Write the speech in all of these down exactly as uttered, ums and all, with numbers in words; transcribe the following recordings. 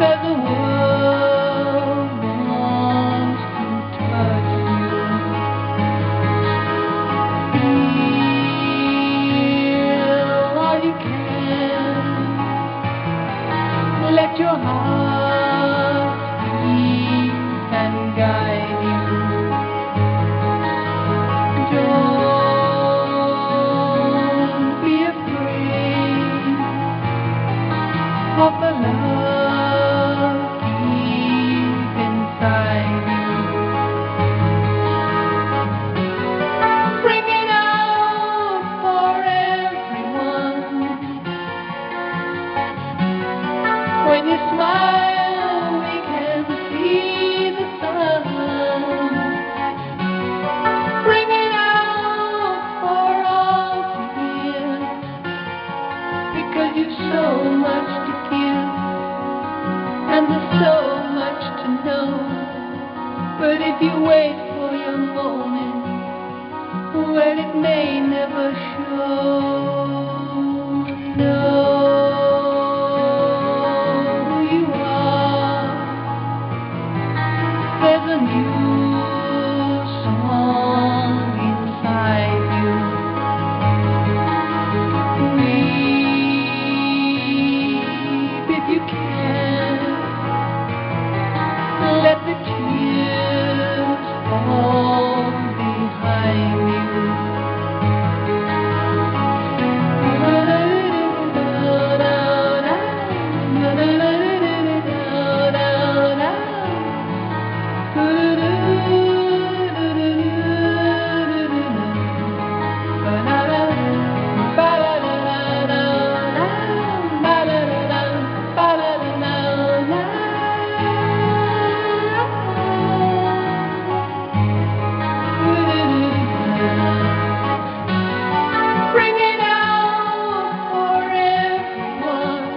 There's a world wants to touch you. Feel all you can. Let your heart speak and guide you. Don't be afraid of the love deep inside you. Bring it out for everyone. When you smile, we can see the sun. Bring it out for all to hear, because you've so much to give, and there's so much to know. But if you wait for your moment, well, it may never show. Know who you are. There's a new song inside you. Weep if you can. Let the tears fall behind you. Bring it out for everyone.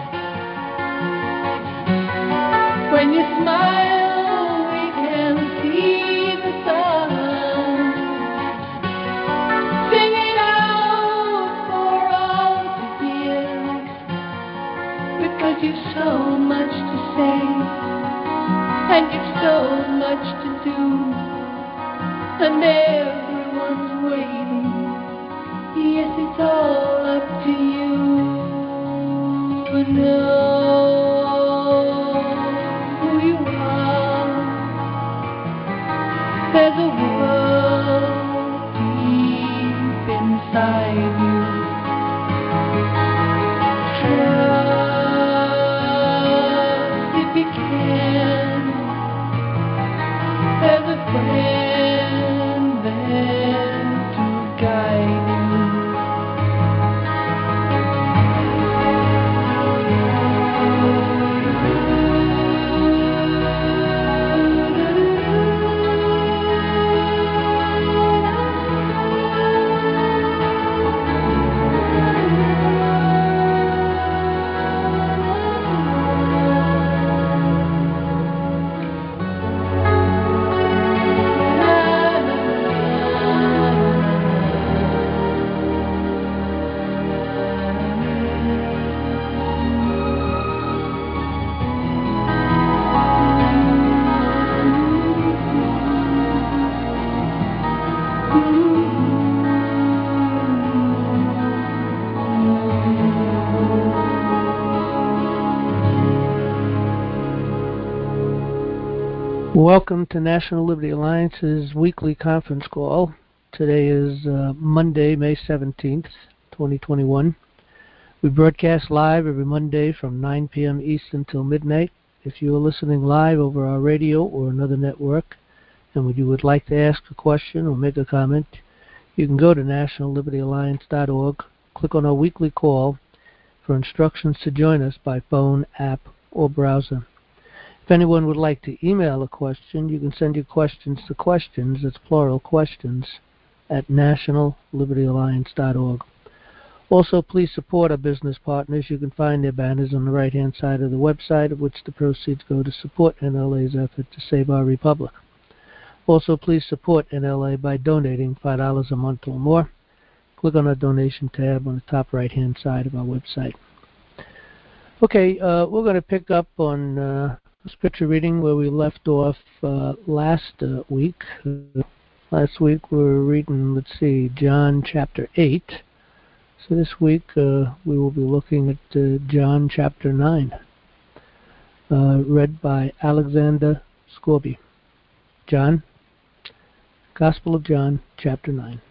When you smile, we can see the sun. Sing it out for all to hear, because you've so much to say, and you've so much to do, and everyone's waiting. Yes, it's all up to you. Know who you are. There's a world deep inside you. Trust if you can. There's a friend there to guide you. Welcome to National Liberty Alliance's weekly conference call. Today is uh, Monday, May seventeenth, twenty twenty-one. We broadcast live every Monday from nine p m Eastern till midnight. If you are listening live over our radio or another network, and you would like to ask a question or make a comment, you can go to national liberty alliance dot org, click on our weekly call for instructions to join us by phone, app, or browser. If anyone would like to email a question, you can send your questions to questions, that's plural, questions, at national liberty alliance dot org. Also, please support our business partners. You can find their banners on the right-hand side of the website, of which the proceeds go to support N L A's effort to save our republic. Also, please support N L A by donating five dollars a month or more. Click on our donation tab on the top right-hand side of our website. Okay, uh, we're going to pick up on uh, scripture reading where we left off uh, last uh, week. Uh, last week we were reading, let's see, John chapter eight. So this week uh, we will be looking at uh, John chapter nine, uh, read by Alexander Scorby. John, Gospel of John, chapter nine.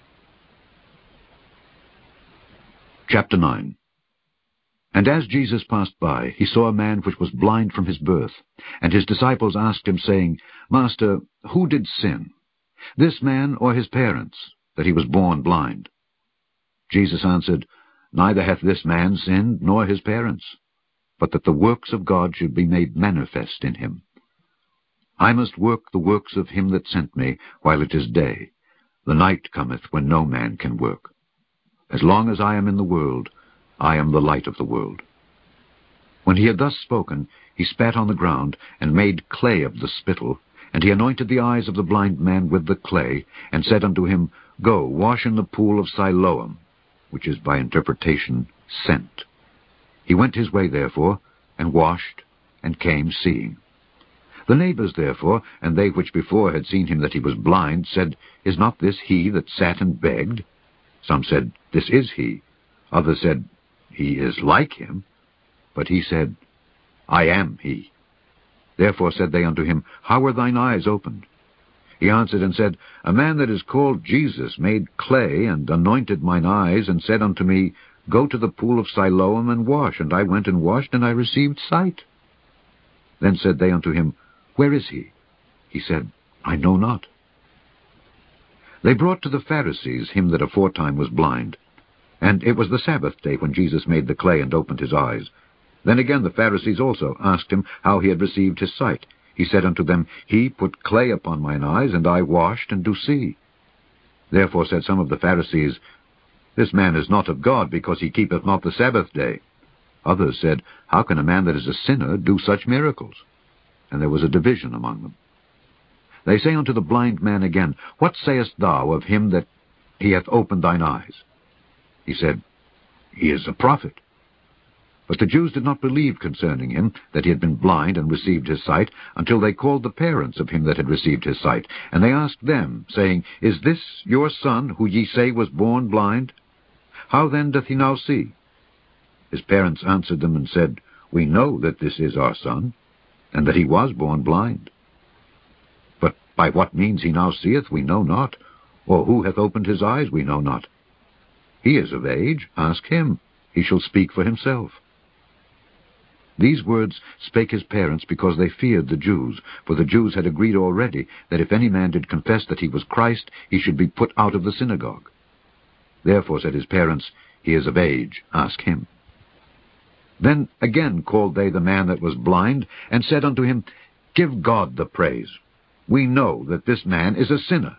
Chapter nine. And as Jesus passed by, he saw a man which was blind from his birth. And his disciples asked him, saying, Master, who did sin, this man or his parents, that he was born blind? Jesus answered, Neither hath this man sinned, nor his parents, but that the works of God should be made manifest in him. I must work the works of him that sent me, while it is day. The night cometh, when no man can work. As long as I am in the world, I am the light of the world. When he had thus spoken, he spat on the ground, and made clay of the spittle, and he anointed the eyes of the blind man with the clay, and said unto him, Go, wash in the pool of Siloam, which is by interpretation, sent. He went his way therefore, and washed, and came seeing. The neighbors therefore, and they which before had seen him that he was blind, said, Is not this he that sat and begged? Some said, This is he. Others said, He is like him. But he said, I am he. Therefore said they unto him, How were thine eyes opened? He answered and said, A man that is called Jesus made clay, and anointed mine eyes, and said unto me, Go to the pool of Siloam, and wash. And I went and washed, and I received sight. Then said they unto him, Where is he? He said, I know not. They brought to the Pharisees him that aforetime was blind. And it was the Sabbath day when Jesus made the clay and opened his eyes. Then again the Pharisees also asked him how he had received his sight. He said unto them, He put clay upon mine eyes, and I washed, and do see. Therefore said some of the Pharisees, This man is not of God, because he keepeth not the Sabbath day. Others said, How can a man that is a sinner do such miracles? And there was a division among them. They say unto the blind man again, What sayest thou of him that he hath opened thine eyes? He said, He is a prophet. But the Jews did not believe concerning him, that he had been blind and received his sight, until they called the parents of him that had received his sight. And they asked them, saying, Is this your son, who ye say was born blind? How then doth he now see? His parents answered them and said, We know that this is our son, and that he was born blind. But by what means he now seeth we know not, or who hath opened his eyes we know not. He is of age, ask him, he shall speak for himself. These words spake his parents, because they feared the Jews, for the Jews had agreed already that if any man did confess that he was Christ, he should be put out of the synagogue. Therefore said his parents, He is of age, ask him. Then again called they the man that was blind, and said unto him, Give God the praise. We know that this man is a sinner.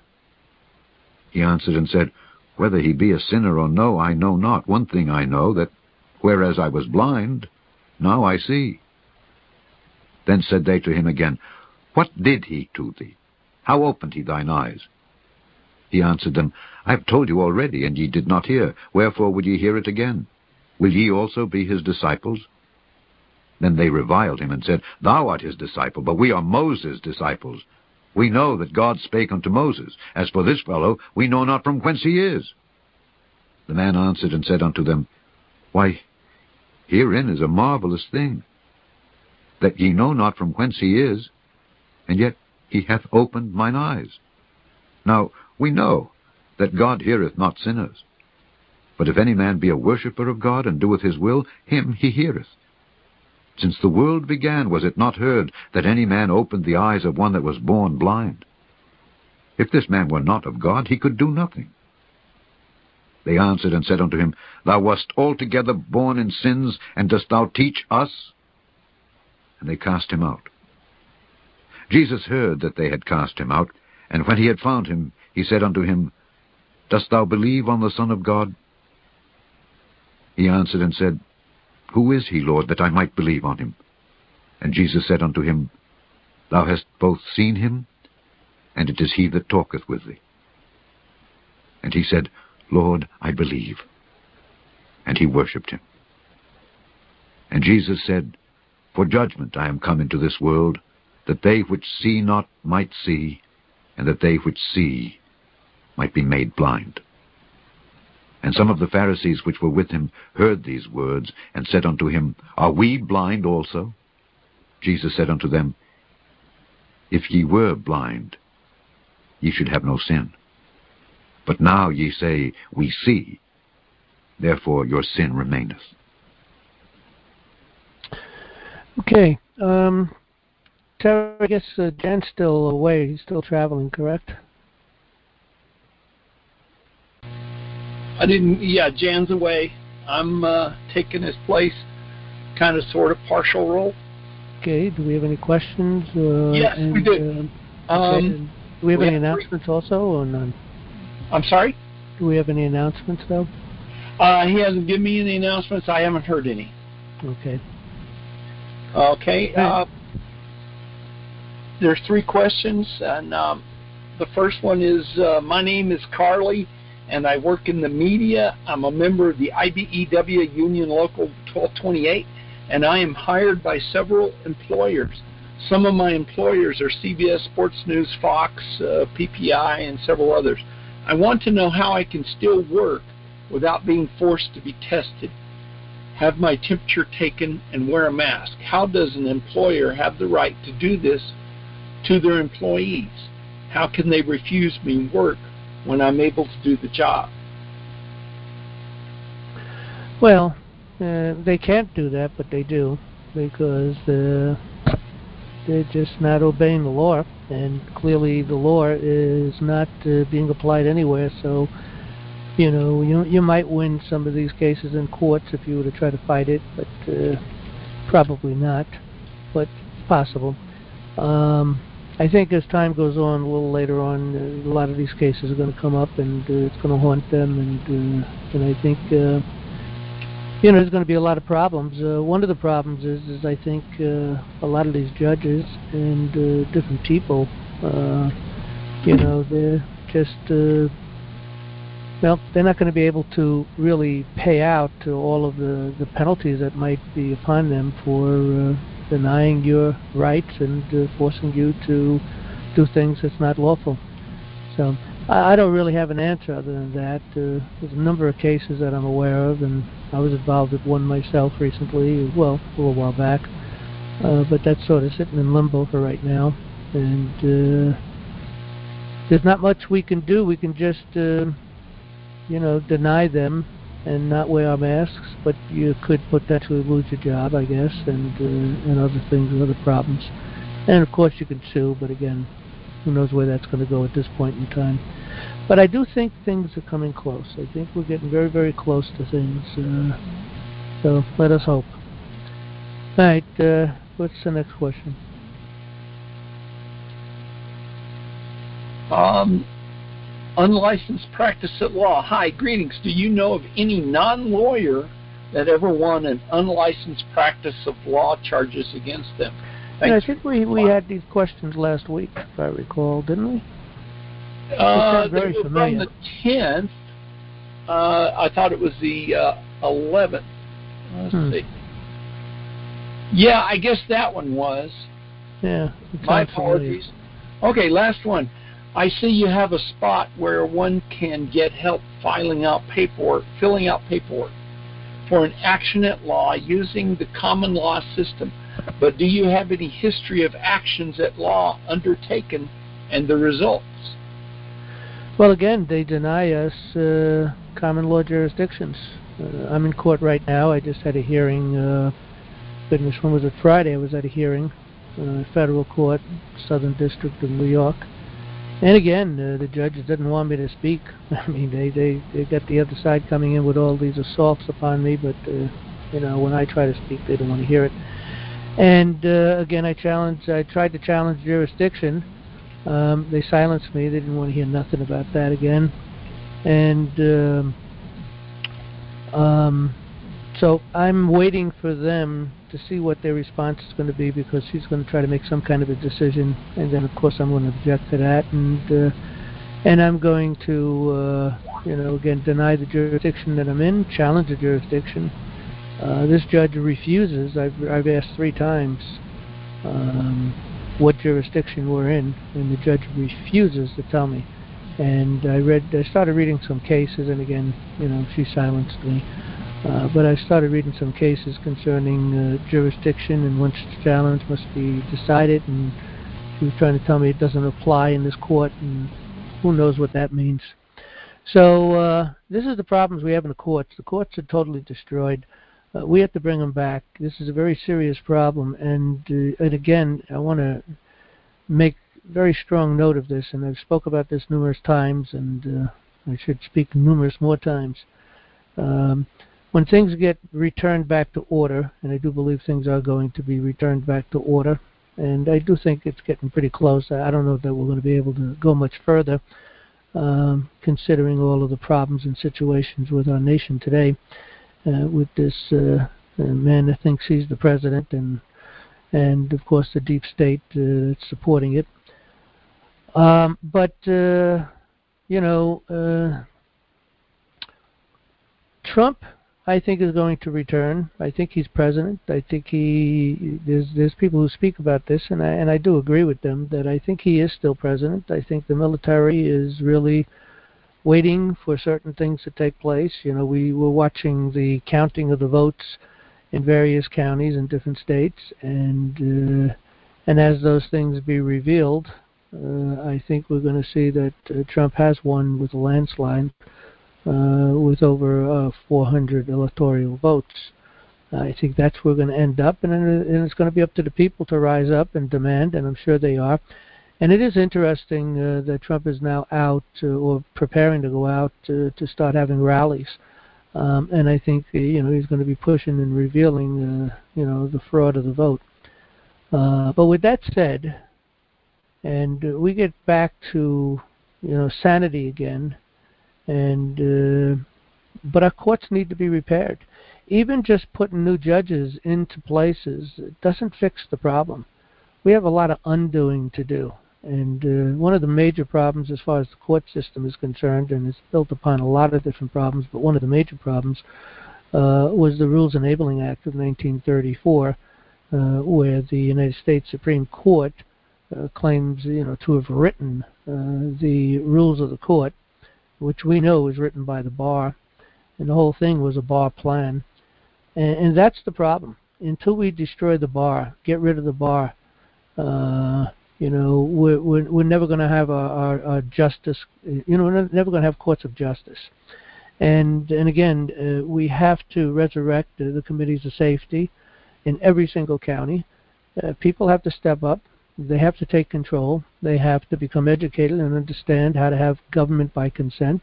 He answered and said, Whether he be a sinner or no, I know not. One thing I know, that whereas I was blind, now I see. Then said they to him again, What did he to thee? How opened he thine eyes? He answered them, I have told you already, and ye did not hear. Wherefore would ye hear it again? Will ye also be his disciples? Then they reviled him, and said, Thou art his disciple, but we are Moses' disciples. We know that God spake unto Moses. As for this fellow, we know not from whence he is. The man answered and said unto them, Why, herein is a marvelous thing, that ye know not from whence he is, and yet he hath opened mine eyes. Now we know that God heareth not sinners. But if any man be a worshipper of God, and doeth his will, him he heareth. Since the world began, was it not heard that any man opened the eyes of one that was born blind? If this man were not of God, he could do nothing. They answered and said unto him, Thou wast altogether born in sins, and dost thou teach us? And they cast him out. Jesus heard that they had cast him out, and when he had found him, he said unto him, Dost thou believe on the Son of God? He answered and said, Who is he, Lord, that I might believe on him? And Jesus said unto him, Thou hast both seen him, and it is he that talketh with thee. And he said, Lord, I believe. And he worshipped him. And Jesus said, For judgment I am come into this world, that they which see not might see, and that they which see might be made blind. And some of the Pharisees which were with him heard these words, and said unto him, Are we blind also? Jesus said unto them, If ye were blind, ye should have no sin. But now ye say, We see, therefore your sin remaineth. Okay. Um, Sarah, I guess uh, Jan's still away. He's still traveling, correct? I didn't, yeah, Jan's away. I'm uh, taking his place, kind of, sort of, partial role. Okay, do we have any questions? Uh, yes, and, we do. Uh, okay, um, do we have we any have announcements three. also, or none? I'm sorry? Do we have any announcements, though? Uh, he hasn't given me any announcements. I haven't heard any. Okay. Okay. Uh, there's three questions, and um, the first one is, uh, my name is Carly, and I work in the media. I'm a member of the I B E W Union Local twelve twenty-eight, and I am hired by several employers. Some of my employers are C B S Sports News, Fox, uh, P P I, and several others. I want to know how I can still work without being forced to be tested, have my temperature taken, and wear a mask. How does an employer have the right to do this to their employees? How can they refuse me work when I'm able to do the job? Well, uh, they can't do that, but they do, because uh, they're just not obeying the law, and clearly the law is not uh, being applied anywhere. So, you know, you you might win some of these cases in courts if you were to try to fight it, but uh, probably not, but it's possible. Um, I think as time goes on, a little later on, uh, a lot of these cases are going to come up, and uh, it's going to haunt them, and uh, and I think uh, you know there's going to be a lot of problems. Uh, one of the problems is, is I think uh, a lot of these judges and uh, different people, uh, you know, they're just uh, well, they're not going to be able to really pay out to all of the the penalties that might be upon them for Uh, denying your rights and uh, forcing you to do things that's not lawful. So I, I don't really have an answer other than that. Uh, there's a number of cases that I'm aware of, and I was involved with one myself recently, well, a little while back. Uh, but that's sort of sitting in limbo for right now. And uh, there's not much we can do. We can just, uh, you know, deny them and not wear our masks, but you could potentially lose your job, I guess, and uh, and other things, and other problems. And of course you can sue, but again, who knows where that's going to go at this point in time. But I do think things are coming close. I think we're getting very, very close to things. Uh, so let us hope. All right, uh, what's the next question? Um... Unlicensed practice at law. Hi, greetings. Do you know of any non-lawyer that ever won an unlicensed practice of law charges against them? Yeah, I think we, we had these questions last week, if I recall, didn't we? Uh, very they were familiar. from the tenth. Uh, I thought it was the uh, eleventh. Let's hmm. see. Yeah, I guess that one was. Yeah. My apologies. Familiar. Okay, last one. I see you have a spot where one can get help filing out paperwork, filling out paperwork for an action at law using the common law system. But do you have any history of actions at law undertaken and the results? Well, again, they deny us uh, common law jurisdictions. Uh, I'm in court right now. I just had a hearing. Uh, goodness, when was it? Friday. I was at a hearing, uh, federal court, Southern District of New York. And again, uh, the judge didn't want me to speak. I mean, they, they, they got the other side coming in with all these assaults upon me, but, uh, you know, when I try to speak, they don't want to hear it. And, uh, again, I challenged, I tried to challenge jurisdiction. Um, they silenced me. They didn't want to hear nothing about that again. And um, um, so I'm waiting for them to see what their response is going to be, because she's going to try to make some kind of a decision, and then of course I'm going to object to that, and uh, and I'm going to uh, you know again deny the jurisdiction that I'm in, challenge the jurisdiction, Uh, this judge refuses. I've, I've asked three times um, what jurisdiction we're in, and the judge refuses to tell me. And I read, I started reading some cases, and again, you know, she silenced me. Uh, but I started reading some cases concerning uh, jurisdiction and once challenge must be decided, and she was trying to tell me it doesn't apply in this court, and who knows what that means. So uh, this is the problems we have in the courts. The courts are totally destroyed. Uh, we have to bring them back. This is a very serious problem, and, uh, and again, I want to make very strong note of this, and I've spoke about this numerous times, and uh, I should speak numerous more times. Um, when things get returned back to order, and I do believe things are going to be returned back to order, and I do think it's getting pretty close. I don't know that we're going to be able to go much further, um, considering all of the problems and situations with our nation today, uh, with this uh, man that thinks he's the president, and and of course the deep state uh, that's supporting it. Um, but, uh, you know, uh, Trump, I think, is going to return. I think he's president. I think he, there's, there's people who speak about this, and I, and I do agree with them, that I think he is still president. I think the military is really waiting for certain things to take place. You know, we were watching the counting of the votes in various counties in different states, and, uh, and as those things be revealed, Uh, I think we're going to see that uh, Trump has won with a landslide uh, with over uh, four hundred electoral votes. I think that's where we're going to end up, and, and it's going to be up to the people to rise up and demand, and I'm sure they are. And it is interesting uh, that Trump is now out uh, or preparing to go out to, to start having rallies. Um, and I think uh, you know he's going to be pushing and revealing uh, you know the fraud of the vote. Uh, but with that said, and uh, we get back to, you know, sanity again, and uh, but our courts need to be repaired. Even just putting new judges into places doesn't fix the problem. We have a lot of undoing to do, and uh, one of the major problems as far as the court system is concerned, and it's built upon a lot of different problems, but one of the major problems uh, was the Rules Enabling Act of nineteen thirty-four, uh, where the United States Supreme Court Uh, claims, you know, to have written uh, the rules of the court, which we know was written by the bar, and the whole thing was a bar plan, and, and that's the problem. Until we destroy the bar, get rid of the bar, uh, you know, we're, we're, we're never going to have our, our, our justice, you know, we're never going to have courts of justice. And and again, uh, we have to resurrect uh, the committees of safety in every single county. Uh, people have to step up. They have to take control. They have to become educated and understand how to have government by consent,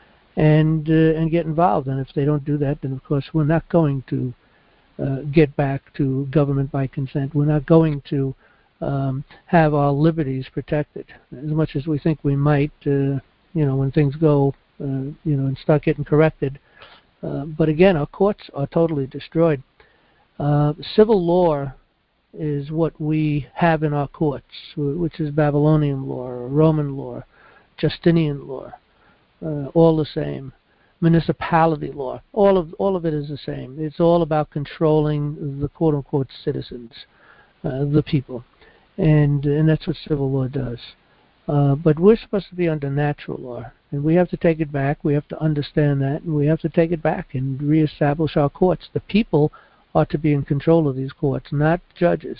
and uh, and get involved. And if they don't do that, then of course we're not going to uh, get back to government by consent. We're not going to um, have our liberties protected as much as we think we might. Uh, you know, when things go, uh, you know, and start getting corrected. Uh, but again, our courts are totally destroyed. Uh, civil law is what we have in our courts, which is Babylonian law, Roman law, Justinian law, uh, all the same. Municipality law, all of all of it is the same. It's all about controlling the quote-unquote citizens, uh, the people, and and that's what civil law does. Uh, but we're supposed to be under natural law, and we have to take it back. We have to understand that, and we have to take it back and reestablish our courts. The people ought to be in control of these courts, not judges.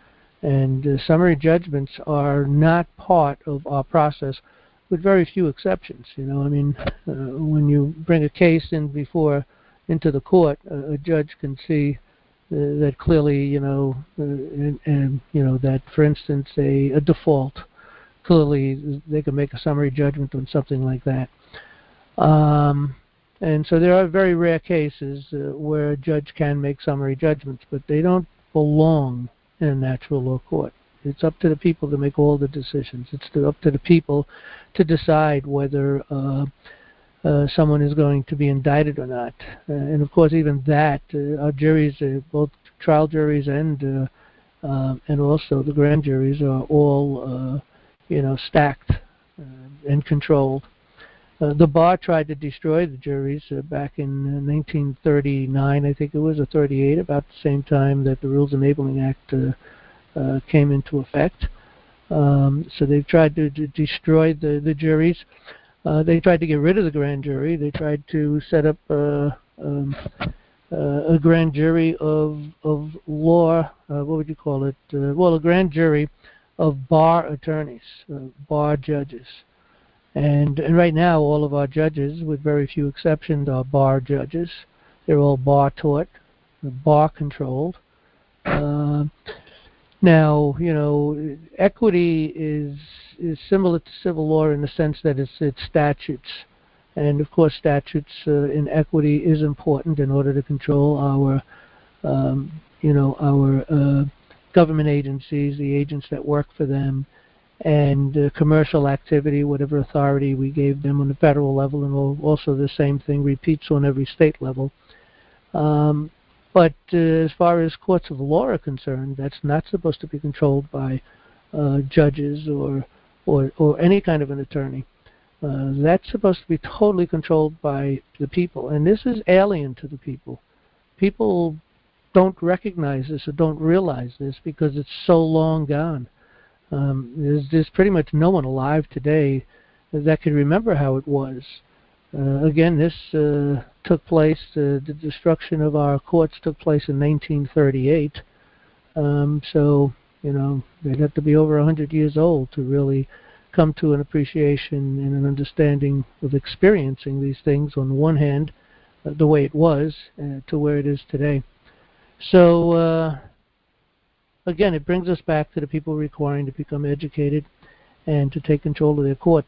And uh, summary judgments are not part of our process, with very few exceptions. You know, I mean, uh, when you bring a case in before into the court, uh, a judge can see uh, that clearly, you know, uh, and, and you know that, for instance, a, a default. Clearly, they can make a summary judgment on something like that. Um, And so there are very rare cases uh, where a judge can make summary judgments, but they don't belong in a natural law court. It's up to the people to make all the decisions. It's to, up to the people to decide whether uh, uh, someone is going to be indicted or not. Uh, and of course, even that, uh, our juries, uh, both trial juries and uh, uh, and also the grand juries, are all uh, you know stacked uh, and controlled. Uh, the bar tried to destroy the juries uh, back in uh, nineteen thirty-nine, I think it was, or thirty-eight, about the same time that the Rules Enabling Act uh, uh, came into effect. Um, so they've tried to, to destroy the, the juries. Uh, they tried to get rid of the grand jury. They tried to set up uh, um, uh, a grand jury of of law. Uh, what would you call it? Uh, well, a grand jury of bar attorneys, uh, bar judges. And, and right now, all of our judges, with very few exceptions, are bar judges. They're all bar taught, bar controlled. Uh, now, you know, equity is is similar to civil law in the sense that it's it's statutes, and of course, statutes uh, in equity is important in order to control our, um, you know, our uh, government agencies, the agents that work for them, and uh, commercial activity, whatever authority we gave them on the federal level, and also the same thing repeats on every state level. Um, but uh, as far as courts of law are concerned, that's not supposed to be controlled by uh, judges or, or or any kind of an attorney. Uh, that's supposed to be totally controlled by the people, and this is alien to the people. People don't recognize this or don't realize this because it's so long gone. Um, there's, there's pretty much no one alive today that could remember how it was. Uh, again, this uh, took place, uh, the destruction of our courts took place in nineteen thirty-eight. Um, so, you know, they'd have to be over one hundred years old to really come to an appreciation and an understanding of experiencing these things on the one hand, uh, the way it was, uh, to where it is today. So, uh, again, it brings us back to the people requiring to become educated and to take control of their courts.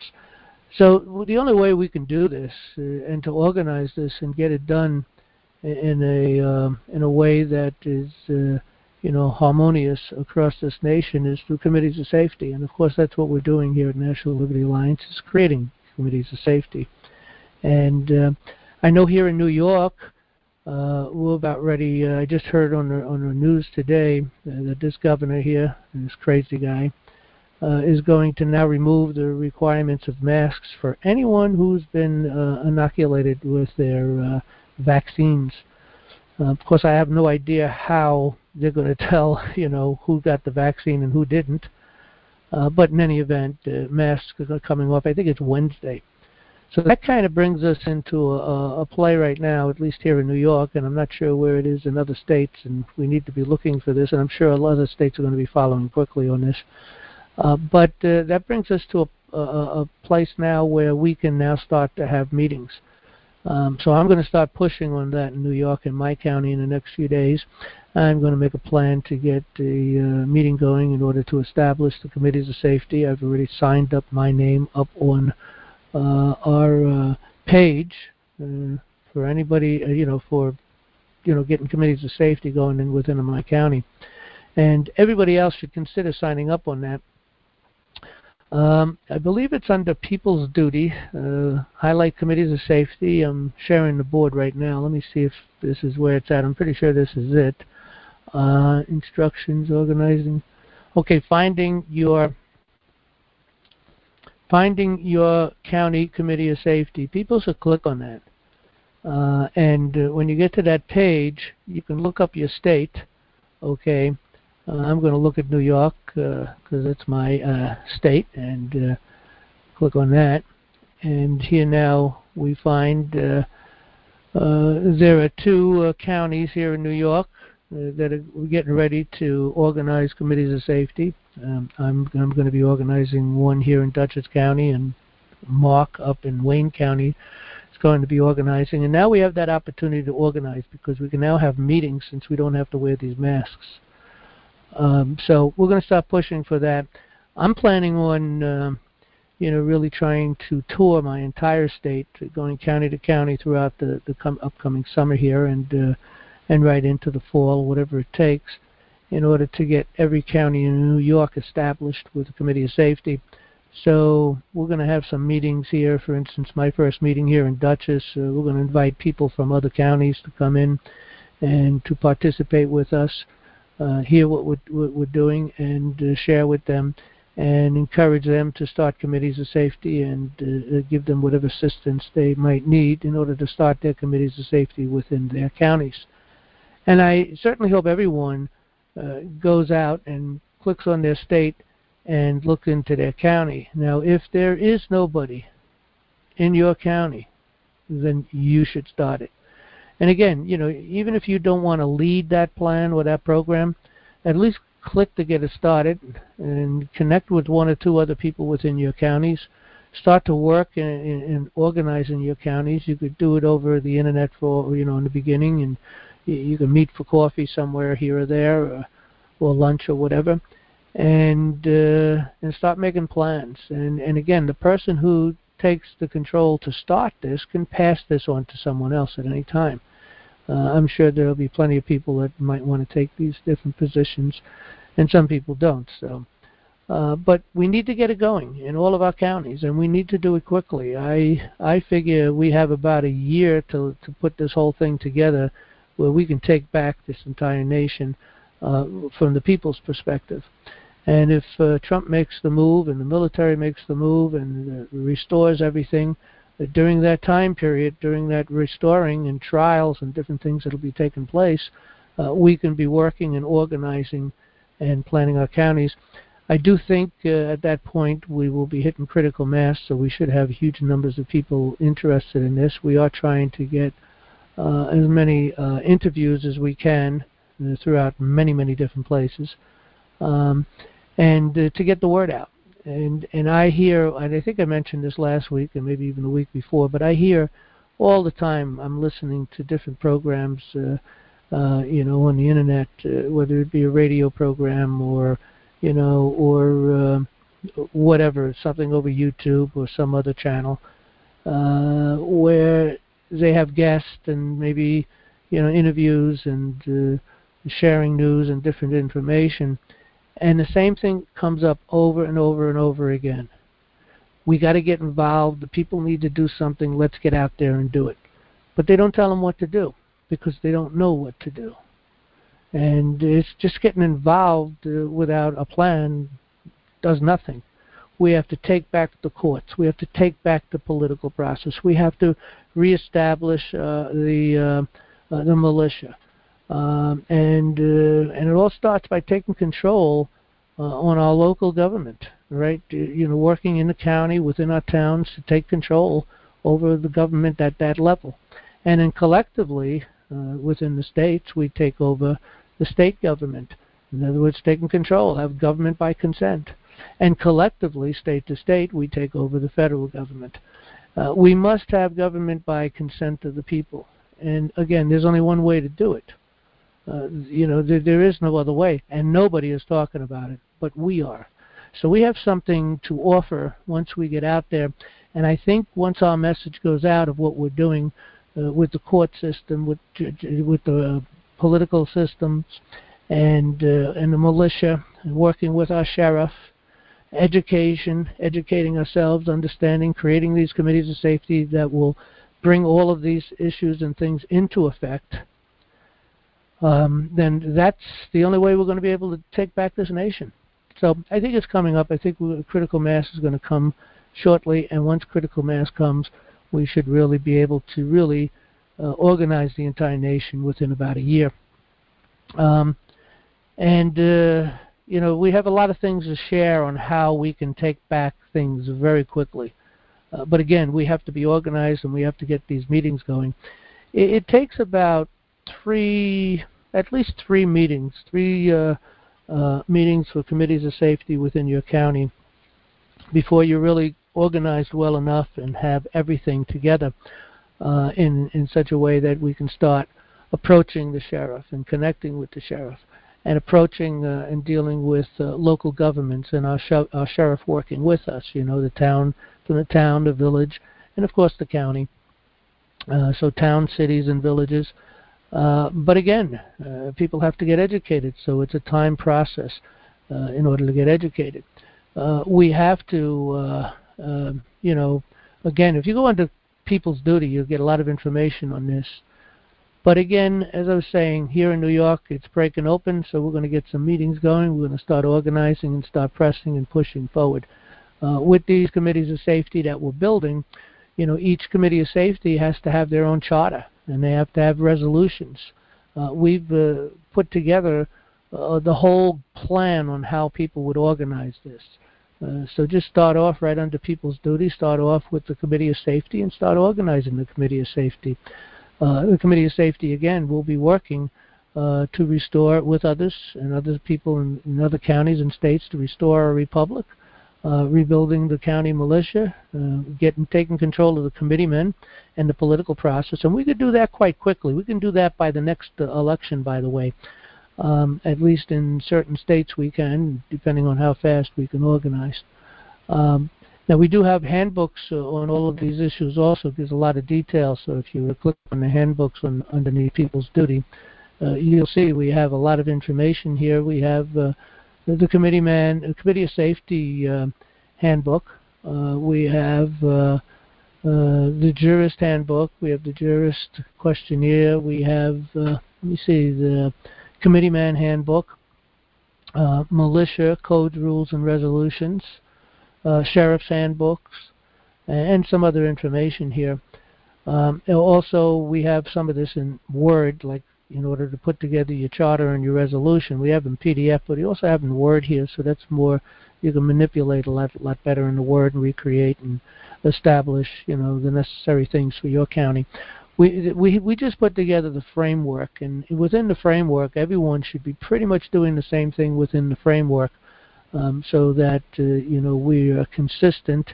So the only way we can do this uh, and to organize this and get it done in a um, in a way that is uh, you know harmonious across this nation is through committees of safety. And of course, that's what we're doing here at National Liberty Alliance, is creating committees of safety. And uh, I know here in New York, Uh, we're about ready. Uh, I just heard on the on the news today uh, that this governor here, this crazy guy, uh, is going to now remove the requirements of masks for anyone who's been uh, inoculated with their uh, vaccines. Uh, of course, I have no idea how they're going to tell, you know, who got the vaccine and who didn't. Uh, but in any event, uh, masks are coming off. I think it's Wednesday. So that kind of brings us into a, a play right now, at least here in New York, and I'm not sure where it is in other states, and we need to be looking for this, and I'm sure a lot of other states are going to be following quickly on this. Uh, but uh, that brings us to a, a, a place now where we can now start to have meetings. Um, so I'm going to start pushing on that in New York and my county in the next few days. I'm going to make a plan to get a uh, meeting going in order to establish the committees of safety. I've already signed up my name up on Uh, our uh, page uh, for anybody, uh, you know, for, you know, getting committees of safety going in within my county. And everybody else should consider signing up on that. Um, I believe it's under People's Duty, uh, highlight committees of safety. I'm sharing the board right now. Let me see if this is where it's at. I'm pretty sure this is it. Uh, instructions, organizing. Okay, finding your... Finding your county committee of safety. People should click on that. Uh, and uh, when you get to that page, you can look up your state. Okay, uh, I'm going to look at New York because uh, it's my uh, state, and uh, click on that. And here now we find uh, uh, there are two uh, counties here in New York uh, that are getting ready to organize committees of safety. Um, I'm, I'm going to be organizing one here in Dutchess County, and Mark up in Wayne County is going to be organizing. And now we have that opportunity to organize because we can now have meetings since we don't have to wear these masks. Um, so we're going to start pushing for that. I'm planning on, um, you know, really trying to tour my entire state, going county to county throughout the, the com- upcoming summer here and uh, and right into the fall, whatever it takes, in order to get every county in New York established with a committee of safety. So we're going to have some meetings here. For instance, my first meeting here in Dutchess, uh, we're going to invite people from other counties to come in and to participate with us, uh, hear what we're, what we're doing, and uh, share with them. and encourage them to start committees of safety and uh, give them whatever assistance they might need in order to start their committees of safety within their counties. And I certainly hope everyone uh, goes out and clicks on their state and looks into their county. Now, if there is nobody in your county, then you should start it. And again, you know, even if you don't want to lead that plan or that program, at least click to get it started and connect with one or two other people within your counties. Start to work in, in, in organizing your counties. You could do it over the internet for, you know, in the beginning, and you, you can meet for coffee somewhere here or there, or, or lunch or whatever, and uh, and start making plans. And and again, the person who takes the control to start this can pass this on to someone else at any time. Uh, I'm sure there will be plenty of people that might want to take these different positions, and some people don't. So, uh, but we need to get it going in all of our counties, and we need to do it quickly. I I figure we have about a year to to put this whole thing together, where we can take back this entire nation uh, from the people's perspective. And if uh, Trump makes the move and the military makes the move and uh, restores everything, uh, during that time period, during that restoring and trials and different things that will be taking place, uh, we can be working and organizing and planning our counties. I do think uh, at that point we will be hitting critical mass, so we should have huge numbers of people interested in this. We are trying to get uh, as many uh, interviews as we can uh, throughout many, many different places. Um, and uh, to get the word out. And and I hear, and I think I mentioned this last week and maybe even the week before, but I hear all the time, I'm listening to different programs, uh, uh, you know, on the internet, uh, whether it be a radio program or, you know, or uh, whatever, something over YouTube or some other channel, uh, where they have guests and maybe, you know, interviews and uh, sharing news and different information. And the same thing comes up over and over and over again. We got to get involved. The people need to do something. Let's get out there and do it. But they don't tell them what to do because they don't know what to do. And it's just getting involved uh, without a plan does nothing. We have to take back the courts. We have to take back the political process. We have to reestablish uh, the uh, uh, the militia. Um, and uh, and it all starts by taking control uh, on our local government, right? You know, working in the county, within our towns, to take control over the government at that level. And then collectively, uh, within the states, we take over the state government. In other words, taking control, have government by consent. And collectively, state to state, we take over the federal government. Uh, we must have government by consent of the people. And again, there's only one way to do it. Uh, you know, there, there is no other way, and nobody is talking about it, but we are. So we have something to offer once we get out there, and I think once our message goes out of what we're doing uh, with the court system, with with the uh, political systems, and uh, and the militia, and working with our sheriff, education, educating ourselves, understanding, creating these committees of safety that will bring all of these issues and things into effect. Um, then that's the only way we're going to be able to take back this nation. So I think it's coming up. I think critical mass is going to come shortly, and once critical mass comes, we should really be able to really uh, organize the entire nation within about a year. Um, and, uh, you know, we have a lot of things to share on how we can take back things very quickly. Uh, but again, we have to be organized, and we have to get these meetings going. It, it takes about three, at least three meetings, three uh, uh, meetings for committees of safety within your county before you're really organized well enough and have everything together uh, in, in such a way that we can start approaching the sheriff and connecting with the sheriff and approaching uh, and dealing with uh, local governments and our, sh- our sheriff working with us, you know, the town, from the town, the village, and of course the county. Uh, so town, cities, and villages. Uh, but again, uh, people have to get educated, so it's a time process uh, in order to get educated. Uh, we have to, uh, uh, you know, again, if you go into People's Duty, you'll get a lot of information on this. But again, as I was saying, here in New York, it's breaking open, so we're going to get some meetings going. We're going to start organizing and start pressing and pushing forward. Uh, with these committees of safety that we're building, you know, each committee of safety has to have their own charter, and they have to have resolutions. Uh, we've uh, put together uh, the whole plan on how people would organize this. Uh, so just start off right under people's duty, start off with the Committee of Safety and start organizing the Committee of Safety. Uh, the Committee of Safety, again, will be working uh, to restore, with others and other people in, in other counties and states, to restore our republic, uh, rebuilding the county militia, uh, getting taking control of the committeemen and the political process. And we could do that quite quickly. We can do that by the next uh, election, by the way. Um, at least in certain states we can, depending on how fast we can organize. Um, now we do have handbooks uh, on all of these issues also. There's a lot of detail, so if you click on the handbooks on, underneath People's Duty, uh, you'll see we have a lot of information here. We have uh, the Committee Man, uh, Committee of Safety uh, handbook. Uh, we have uh, uh, the Jurist handbook. We have the Jurist questionnaire. We have, uh, let me see, the Committeeman handbook, uh, militia code, rules and resolutions, uh, sheriff's handbooks, and some other information here. Um, also, we have some of this in Word, like in order to put together your charter and your resolution. We have in P D F, but we also have in Word here, so that's more, you can manipulate a lot, lot better in the Word and recreate and establish, you know, the necessary things for your county. We, we we just put together the framework, and within the framework, everyone should be pretty much doing the same thing within the framework, um, so that uh, you know, we are consistent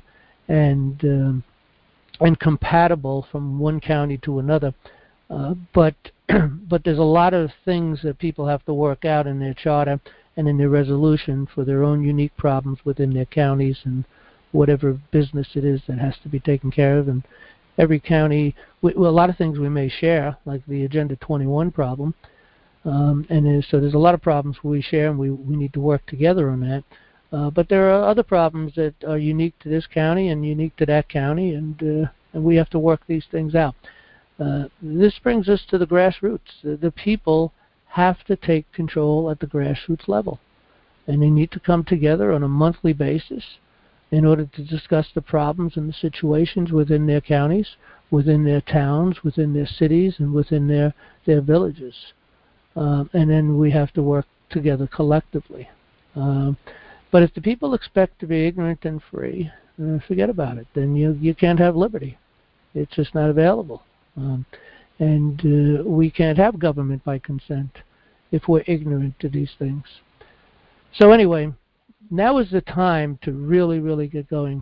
and um, and compatible from one county to another. Uh, but but there's a lot of things that people have to work out in their charter and in their resolution for their own unique problems within their counties and whatever business it is that has to be taken care of. And every county, we, well, a lot of things we may share, like the Agenda twenty-one problem, um, and there's, so there's a lot of problems we share, and we, we need to work together on that. Uh, but there are other problems that are unique to this county and unique to that county, and uh, and we have to work these things out. Uh, this brings us to the grassroots. The, the people have to take control at the grassroots level, and they need to come together on a monthly basis in order to discuss the problems and the situations within their counties, within their towns, within their cities, and within their, their villages. Um, and then we have to work together collectively. Um, but if the people expect to be ignorant and free, uh, forget about it. Then you, you can't have liberty. It's just not available. Um, and uh, we can't have government by consent if we're ignorant to these things. So anyway, now is the time to really, really get going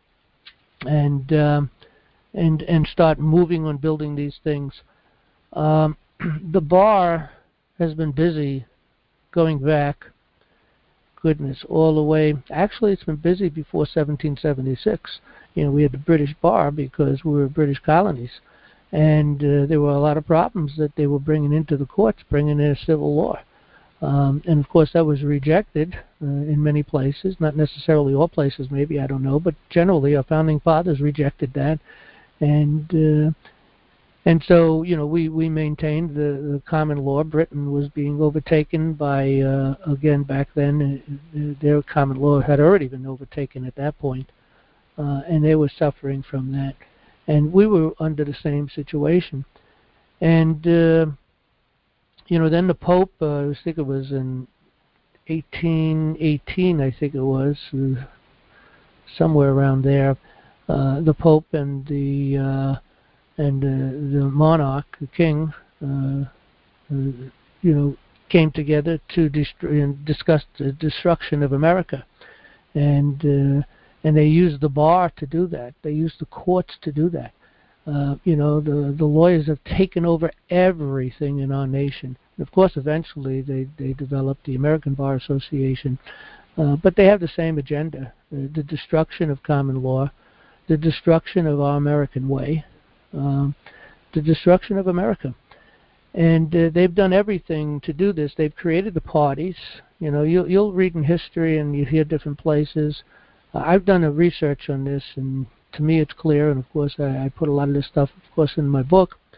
and um, and and start moving on building these things. Um, the bar has been busy going back, goodness, all the way. Actually, it's been busy before seventeen seventy-six. You know, we had the British bar because we were British colonies, and uh, there were a lot of problems that they were bringing into the courts, bringing in a civil law. Um, and of course that was rejected uh, in many places, not necessarily all places maybe, I don't know, but generally our founding fathers rejected that. And uh, and so, you know, we, we maintained the, the common law. Britain was being overtaken by, uh, again, back then, uh, their common law had already been overtaken at that point, uh, and they were suffering from that. And we were under the same situation. And uh, you know, then the Pope, uh, I think it was in eighteen eighteen, I think it was, uh, somewhere around there, uh, the Pope and the uh, and uh, the monarch, the king, uh, uh, you know, came together to destroy and discuss the destruction of America, and uh, and they used the bar to do that. They used the courts to do that. Uh, you know, the the lawyers have taken over everything in our nation. And of course, eventually they, they developed the American Bar Association, uh, but they have the same agenda, uh, the destruction of common law, the destruction of our American way, um, the destruction of America. And uh, they've done everything to do this. They've created the parties. You know, you'll, you'll read in history and you hear different places. Uh, I've done a research on this, and to me it's clear, and of course I, I put a lot of this stuff, of course, in my book.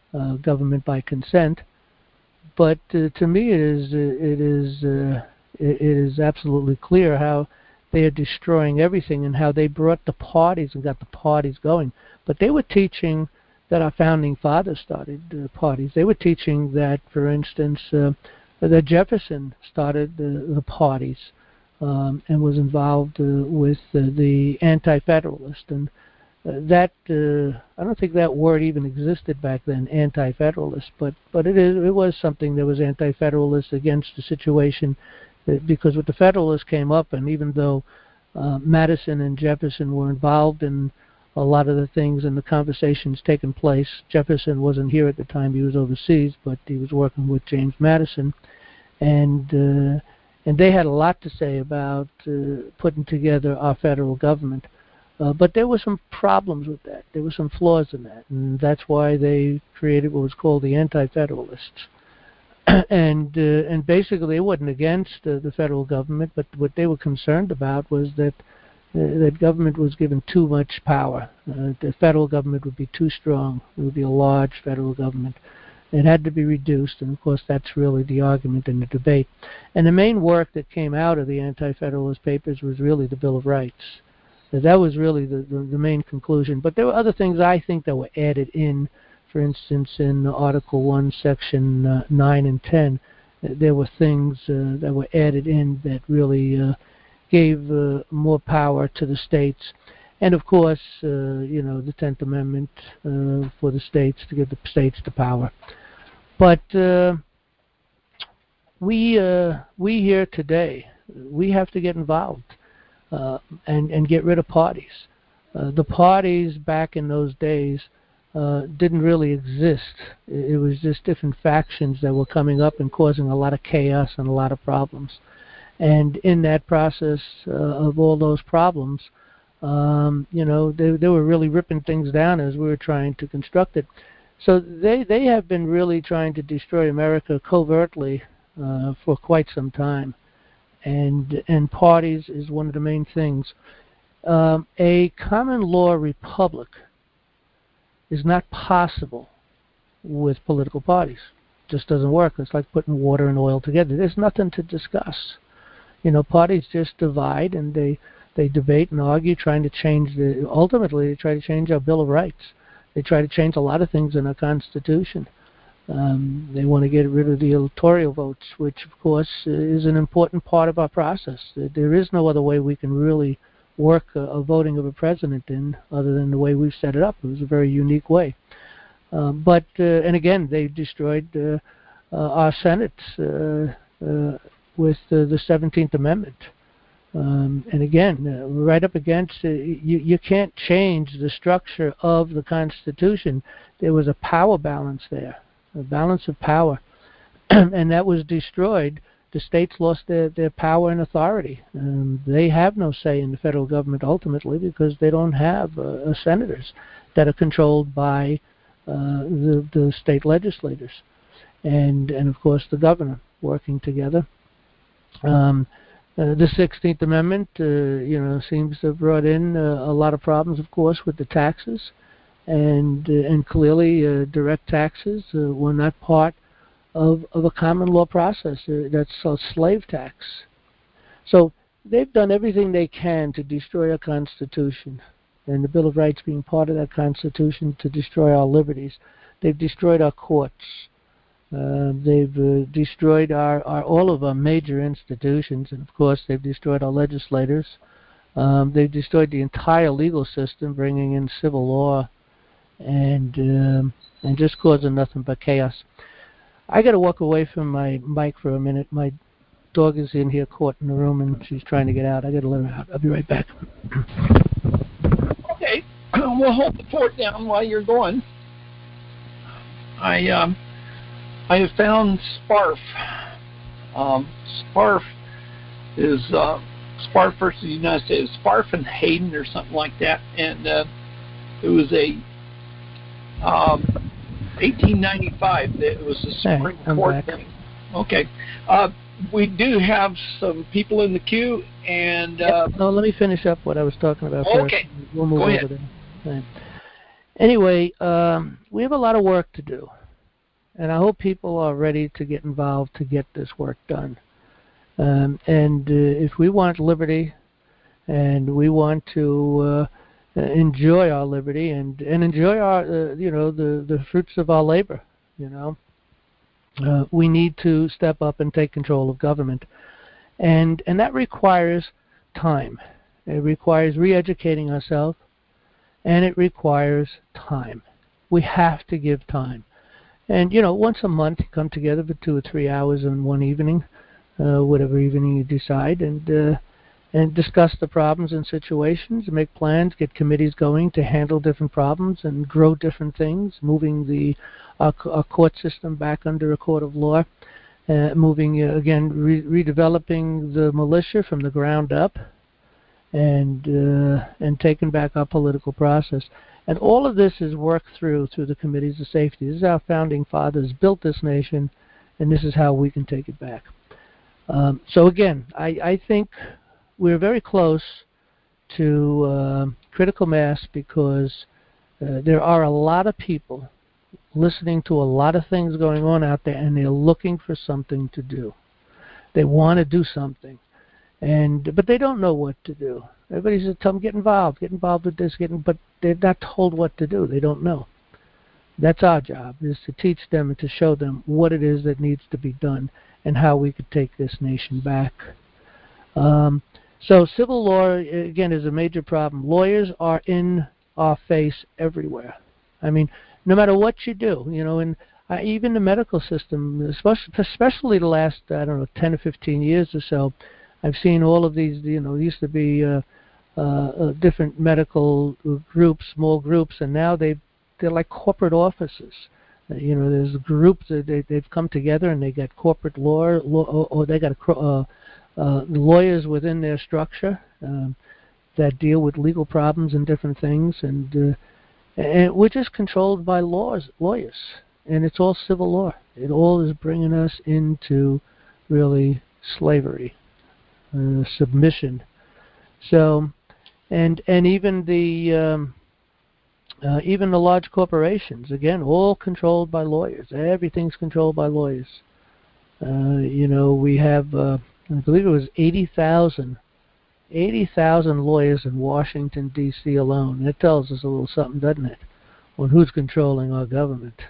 uh, government by consent. But uh, to me, it is uh, it is uh, it, it is absolutely clear how they are destroying everything and how they brought the parties and got the parties going. But they were teaching that our founding fathers started uh, parties. They were teaching that, for instance, uh, that Jefferson started the, the parties um, and was involved uh, with uh, the Anti-Federalist. And uh, that uh, I don't think that word even existed back then, Anti-Federalist. But but it is it was something that was Anti-Federalist against the situation, uh, because with the Federalists came up, and even though uh, Madison and Jefferson were involved in a lot of the things and the conversations taking place. Jefferson wasn't here at the time; he was overseas, but he was working with James Madison, and uh, and they had a lot to say about uh, putting together our federal government. Uh, but there were some problems with that. There were some flaws in that, and that's why they created what was called the Anti-Federalists. and uh, and basically, they wasn't against uh, the federal government, but what they were concerned about was that. Uh, that government was given too much power. Uh, the federal government would be too strong. It would be a large federal government. It had to be reduced, and of course that's really the argument in the debate. And the main work that came out of the Anti-Federalist Papers was really the Bill of Rights. Uh, that was really the, the, the main conclusion. But there were other things I think that were added in. For instance, in Article one, Section uh, nine and ten, uh, there were things uh, that were added in that really uh, gave uh, more power to the states, and of course, uh, you know, the tenth Amendment uh, for the states, to give the states the power. But uh, we uh, we here today, we have to get involved uh, and and get rid of parties. Uh, the parties back in those days uh, didn't really exist. It, it was just different factions that were coming up and causing a lot of chaos and a lot of problems. And in that process uh, of all those problems, um, you know, they, they were really ripping things down as we were trying to construct it. So they, they have been really trying to destroy America covertly uh, for quite some time. And, and parties is one of the main things. Um, a common law republic is not possible with political parties. It just doesn't work. It's like putting water and oil together. There's nothing to discuss. You know, parties just divide and they, they debate and argue, trying to change the, ultimately they try to change our Bill of Rights. They try to change a lot of things in our Constitution. Um, they want to get rid of the electoral votes, which of course is an important part of our process. There is no other way we can really work a, a voting of a president in other than the way we've set it up. It was a very unique way. Uh, but, uh, and again, they destroyed uh, uh, our Senate uh, uh, with uh, the seventeenth Amendment. Um, and again, uh, right up against, uh, you, you can't change the structure of the Constitution. There was a power balance there, a balance of power, and that was destroyed. The states lost their, their power and authority. Um, they have no say in the federal government ultimately because they don't have uh, uh, senators that are controlled by uh, the, the state legislators. And, and, of course, the governor working together. Um, uh, the sixteenth Amendment, uh, you know, seems to have brought in uh, a lot of problems, of course, with the taxes, and uh, and clearly uh, direct taxes uh, were not part of of a common law process. Uh, that's a slave tax. So they've done everything they can to destroy our Constitution, and the Bill of Rights being part of that Constitution, to destroy our liberties. They've destroyed our courts. Uh, they've uh, destroyed our, our all of our major institutions, and of course they've destroyed our legislators. Um, they've destroyed the entire legal system, bringing in civil law, and um, and just causing nothing but chaos. I got to walk away from my mic for a minute. My dog is in here, caught in the room, and she's trying to get out. I got to let her out. I'll be right back. Okay, we'll hold the fort down while you're going. I um. I have found SPARF. Um, SPARF is uh, SPARF versus the United States. SPARF and Hayden or something like that, and uh, it was a um, eighteen ninety-five. It was a Supreme hey, Court back. thing. Okay, uh, we do have some people in the queue, and uh, yep. No, let me finish up what I was talking about first. Okay, We'll move go over ahead. there. Right. Anyway, um, we have a lot of work to do. and I hope people are ready to get involved to get this work done. Um, and uh, if we want liberty, and we want to uh, enjoy our liberty and, and enjoy our, uh, you know, the, the fruits of our labor, you know, uh, we need to step up and take control of government. And, and that requires time. It requires re-educating ourselves, and it requires time. We have to give time. And, you know, once a month, you come together for two or three hours in one evening, uh, whatever evening you decide, and uh, and discuss the problems and situations, make plans, get committees going to handle different problems and grow different things, moving the uh, our court system back under a court of law, uh, moving, uh, again, re- redeveloping the militia from the ground up, and uh, and taking back our political process. And all of this is worked through through the committees of safety. This is how founding fathers built this nation, and this is how we can take it back. Um, so again, I, I think we're very close to uh, critical mass because uh, there are a lot of people listening to a lot of things going on out there, and they're looking for something to do. They want to do something, and but they don't know what to do. Everybody says, "Tell them, get involved, get involved with this," getting, but they're not told what to do. They don't know. That's our job, is to teach them and to show them what it is that needs to be done and how we could take this nation back. Um, so civil law, again, is a major problem. Lawyers are in our face everywhere. I mean, no matter what you do, you know, and uh, even the medical system, especially, especially the last, I don't know, ten or fifteen years or so, I've seen all of these, you know, used to be uh, uh, uh, different medical groups, small groups, and now they, they're like corporate offices. Uh, you know, there's groups that they, they've come together and they got corporate law, law or, or they got a, uh, uh, lawyers within their structure um, that deal with legal problems and different things, and, uh, and we're just controlled by laws, lawyers, and it's all civil law. It all is bringing us into really slavery. Uh, submission. So, and and even the um, uh, even the large corporations, again, all controlled by lawyers. Everything's controlled by lawyers. Uh, you know, we have, uh, I believe it was eighty thousand, eighty thousand lawyers in Washington D C alone. That tells us a little something, doesn't it, on who's controlling our government.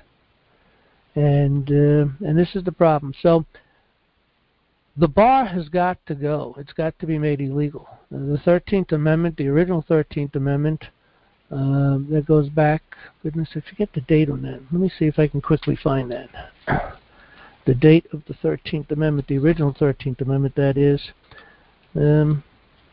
And uh, and this is the problem. So. The bar has got to go. It's got to be made illegal. The thirteenth Amendment, the original thirteenth Amendment, uh, that goes back, goodness, I forget the date on that. Let me see if I can quickly find that. The date of the thirteenth Amendment, the original thirteenth Amendment, that is. Um,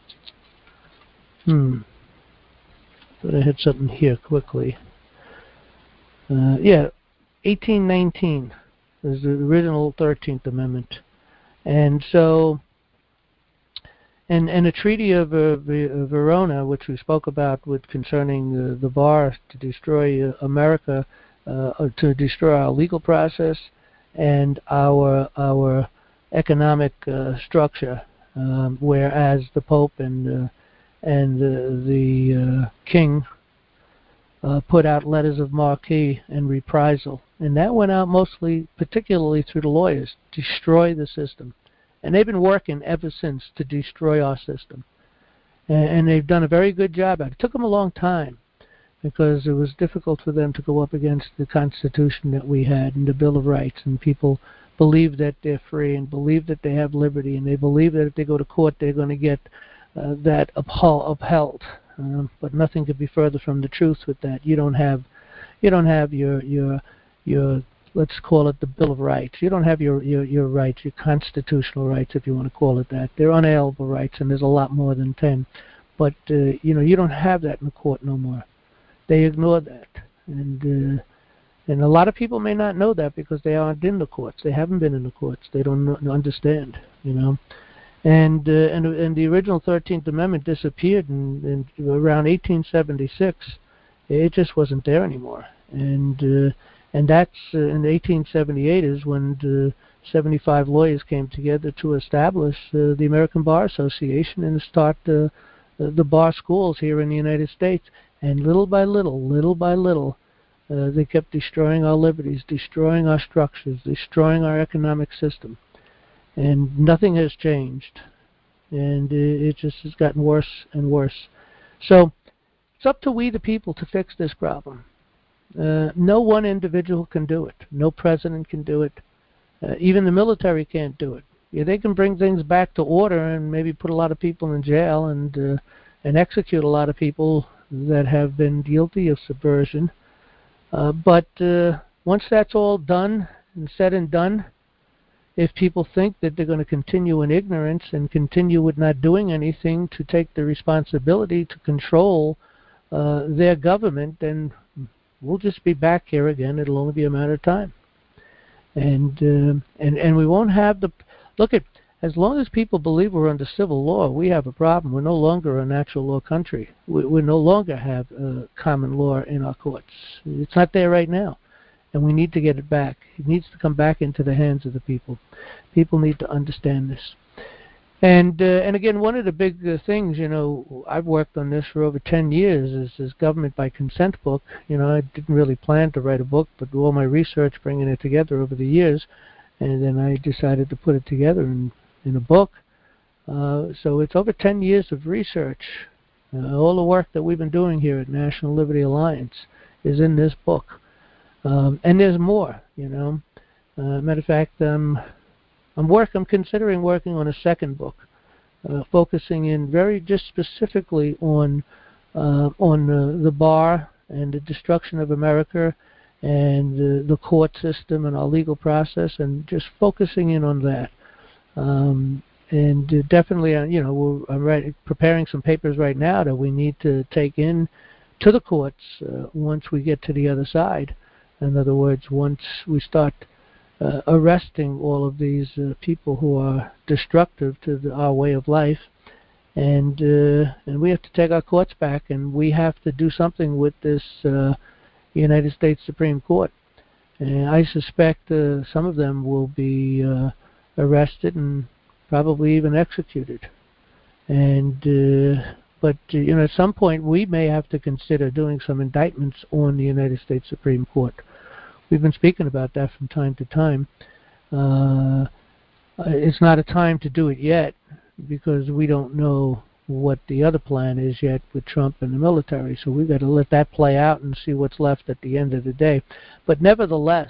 hmm. Thought I had something here quickly. Uh, yeah, eighteen nineteen is the original thirteenth Amendment. And so, and and the Treaty of uh, Verona, which we spoke about, with concerning uh, the bar to destroy uh, America, uh, to destroy our legal process and our our economic uh, structure, um, whereas the Pope and uh, and uh, the uh, King uh, put out letters of marque and reprisal. And that went out mostly, particularly through the lawyers, destroy the system. And they've been working ever since to destroy our system. And, and they've done a very good job at it. It took them a long time because it was difficult for them to go up against the Constitution that we had and the Bill of Rights. And people believe that they're free and believe that they have liberty. And they believe that if they go to court, they're going to get uh, that upheld. upheld. Um, but nothing could be further from the truth with that. You don't have, you don't have your your your let's call it the Bill of Rights. You don't have your your your rights, your constitutional rights, if you want to call it that. They're unalienable rights, and there's a lot more than ten. But uh, you know, you don't have that in the court no more. They ignore that, and uh, and a lot of people may not know that because they aren't in the courts. They haven't been in the courts. They don't know, understand. You know. And, uh, and and the original thirteenth Amendment disappeared in, in around eighteen seventy-six. It just wasn't there anymore. And uh, and that's uh, in eighteen seventy-eight is when uh, seventy-five lawyers came together to establish uh, the American Bar Association and start uh, the bar schools here in the United States. And little by little, little by little, Uh, they kept destroying our liberties, destroying our structures, destroying our economic system. And nothing has changed. And it just has gotten worse and worse. So it's up to we the people to fix this problem. Uh, no one individual can do it. No president can do it. Uh, even the military can't do it. Yeah, they can bring things back to order and maybe put a lot of people in jail and uh, and execute a lot of people that have been guilty of subversion. Uh, but uh, once that's all done and said and done, if people think that they're going to continue in ignorance and continue with not doing anything to take the responsibility to control uh, their government, then we'll just be back here again. It'll only be a matter of time. And uh, and and we won't have the look at as long as people believe we're under civil law, we have a problem. We're no longer a natural law country. We, we no longer have uh, common law in our courts. It's not there right now, and we need to get it back. It needs to come back into the hands of the people. People need to understand this. And uh, and again, one of the big uh, things, you know, I've worked on this for over ten years, is this government by consent book. You know, I didn't really plan to write a book, but all my research, bringing it together over the years, and then I decided to put it together in, in a book. Uh, so it's over ten years of research. Uh, all the work that we've been doing here at National Liberty Alliance is in this book. Um, and there's more, you know. Uh, matter of fact, um, I'm work. I'm considering working on a second book, uh, focusing in very just specifically on uh, on uh, the bar and the destruction of America and uh, the court system and our legal process, and just focusing in on that. Um, and uh, definitely, uh, you know, we're, I'm writing, preparing some papers right now that we need to take in to the courts uh, once we get to the other side. In other words, once we start Uh, arresting all of these uh, people who are destructive to the, our way of life, and uh, and we have to take our courts back, and we have to do something with this uh, United States Supreme Court. And I suspect uh, some of them will be uh, arrested and probably even executed. And uh, but uh, you know, at some point we may have to consider doing some indictments on the United States Supreme Court. We've been speaking about that from time to time. Uh, it's not a time to do it yet because we don't know what the other plan is yet with Trump and the military. So we've got to let that play out and see what's left at the end of the day. But nevertheless,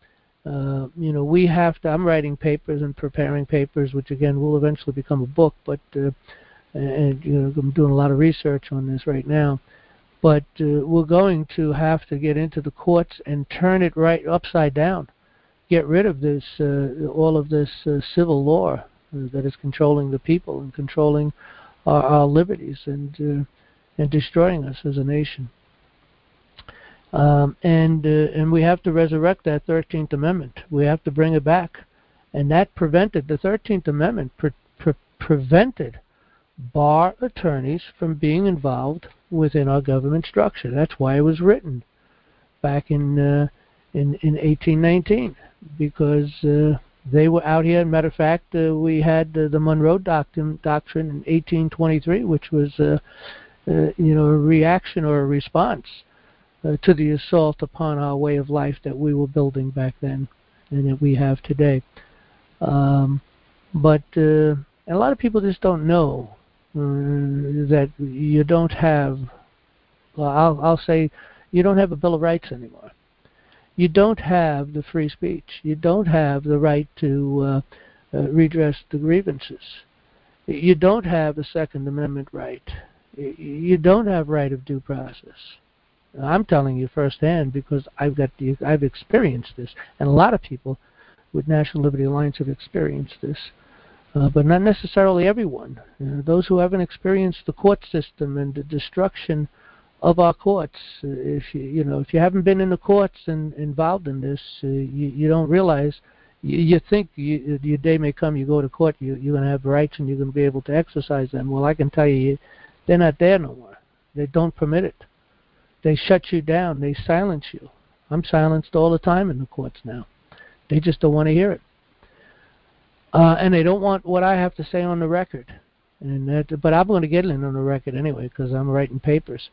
uh, you know, we have to. I'm writing papers and preparing papers, which again will eventually become a book. But uh, and you know, I'm doing a lot of research on this right now. But uh, we're going to have to get into the courts and turn it right upside down. Get rid of this, uh, all of this uh, civil law uh, that is controlling the people and controlling our, our liberties and uh, and destroying us as a nation. Um, and uh, and we have to resurrect that thirteenth Amendment. We have to bring it back, and that prevented the thirteenth Amendment pre- pre- prevented bar attorneys from being involved within our government structure. That's why it was written back in uh, in, in eighteen nineteen, because uh, they were out here. Matter of fact, uh, we had uh, the Monroe Doctrine, doctrine in eighteen twenty-three, which was uh, uh, you know a reaction or a response uh, to the assault upon our way of life that we were building back then and that we have today. Um, but uh, a lot of people just don't know Uh, that you don't have, well, I'll, I'll say, you don't have a Bill of Rights anymore. You don't have the free speech. You don't have the right to uh, uh, redress the grievances. You don't have the Second Amendment right. You don't have right of due process. I'm telling you firsthand because I've got the, I've experienced this, and a lot of people with National Liberty Alliance have experienced this. Uh, but not necessarily everyone. Uh, those who haven't experienced the court system and the destruction of our courts, uh, if you you know if you haven't been in the courts and involved in this, uh, you, you don't realize. You, you think you, your day may come, you go to court, you, you're going to have rights and you're going to be able to exercise them. Well, I can tell you, they're not there no more. They don't permit it. They shut you down. They silence you. I'm silenced all the time in the courts now. They just don't want to hear it. Uh, and they don't want what I have to say on the record. And that, but I'm going to get it on the record anyway because I'm writing papers.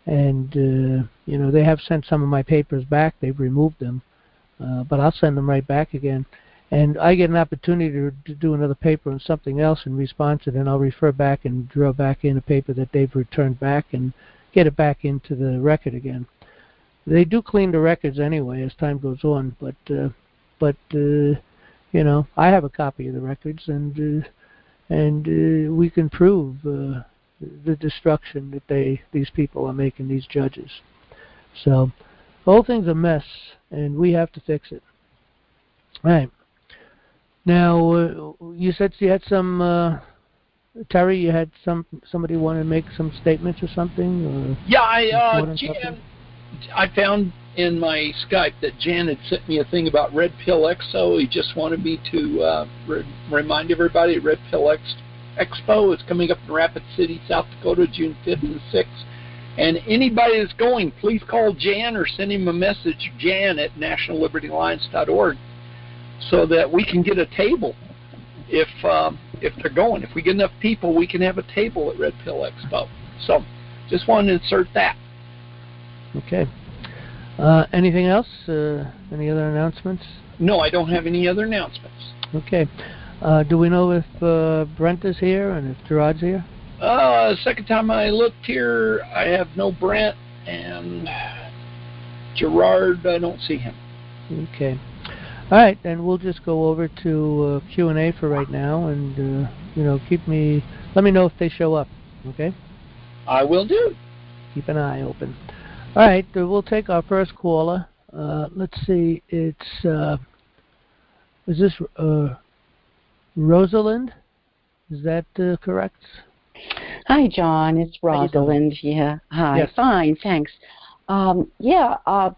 and uh, you know, they have sent some of my papers back. They've removed them, uh, but I'll send them right back again. And I get an opportunity to, to do another paper on something else in response, and then I'll refer back and draw back in a paper that they've returned back and get it back into the record again. They do clean the records anyway as time goes on, but uh, but uh, you know, I have a copy of the records, and uh, and uh, we can prove uh, the destruction that they these people are making, these judges. So the whole thing's a mess, and we have to fix it. All right. Now, uh, you said you had some, uh, Terry, you had some, somebody want to make some statements or something? Or yeah, I, uh, Jan, I found in my Skype that Jan had sent me a thing about Red Pill Expo. He just wanted me to uh, re- remind everybody Red Pill Ex- Expo is coming up in Rapid City, South Dakota, June fifth and sixth. And anybody that's going, please call Jan or send him a message, Jan at national liberty alliance dot org. So that we can get a table if um, if they're going. If we get enough people, we can have a table at Red Pill Expo. So just wanted to insert that. Okay. Uh, anything else? Uh, any other announcements? No, I don't have any other announcements. Okay. Uh, do we know if uh, Brent is here and if Gerard's here? Uh, second time I looked here, I have no Brent, and Gerard, I don't see him. Okay. All right, then we'll just go over to uh, Q and A for right now, and uh, you know, keep me. Let me know if they show up. Okay. I will do. Keep an eye open. All right, uh, we'll take our first caller. Uh, let's see. It's uh, is this uh, Rosalind? Is that uh, correct? Hi, John. It's Rosalind. Yeah. Hi. Yes. Fine. Thanks. Um, yeah. Uh,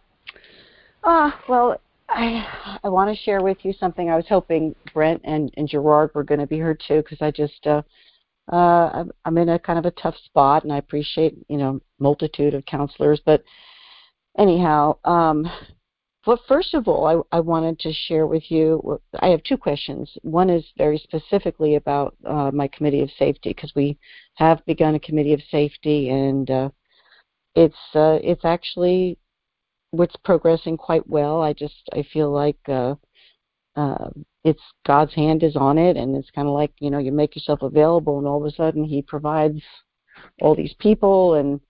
uh, well. I I want to share with you something. I was hoping Brent and, and Gerard were going to be here too, because I just uh, uh, I'm, I'm in a kind of a tough spot, and I appreciate you know multitude of counselors. But anyhow, um, well, first of all, I, I wanted to share with you. I have two questions. One is very specifically about uh, my committee of safety, because we have begun a committee of safety, and uh, it's uh, it's actually. It's progressing quite well. I just I feel like uh, uh, it's God's hand is on it, and it's kind of like you know you make yourself available, and all of a sudden He provides all these people, and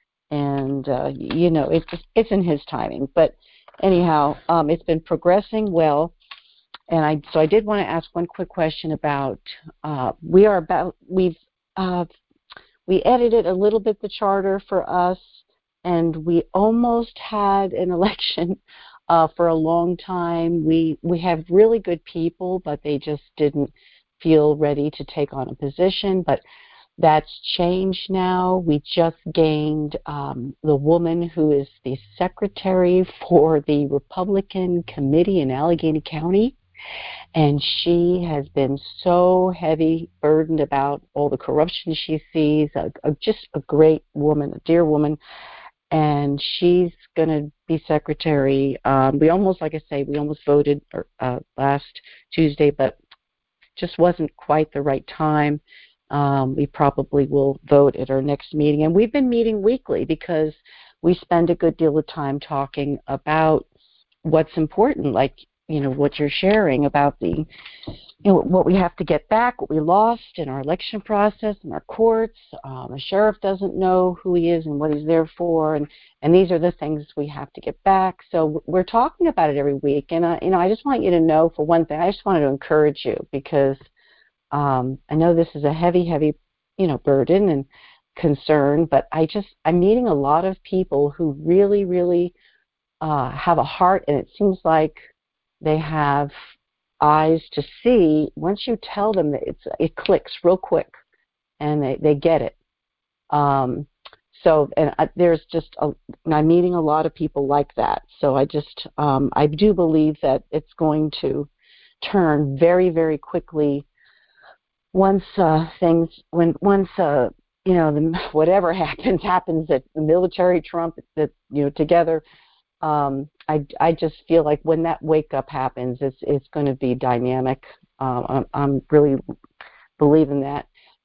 and uh, you know it's it's in His timing. But anyhow, um, it's been progressing well, and I so I did want to ask one quick question about uh, we are about we've uh, we edited a little bit the charter for us. And we almost had an election uh, for a long time. We we have really good people, but they just didn't feel ready to take on a position. But that's changed now. We just gained um, the woman who is the secretary for the Republican committee in Allegheny County. And she has been so heavy burdened about all the corruption she sees. A, a, just a great woman, a dear woman. And she's going to be secretary. Um, we almost, like I say, we almost voted uh, last Tuesday, but just wasn't quite the right time. Um, we probably will vote at our next meeting. And we've been meeting weekly because we spend a good deal of time talking about what's important, like, you know, what you're sharing about the, you know, what we have to get back, what we lost in our election process, in our courts. Um, the sheriff doesn't know who he is and what he's there for, and, and these are the things we have to get back. So we're talking about it every week, and uh, you know, I just want you to know, for one thing, I just wanted to encourage you because um, I know this is a heavy, heavy, you know, burden and concern, but I just I'm meeting a lot of people who really, really uh, have a heart, and it seems like they have eyes to see. Once you tell them that it's, it clicks real quick, and they, they get it. Um, so, and I, there's just a, I'm meeting a lot of people like that. So I just, um, I do believe that it's going to turn very, very quickly once uh, things, when once uh, you know, the, whatever happens happens, that the military, Trump, that you know, together. Um, I, I just feel like when that wake up happens, it's it's going to be dynamic. Um, I'm, I'm really believing that. But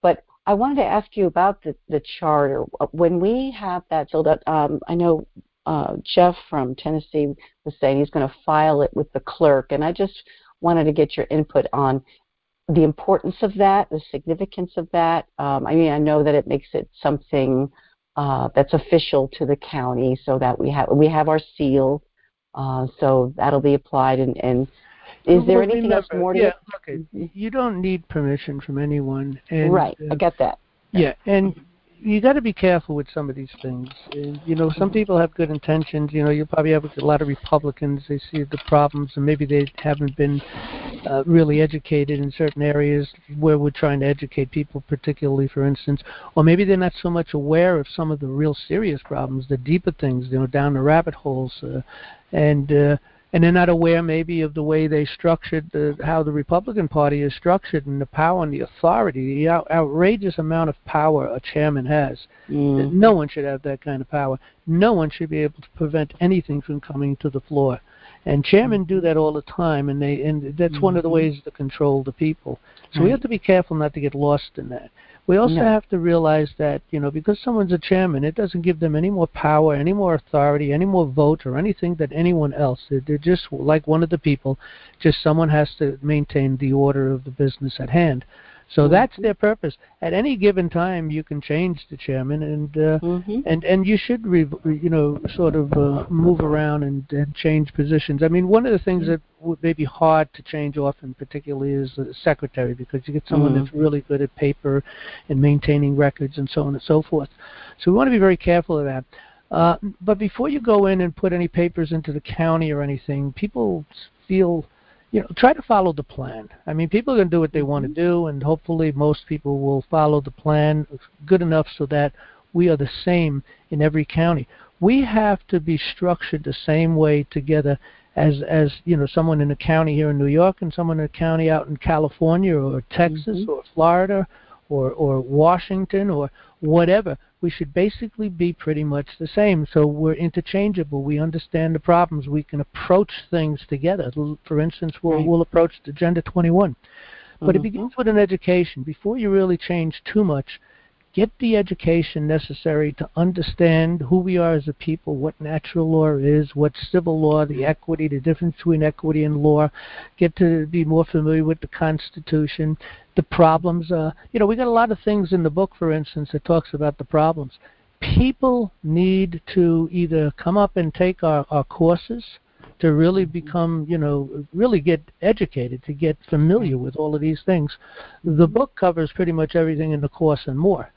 I wanted to ask you about the, the charter. When we have that filled out, um, I know uh, Jeff from Tennessee was saying he's going to file it with the clerk, and I just wanted to get your input on the importance of that, the significance of that. Um, I mean, I know that it makes it something uh, that's official to the county, so that we have we have our seal, uh, so that'll be applied. And, and is there well, anything remember, else more to yeah, it? Okay. You don't need permission from anyone. And, right, uh, I get that. Yeah, and you got to be careful with some of these things. And, you know, some people have good intentions. You know, you probably have a lot of Republicans. They see the problems, and maybe they haven't been uh, really educated in certain areas where we're trying to educate people, particularly, for instance. Or maybe they're not so much aware of some of the real serious problems, the deeper things, you know, down the rabbit holes. Uh, and... Uh, And they're not aware maybe of the way they structured, the, how the Republican Party is structured, and the power and the authority, the out, outrageous amount of power a chairman has. Mm. No one should have that kind of power. No one should be able to prevent anything from coming to the floor. And chairmen do that all the time, and they and that's mm-hmm. one of the ways to control the people. So right. we have to be careful not to get lost in that. We also no. have to realize that, you know, because someone's a chairman, it doesn't give them any more power, any more authority, any more vote, or anything than anyone else. They're, they're just like one of the people. Just someone has to maintain the order of the business at hand. So mm-hmm. that's their purpose. At any given time, you can change the chairman, and uh, mm-hmm. and and you should, re- you know, sort of uh, move around and, and change positions. I mean, one of the things mm-hmm. that would may be hard to change often, particularly, is the secretary, because you get someone mm-hmm. that's really good at paper and maintaining records and so on and so forth. So we want to be very careful of that. Uh, but before you go in and put any papers into the county or anything, people feel. You know, try to follow the plan. I mean, people are going to do what they want to do, and hopefully most people will follow the plan good enough so that we are the same in every county. We have to be structured the same way together as, as you know, someone in a county here in New York and someone in a county out in California or Texas mm-hmm. or Florida or, or Washington or whatever. We should basically be pretty much the same. So we're interchangeable. We understand the problems. We can approach things together. For instance, we'll, right. we'll approach Agenda twenty-one. But mm-hmm. it begins with an education. Before you really change too much, get the education necessary to understand who we are as a people, what natural law is, what civil law, the equity, the difference between equity and law. Get to be more familiar with the Constitution, the problems. Uh, you know, we got a lot of things in the book, for instance, that talks about the problems. People need to either come up and take our, our courses to really become, you know, really get educated, to get familiar with all of these things. The book covers pretty much everything in the course and more.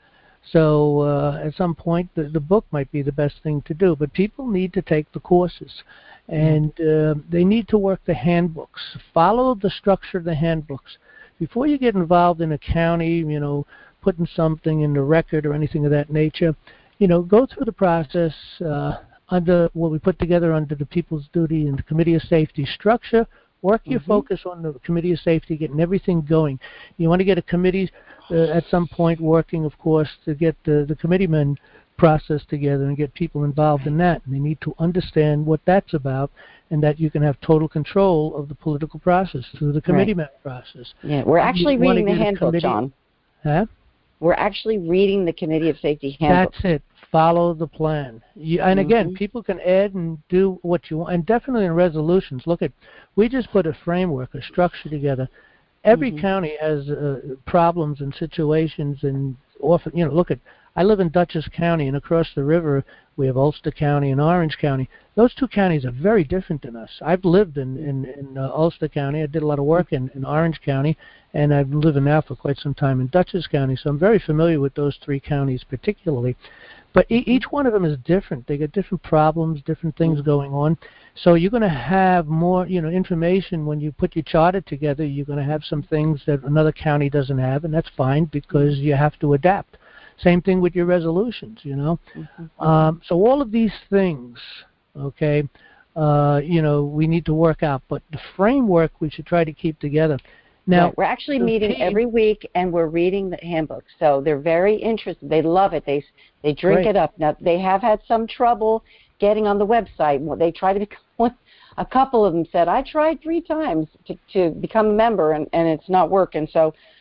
So uh, at some point, the, the book might be the best thing to do. But people need to take the courses, and uh, they need to work the handbooks. Follow the structure of the handbooks. Before you get involved in a county, you know, putting something in the record or anything of that nature, you know, go through the process uh, under what we put together under the People's Duty and the Committee of Safety structure. Work your mm-hmm. focus on the Committee of Safety, getting everything going. You want to get a committee uh, at some point working, of course, to get the, the committeemen process together and get people involved in that. And they need to understand what that's about, and that you can have total control of the political process through the committeeman right. process. Yeah, we're actually you reading the handbook, John. Huh? We're actually reading the Committee of Safety handbook. That's it. Follow the plan. You, and mm-hmm. again, people can add and do what you want. And definitely in resolutions, look at, we just put a framework, a structure together. Every mm-hmm. county has uh, problems and situations, and often, you know, look at, I live in Dutchess County, and across the river we have Ulster County and Orange County. Those two counties are very different than us. I've lived in, in, in uh, Ulster County. I did a lot of work in, in Orange County, and I've lived now for quite some time in Dutchess County, so I'm very familiar with those three counties particularly. But e- each one of them is different. They got different problems, different things mm-hmm. going on. So you're going to have more, you know, information when you put your charter together. You're going to have some things that another county doesn't have, and that's fine because you have to adapt. Same thing with your resolutions, you know. Mm-hmm. Um, so all of these things, okay, uh, you know, we need to work out. But the framework we should try to keep together. Now, right. We're actually meeting team, every week, and we're reading the handbook. So they're very interested. They love it. They they drink Great. it up. Now, they have had some trouble getting on the website. They try to become, a couple of them said, I tried three times to, to become a member, and, and it's not working. So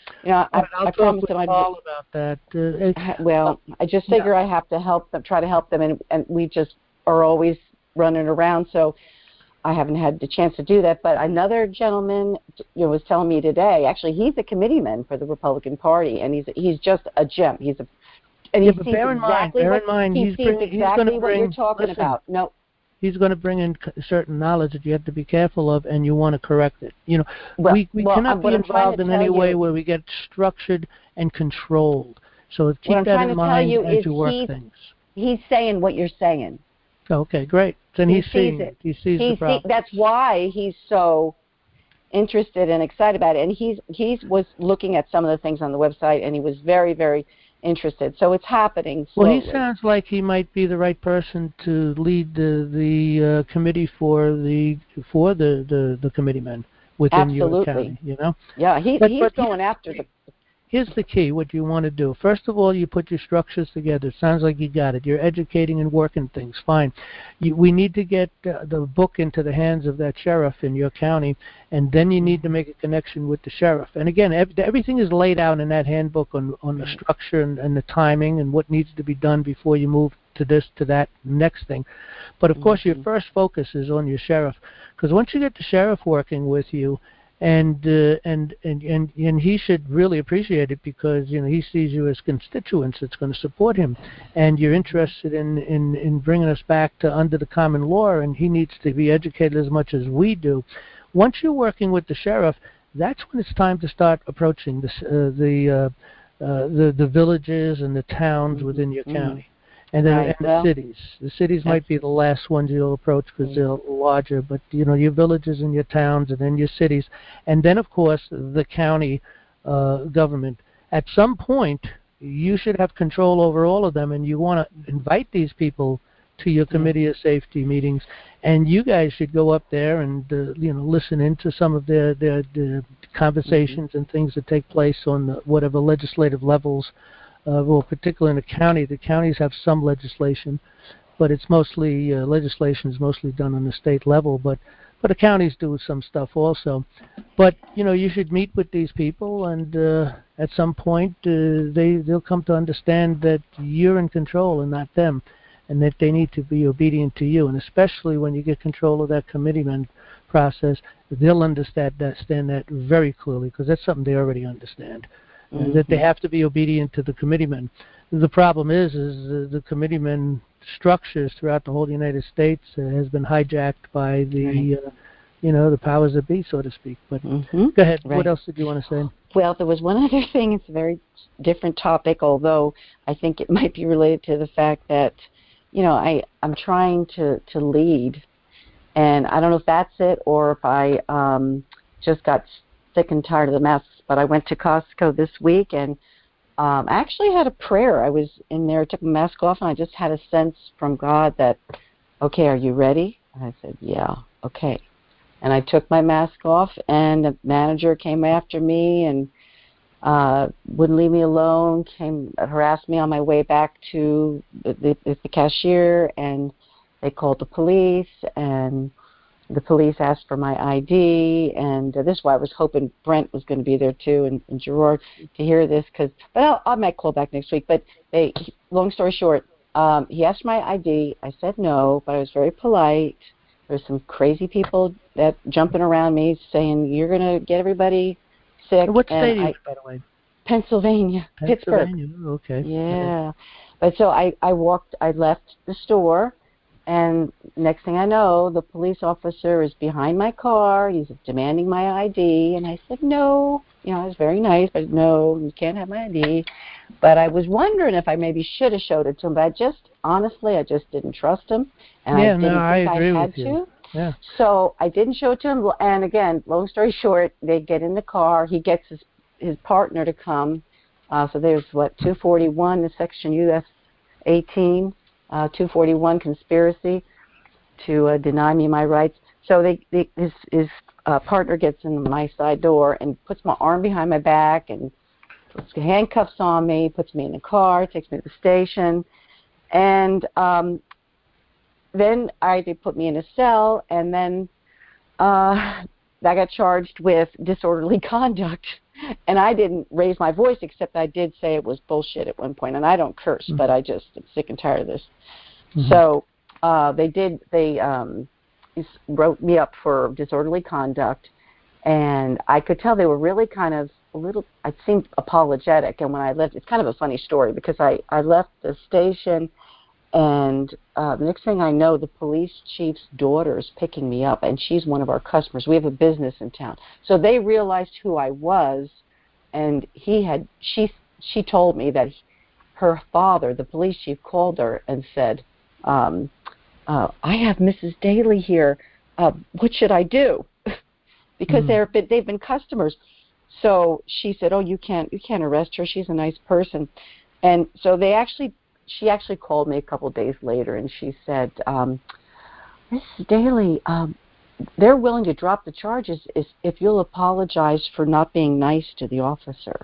You know, I, But I'll I talk promised with them I'd. Paul about that. Uh, Uh, well, I just figure yeah. I have to help them, try to help them, and, and we just are always running around, so I haven't had the chance to do that. But another gentleman, you know, was telling me today. Actually, he's a committeeman for the Republican Party, and he's he's just a gem. He's a and yeah, he but sees bear in mind, exactly bear what in mind, he he's sees bring, exactly he's what bring, you're talking listen, about. No. He's going to bring in certain knowledge that you have to be careful of, and you want to correct it. You know, well, we we well, cannot be involved in any you, way where we get structured and controlled. So keep what that I'm in mind mind you as is you work he's, things. He's saying what you're saying. Okay, great. Then he he's sees seeing it. He sees he the problem. See, that's why he's so interested and excited about it. And he's he was looking at some of the things on the website, and he was very, very interested. So it's happening slowly. Well, he sounds like he might be the right person to lead the the uh, committee for the for the the, the committeemen within Absolutely. your county. You know. Yeah, he, but, he's but going after the. Here's the key, what you want to do. First of all, you put your structures together. It sounds like you got it. You're educating and working things. Fine. You, we need to get uh, the book into the hands of that sheriff in your county, and then you need to make a connection with the sheriff. And again, ev- everything is laid out in that handbook on, on the structure and, and the timing and what needs to be done before you move to this, to that, next thing. But, of course, your first focus is on your sheriff, because once you get the sheriff working with you, And, uh, and and and and he should really appreciate it, because you know he sees you as constituents that's going to support him, and you're interested in, in, in bringing us back to under the common law, and he needs to be educated as much as we do. Once you're working with the sheriff, that's when it's time to start approaching this, uh, the, uh, uh, the the villages and the towns mm-hmm. within your county. And then right. and well, the cities. The cities might be the last ones you'll approach because they're larger, but you know your villages and your towns, and then your cities, and then of course the county uh, government. At some point, you should have control over all of them, and you want to invite these people to your committee of safety meetings, and you guys should go up there and uh, you know listen into some of their their, their conversations mm-hmm. and things that take place on the, whatever legislative levels. Uh, well, particularly in the county, the counties have some legislation, but it's mostly uh, legislation is mostly done on the state level. But but the counties do some stuff also. But you know, you should meet with these people, and uh, at some point, uh, they they'll come to understand that you're in control and not them, and that they need to be obedient to you. And especially when you get control of that committeeman process, they'll understand that, understand that very clearly, because that's something they already understand. Mm-hmm. That they have to be obedient to the committeemen. The problem is, is uh, the committeemen structures throughout the whole United States uh, has been hijacked by the, right. uh, you know, the powers that be, so to speak. But mm-hmm. go ahead. Right. What else did you want to say? Well, there was one other thing. It's a very different topic, although I think it might be related to the fact that, you know, I I'm trying to to lead, and I don't know if that's it or if I um, just got sick and tired of the masks. But I went to Costco this week, and um, I actually had a prayer. I was in there, took my mask off, and I just had a sense from God that, okay, are you ready? And I said, yeah, okay. And I took my mask off, and the manager came after me and uh, wouldn't leave me alone, came harassed me on my way back to the, the, the cashier, and they called the police, and the police asked for my I D, and uh, this is why I was hoping Brent was going to be there too, and, and Gerard to hear this. Cause, but I'll, I might call back next week. But they, long story short, um, he asked my I D. I said no, but I was very polite. There's some crazy people that jumping around me saying you're going to get everybody sick. What state and are you, I, by the way? Pennsylvania, Pennsylvania. Pittsburgh. Okay. Yeah, but so I, I walked. I left the store. And next thing I know, the police officer is behind my car. He's demanding my I D. And I said, no. You know, I was very nice, but no, you can't have my I D. But I was wondering if I maybe should have showed it to him. But I just, honestly, I just didn't trust him. And yeah, I didn't no, I think agree I had with you. to. Yeah. So I didn't show it to him. And again, long story short, they get in the car. He gets his, his partner to come. Uh, so there's, what, two forty-one, the section U S eighteen. Uh, two forty-one conspiracy to uh, deny me my rights. So they, they, his, his uh, partner gets in my side door and puts my arm behind my back and puts handcuffs on me, puts me in the car, takes me to the station, and um, then I they put me in a cell, and then uh, I got charged with disorderly conduct, and I didn't raise my voice, except I did say it was bullshit at one point, and I don't curse, mm-hmm. but I just am sick and tired of this. Mm-hmm. So uh, they did, they um, wrote me up for disorderly conduct, and I could tell they were really kind of a little, I seemed apologetic, and when I left, it's kind of a funny story, because I, I left the station, and uh, the next thing I know, the police chief's daughter is picking me up, and she's one of our customers. We have a business in town. So they realized who I was, and he had, she, she told me that he, her father, the police chief, called her and said, um, uh, I have Missus Daly here. Uh, what should I do? Because mm. they're, they've been customers. So she said, oh, you can't, you can't arrest her. She's a nice person. And so they actually, she actually called me a couple of days later, and she said, um, Missus Daly, um, they're willing to drop the charges if you'll apologize for not being nice to the officer.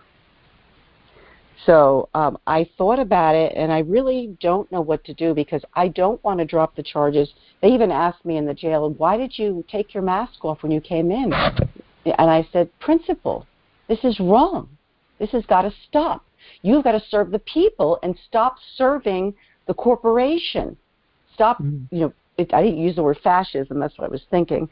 So um, I thought about it, and I really don't know what to do, because I don't want to drop the charges. They even asked me in the jail, why did you take your mask off when you came in? And I said, principal, this is wrong. This has got to stop. You've got to serve the people and stop serving the corporation. Stop, mm-hmm. you know, it, I didn't use the word fascism, that's what I was thinking.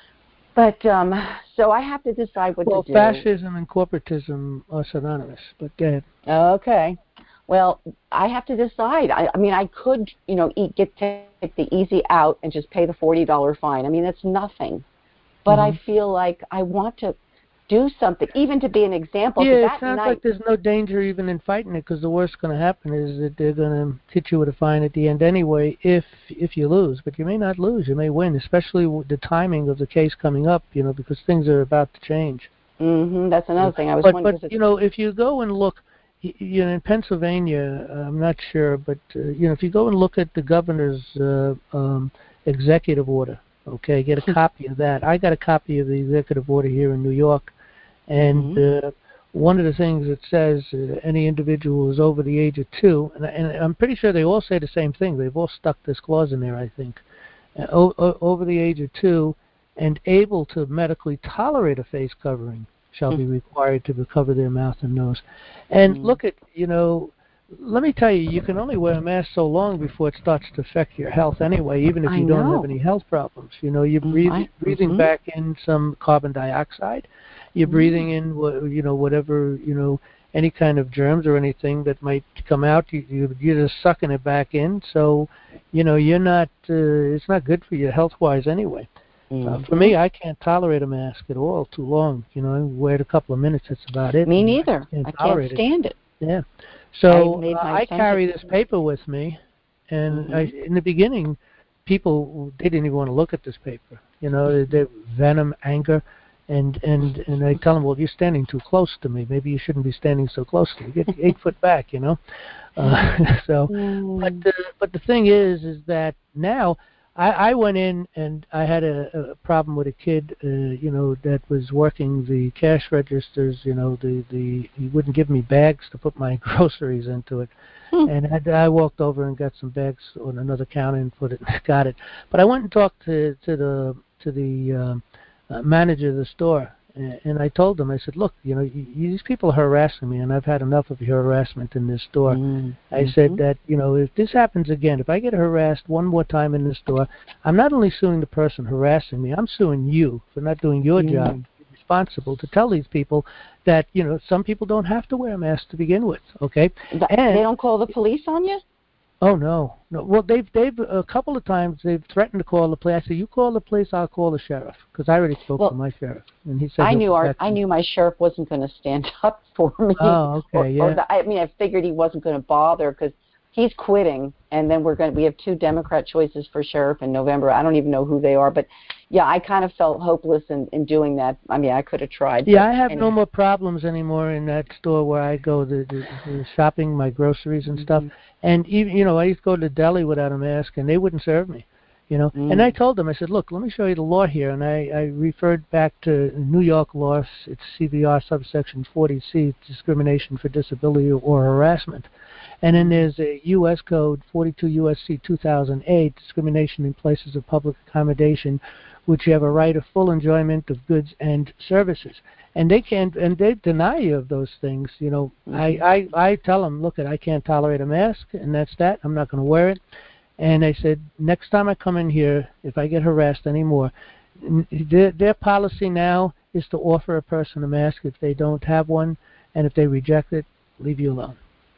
But, um, so I have to decide what well, to do. Well, fascism and corporatism are synonymous, but go ahead. Okay. Well, I have to decide. I, I mean, I could, you know, eat, get take the easy out and just pay the forty dollars fine. I mean, that's nothing. But mm-hmm. I feel like I want to do something, even to be an example. Yeah, that it sounds night, like there's no danger even in fighting it, because the worst going to happen is that they're going to hit you with a fine at the end anyway if if you lose. But you may not lose. You may win, especially with the timing of the case coming up, you know, because things are about to change. Mm-hmm. That's another thing. I was but, wondering. But, you know, if you go and look, you know, in Pennsylvania, uh, I'm not sure, but, uh, you know, if you go and look at the governor's uh, um, executive order, okay, get a copy of that. I got a copy of the executive order here in New York. And mm-hmm. uh, one of the things it says, uh, any individual who is over the age of two, and, and I'm pretty sure they all say the same thing. They've all stuck this clause in there, I think. Uh, o- o- over the age of two and able to medically tolerate a face covering shall mm-hmm. be required to cover their mouth and nose. And mm-hmm. look at, you know, let me tell you, you can only wear a mask so long before it starts to affect your health anyway, even if you I don't know. have any health problems. You know, you're mm-hmm. breathing, breathing mm-hmm. back in some carbon dioxide. You're breathing in, you know, whatever, you know, any kind of germs or anything that might come out. You, you, you're just sucking it back in. So, you know, you're not, uh, it's not good for you health-wise anyway. Mm-hmm. Uh, for me, I can't tolerate a mask at all too long. You know, I wear it a couple of minutes, that's about it. Me neither. I can't, I can't stand it. it. Yeah. So I, uh, I carry this paper with me. And mm-hmm. I, in the beginning, people, they didn't even want to look at this paper. You know, they, they venom, anger. And, and and I tell them, well, you're standing too close to me. Maybe you shouldn't be standing so close to me. Get eight foot back, you know. Uh, so, mm. but uh, but the thing is, is that now I, I went in and I had a, a problem with a kid, uh, you know, that was working the cash registers. You know, the the he wouldn't give me bags to put my groceries into it. Hmm. And I, I walked over and got some bags on another counter and put it, got it. But I went and talked to to the to the um, Uh, manager of the store, and, and I told them, I said, look, you know, you, these people are harassing me, and I've had enough of your harassment in this store. Mm-hmm. I said that, you know, if this happens again, if I get harassed one more time in this store, I'm not only suing the person harassing me, I'm suing you for not doing your mm-hmm. job. You're responsible to tell these people that, you know, some people don't have to wear a mask to begin with, okay? But and they don't call the police on you? Oh no, no. Well, they've they've a couple of times they've threatened to call the police. I said, "You call the police, I'll call the sheriff," because I already spoke well, to my sheriff, and he said I knew our me. I knew my sheriff wasn't going to stand up for me. Oh, okay, or, yeah. Or the, I mean, I figured he wasn't going to bother because he's quitting, and then we're going. We have two Democrat choices for sheriff in November. I don't even know who they are, but yeah, I kind of felt hopeless in, in doing that. I mean, I could have tried. Yeah, I have anyway. no more problems anymore in that store where I go the, the, the shopping, my groceries and stuff. Mm-hmm. And even, you know, I used to go to the deli without a mask, and they wouldn't serve me. You know, mm. and I told them, I said, look, let me show you the law here, and I, I referred back to New York law. It's C V R subsection forty C, discrimination for disability or harassment. And then there's a U S Code forty-two U S C two thousand eight, discrimination in places of public accommodation, which you have a right of full enjoyment of goods and services. And they can't, and they deny you of those things. You know, mm-hmm. I, I, I tell them, look, I can't tolerate a mask, and that's that. I'm not going to wear it. And I said, next time I come in here, if I get harassed anymore, their, their policy now is to offer a person a mask if they don't have one, and if they reject it, leave you alone.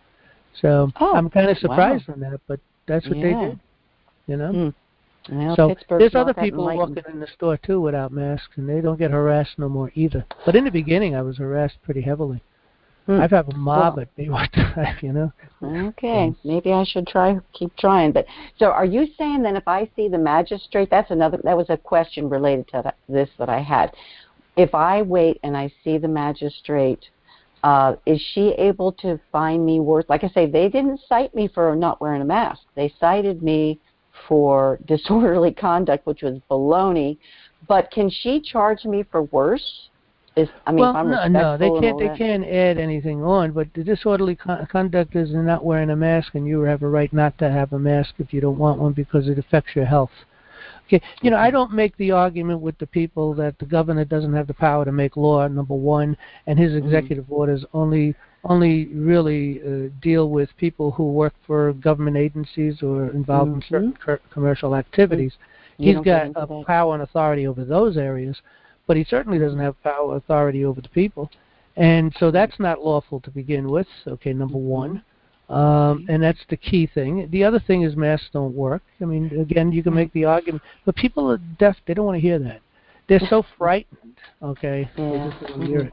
So oh, I'm kind of surprised wow. on that, but that's what yeah. they did, you know. Mm. Well, so Pittsburgh's there's other not that people enlightened. walking in the store too without masks, and they don't get harassed no more either. But in the beginning, I was harassed pretty heavily. Hmm. I've had a mob well, at me one time, you know. Okay, maybe I should try, keep trying. But so, are you saying then if I see the magistrate, that's another? That was a question related to that, this that I had. If I wait and I see the magistrate, uh, is she able to find me worth? Like I say, they didn't cite me for not wearing a mask. They cited me for disorderly conduct, which was baloney. But can she charge me for worse? Is, I mean, well, if I'm no, respectful no, they and can't. all They that. can't add anything on. But the disorderly con- conduct is not wearing a mask, and you have a right not to have a mask if you don't want one because it affects your health. Okay, you know, I don't make the argument with the people that the governor doesn't have the power to make law, number one, and his executive mm-hmm. orders only only really uh, deal with people who work for government agencies or involved mm-hmm. in certain co- commercial activities. You He's got a that. power and authority over those areas, but he certainly doesn't have power and authority over the people. And so that's not lawful to begin with, okay, number mm-hmm. one. Um, and that's the key thing. The other thing is masks don't work. I mean, again, you can make the argument, but people are deaf. They don't want to hear that. They're so frightened, okay? Yeah. They just don't hear it.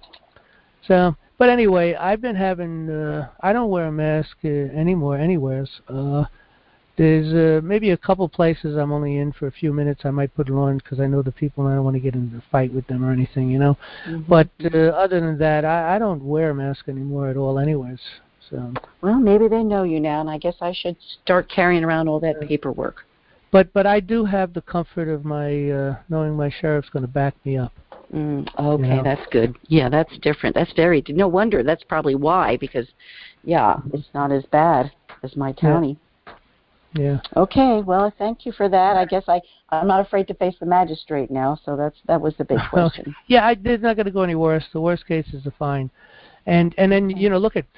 So, but anyway, I've been having, uh, I don't wear a mask uh, anymore, anywhere. Uh, there's uh, maybe a couple places I'm only in for a few minutes. I might put it on because I know the people and I don't want to get into a fight with them or anything, you know. Mm-hmm. But uh, other than that, I, I don't wear a mask anymore at all anyways. So. Well, maybe they know you now, and I guess I should start carrying around all that paperwork. But but I do have the comfort of my uh, knowing my sheriff's going to back me up. Mm, okay, you know? That's good. Yeah, that's different. That's very, no wonder. That's probably why, because, yeah, it's not as bad as my county. Yeah. yeah. Okay, well, thank you for that. I guess I, I'm not afraid to face the magistrate now, so that's that was the big question. yeah, I, it's not going to go any worse. The worst case is a fine. And, and then, you know, look at,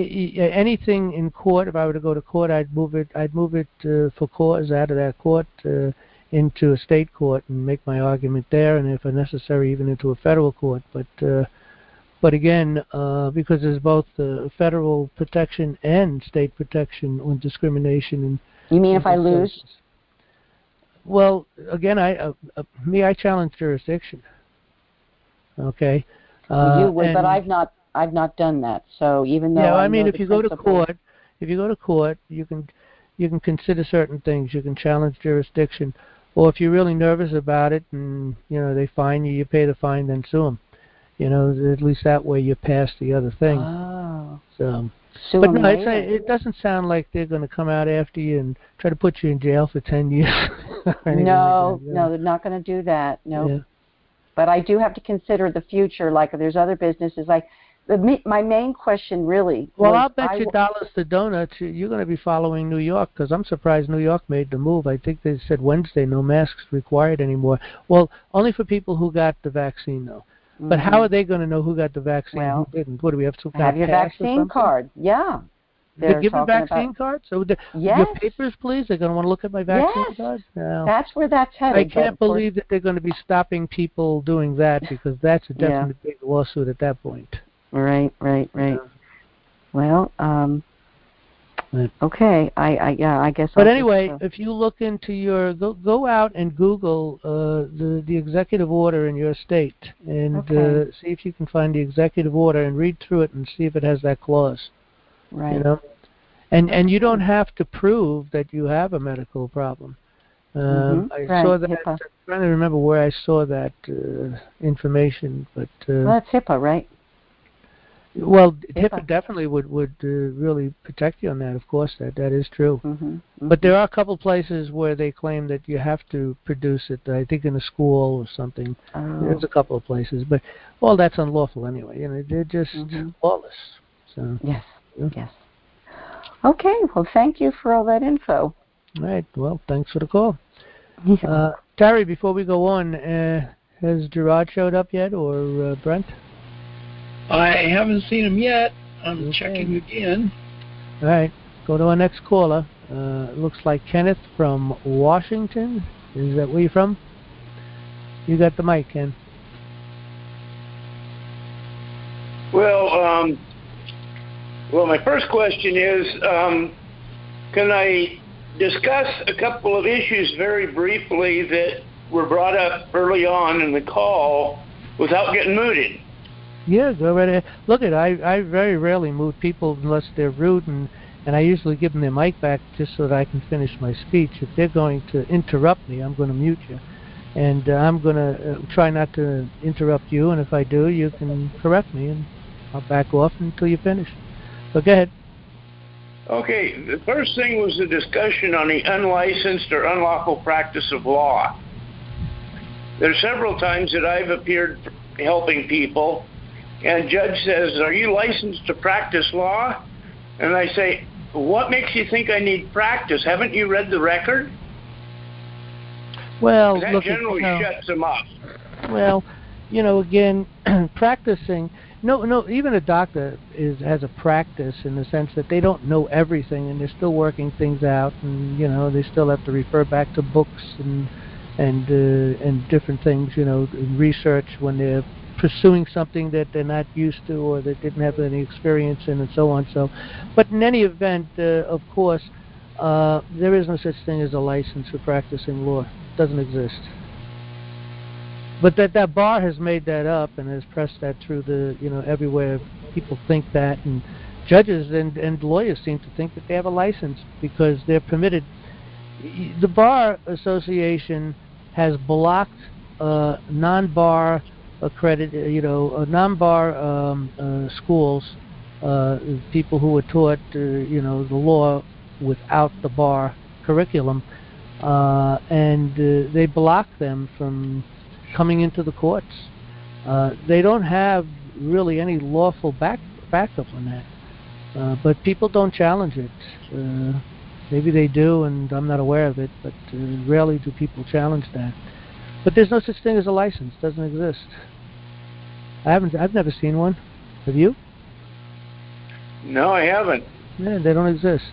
anything in court, if I were to go to court, I'd move it. I'd move it uh, for cause out of that court uh, into a state court and make my argument there, and if necessary, even into a federal court. But uh, but again, uh, because there's both uh, federal protection and state protection on discrimination. And you mean if I lose? Cases. Well, again, I uh, uh, me, I challenge jurisdiction. Okay. Uh, you would, and, but I've not. I've not done that. So even though yeah, I, I mean, know if you principle, go to court, if you go to court, you can you can consider certain things. You can challenge jurisdiction, or if you're really nervous about it, and you know they fine you, you pay the fine, then sue them. You know, at least that way you pass the other thing. Oh. So, sue but no, it's a, it doesn't sound like they're going to come out after you and try to put you in jail for ten years. no, like that, no, they're not going to do that. No. Yeah. But I do have to consider the future. Like there's other businesses like. The, my main question really Well, was, I'll bet I you dollars to donuts you're going to be following New York, because I'm surprised New York made the move. I think they said Wednesday no masks required anymore. Well, only for people who got the vaccine, though. Mm-hmm. But how are they going to know who got the vaccine well, and who didn't? What do we have to have your vaccine card? Yeah. They're giving vaccine about, cards? So the, yes. Your papers, please? They're going to want to look at my vaccine yes. card? No. That's where that's headed. I can't believe that they're going to be stopping people doing that, because that's a definite yeah. big lawsuit at that point. Right, right, right. Yeah. Well, um, okay. I, I, yeah, I guess. But I'll anyway, just, uh, if you look into your, go go out and Google uh, the the executive order in your state, and okay. uh, see if you can find the executive order and read through it and see if it has that clause. Right. You know, and and you don't have to prove that you have a medical problem. Um, mm-hmm. I right. saw that. HIPAA. I'm trying to remember where I saw that uh, information, but uh, well, that's HIPAA, right? Well, HIPAA, HIPAA definitely would would uh, really protect you on that. Of course, that that is true. Mm-hmm, mm-hmm. But there are a couple places where they claim that you have to produce it. I think in a school or something. Oh. There's a couple of places, but well, that's unlawful anyway. You know, they're just mm-hmm. lawless. So yes, yeah. yes. Okay, well, thank you for all that info. All right, well, thanks for the call. Uh, Terry, before we go on, uh, has Gerard showed up yet, or uh, Brent? I haven't seen him yet. I'm Okay. checking again. All right, go to our next caller. Uh, looks like Kenneth from Washington. Is that where you're from? You got the mic, Ken. Well, um, well, my first question is, um, can I discuss a couple of issues very briefly that were brought up early on in the call without getting mooted? Yeah, go right ahead. Look, at I I very rarely moot people unless they're rude, and and I usually give them their mic back just so that I can finish my speech. If they're going to interrupt me, I'm going to mute you, and uh, I'm going to uh, try not to interrupt you. And if I do, you can correct me, and I'll back off until you finish. So go ahead. Okay, the first thing was the discussion on the unlicensed or unlawful practice of law. There are several times that I've appeared helping people, and judge says, "Are you licensed to practice law?" And I say, "What makes you think I need practice? Haven't you read the record?" Well, that look, generally you know, shuts them up. Well, you know, again, practicing. No, no. Even a doctor is has a practice in the sense that they don't know everything, and they're still working things out, and you know, they still have to refer back to books and and uh, and different things. You know, research when they're pursuing something that they're not used to or they didn't have any experience in, and so on. So, but in any event, uh, of course, uh, there is no such thing as a license for practicing law. It doesn't exist. But that that bar has made that up and has pressed that through the, you know, everywhere. People think that, and judges and, and lawyers seem to think that they have a license because they're permitted. The Bar Association has blocked uh, non-bar accredited, you know, uh, non-bar um, uh, schools, uh, people who were taught, uh, you know, the law without the bar curriculum, uh, and uh, they block them from coming into the courts. Uh, they don't have really any lawful back backup on that, uh, but people don't challenge it. Uh, maybe they do, and I'm not aware of it, but uh, rarely do people challenge that. But there's no such thing as a license. It doesn't exist. I haven't. I've never seen one. Have you? No, I haven't. Yeah, they don't exist.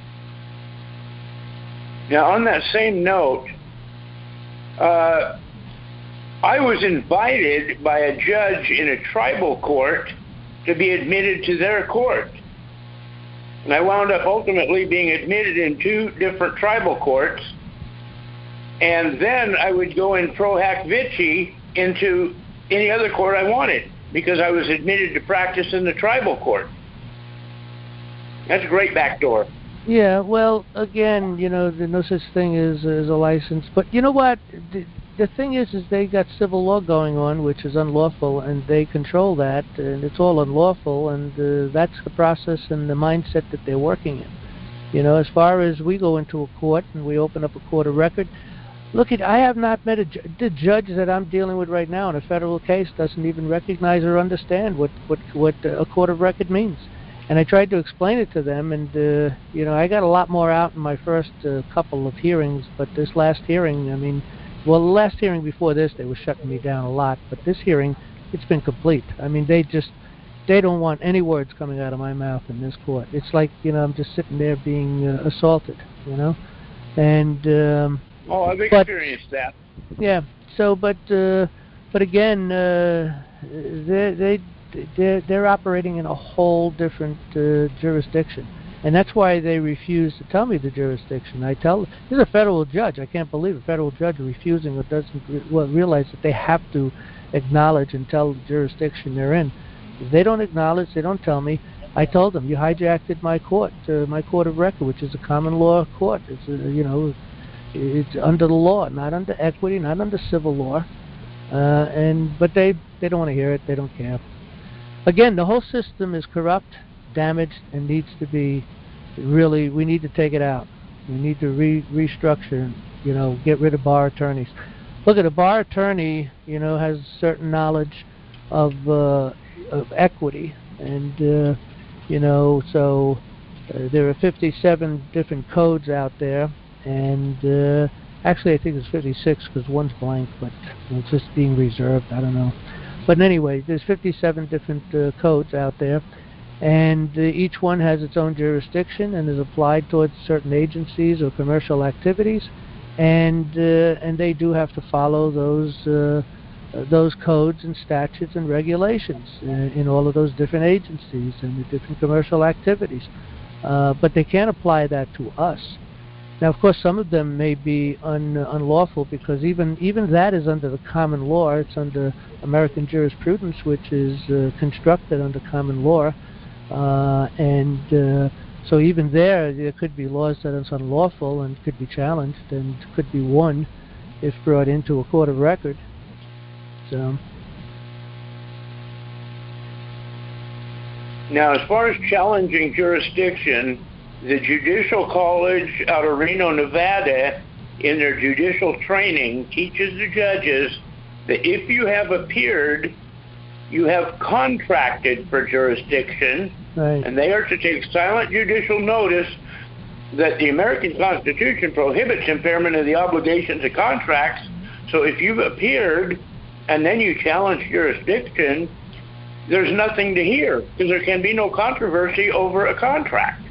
Now, on that same note, uh, I was invited by a judge in a tribal court to be admitted to their court. And I wound up ultimately being admitted in two different tribal courts. And then I would go in pro hac vici into any other court I wanted because I was admitted to practice in the tribal court. That's a great backdoor. Yeah, well, again, you know, there's no such thing as, as a license. But you know what? The, the thing is, is they got civil law going on, which is unlawful, and they control that, and it's all unlawful, and uh, that's the process and the mindset that they're working in. You know, as far as we go into a court and we open up a court of record, look, at, I have not met a ju- the judge that I'm dealing with right now in a federal case doesn't even recognize or understand what, what, what a court of record means. And I tried to explain it to them, and, uh, you know, I got a lot more out in my first uh, couple of hearings, but this last hearing, I mean, well, the last hearing before this, they were shutting me down a lot, but this hearing, it's been complete. I mean, they just, they don't want any words coming out of my mouth in this court. It's like, you know, I'm just sitting there being uh, assaulted, you know, and... Um, oh, I've experienced but, that. Yeah, so, but, uh, but again, uh, they, they, They're, they're operating in a whole different uh, jurisdiction. And that's why they refuse to tell me the jurisdiction. I tell, this is a federal judge. I can't believe a federal judge refusing or doesn't re- well, realize that they have to acknowledge and tell the jurisdiction they're in. If they don't acknowledge, they don't tell me. I told them, you hijacked my court, uh, my court of record, which is a common law court. It's, uh, you know, it's under the law, not under equity, not under civil law. Uh, and but they, they don't want to hear it. They don't care. Again, the whole system is corrupt, damaged, and needs to be really, we need to take it out. We need to re- restructure, you know, get rid of bar attorneys. Look, at a bar attorney, you know, has certain knowledge of, uh, of equity, and, uh, you know, so Uh, there are fifty-seven different codes out there, and uh, actually I think it's fifty-six because one's blank, but it's just being reserved. I don't know. But anyway, there's fifty-seven different uh, codes out there, and uh, each one has its own jurisdiction and is applied towards certain agencies or commercial activities, and uh, and they do have to follow those uh, uh, those codes and statutes and regulations in, in all of those different agencies and the different commercial activities. Uh, but they can't apply that to us. Now, of course, some of them may be un, unlawful because even even that is under the common law. It's under American jurisprudence, which is uh, constructed under common law, uh, and uh, so even there, there could be laws that are unlawful and could be challenged and could be won if brought into a court of record. So. Now, as far as challenging jurisdiction, the Judicial College out of Reno, Nevada, in their judicial training, teaches the judges that if you have appeared, you have contracted for jurisdiction, Right. and they are to take silent judicial notice that the American Constitution prohibits impairment of the obligations of contracts. So if you've appeared and then you challenge jurisdiction, there's nothing to hear because there can be no controversy over a contract.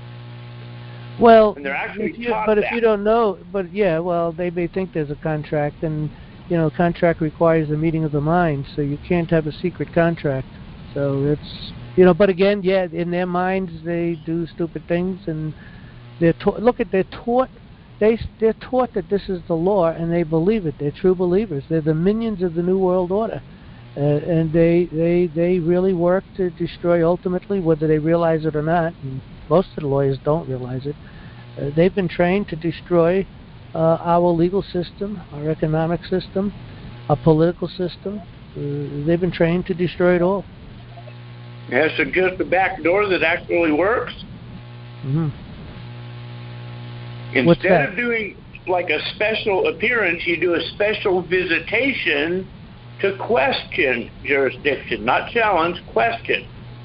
Well, And they're actually if you, taught but that. if you don't know, but yeah, well, they may think there's a contract, and you know, contract requires a meeting of the minds, so you can't have a secret contract. So it's, you know, but again, yeah, in their minds they do stupid things, and they're taught. Look at they're taught. They they're taught that this is the law, and they believe it. They're true believers. They're the minions of the New World Order. Uh, and they, they they really work to destroy ultimately, whether they realize it or not, and most of the lawyers don't realize it. Uh, they've been trained to destroy uh, our legal system, our economic system, our political system. Uh, they've been trained to destroy it all. Has suggest a back door that actually works. Mm-hmm. Instead that? of doing like a special appearance, you do a special visitation to question jurisdiction, not challenge, question.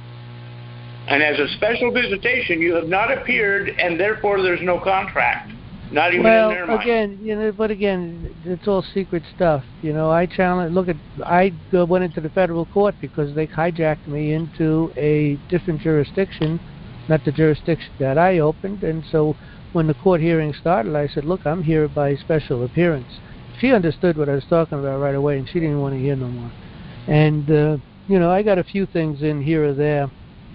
And as a special visitation, you have not appeared, and therefore there's no contract. Not even well, in their mind. again, you know, but again, it's all secret stuff. You know, I challenge. Look at, I go- went into the federal court because they hijacked me into a different jurisdiction, not the jurisdiction that I opened. And so, when the court hearing started, I said, "Look, I'm here by special appearance." She understood what I was talking about right away, and she didn't want to hear no more. And uh, you know, I got a few things in here or there,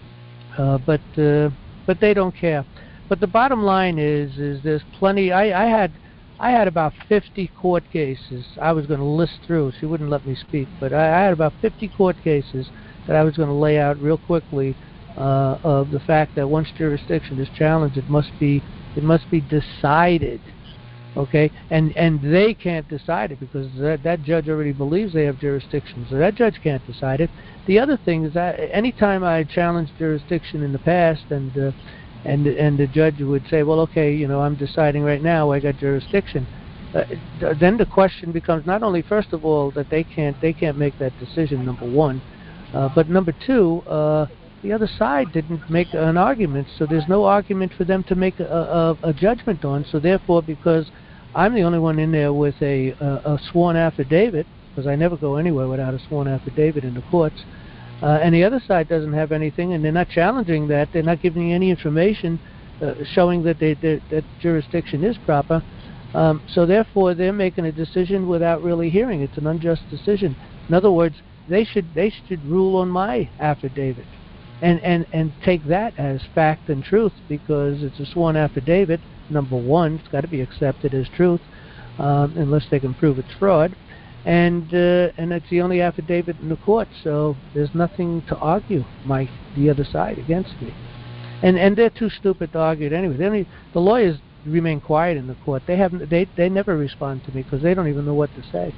uh, but uh, but they don't care. But the bottom line is, is there's plenty. I, I had, I had about fifty court cases. I was going to list through. She wouldn't let me speak, but I, I had about fifty court cases that I was going to lay out real quickly uh, of the fact that once jurisdiction is challenged, it must be, it must be decided. Okay, and and they can't decide it because that, that judge already believes they have jurisdiction, so that judge can't decide it. The other thing is that anytime I challenged jurisdiction in the past, and uh, and and the judge would say, well, okay, you know, I'm deciding right now, I got jurisdiction. Uh, then the question becomes not only, first of all, that they can't they can't make that decision, number one, uh, but number two, uh, the other side didn't make an argument, so there's no argument for them to make a, a, a judgment on. So therefore, because I'm the only one in there with a, a, a sworn affidavit, because I never go anywhere without a sworn affidavit in the courts, uh, and the other side doesn't have anything, and they're not challenging that, they're not giving any information uh, showing that they, they, that jurisdiction is proper. Um, so therefore, they're making a decision without really hearing. It's an unjust decision. In other words, they should they should rule on my affidavit. And, and, and take that as fact and truth because it's a sworn affidavit. Number one, it's got to be accepted as truth um, unless they can prove it's fraud. And uh, and it's the only affidavit in the court, so there's nothing to argue my the other side against me. And and they're too stupid to argue it anyway. They only, the lawyers remain quiet in the court. They haven't they they never respond to me because they don't even know what to say.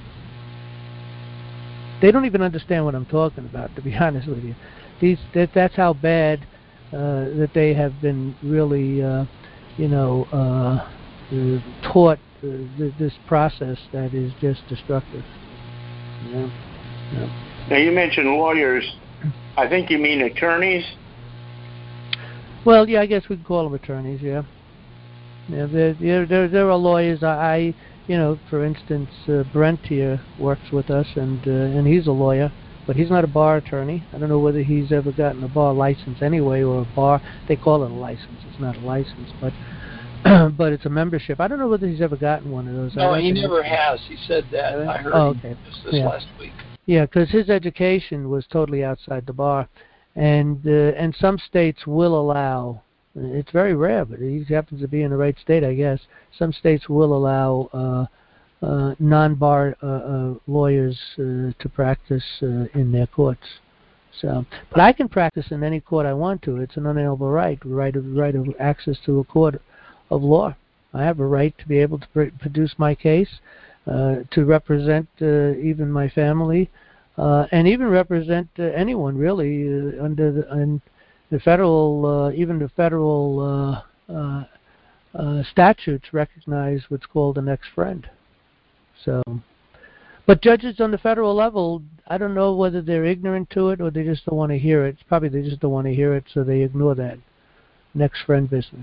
They don't even understand what I'm talking about, to be honest with you. These, that, that's how bad uh, that they have been really, uh, you know, uh, uh, taught uh, th- this process that is just destructive. Yeah. Yeah. Now, you mentioned lawyers. I think you mean attorneys? Well, yeah, I guess we can call them attorneys. Yeah, yeah. There, there, there, there are lawyers. I, I, you know, for instance, uh, Brent here works with us, and uh, and he's a lawyer, but he's not a bar attorney. I don't know whether he's ever gotten a bar license anyway, or a bar. They call it a license. It's not a license, but but it's a membership. I don't know whether he's ever gotten one of those. No, he never has. He said that. Really? I heard oh, him okay. just this yeah. last week. Yeah, because his education was totally outside the bar, and uh, and some states will allow. It's very rare, but he happens to be in the right state, I guess. Some states will allow uh, uh, non-bar uh, uh, lawyers uh, to practice uh, in their courts. So, but I can practice in any court I want to. It's an unalienable right, right of right of access to a court of law. I have a right to be able to pr- produce my case, uh, to represent uh, even my family, uh, and even represent uh, anyone really uh, under the, and the federal, uh, even the federal uh, uh, uh, statutes recognize what's called an ex-friend. So, but judges on the federal level, I don't know whether they're ignorant to it or they just don't want to hear it. It's probably they just don't want to hear it, so they ignore that next friend business.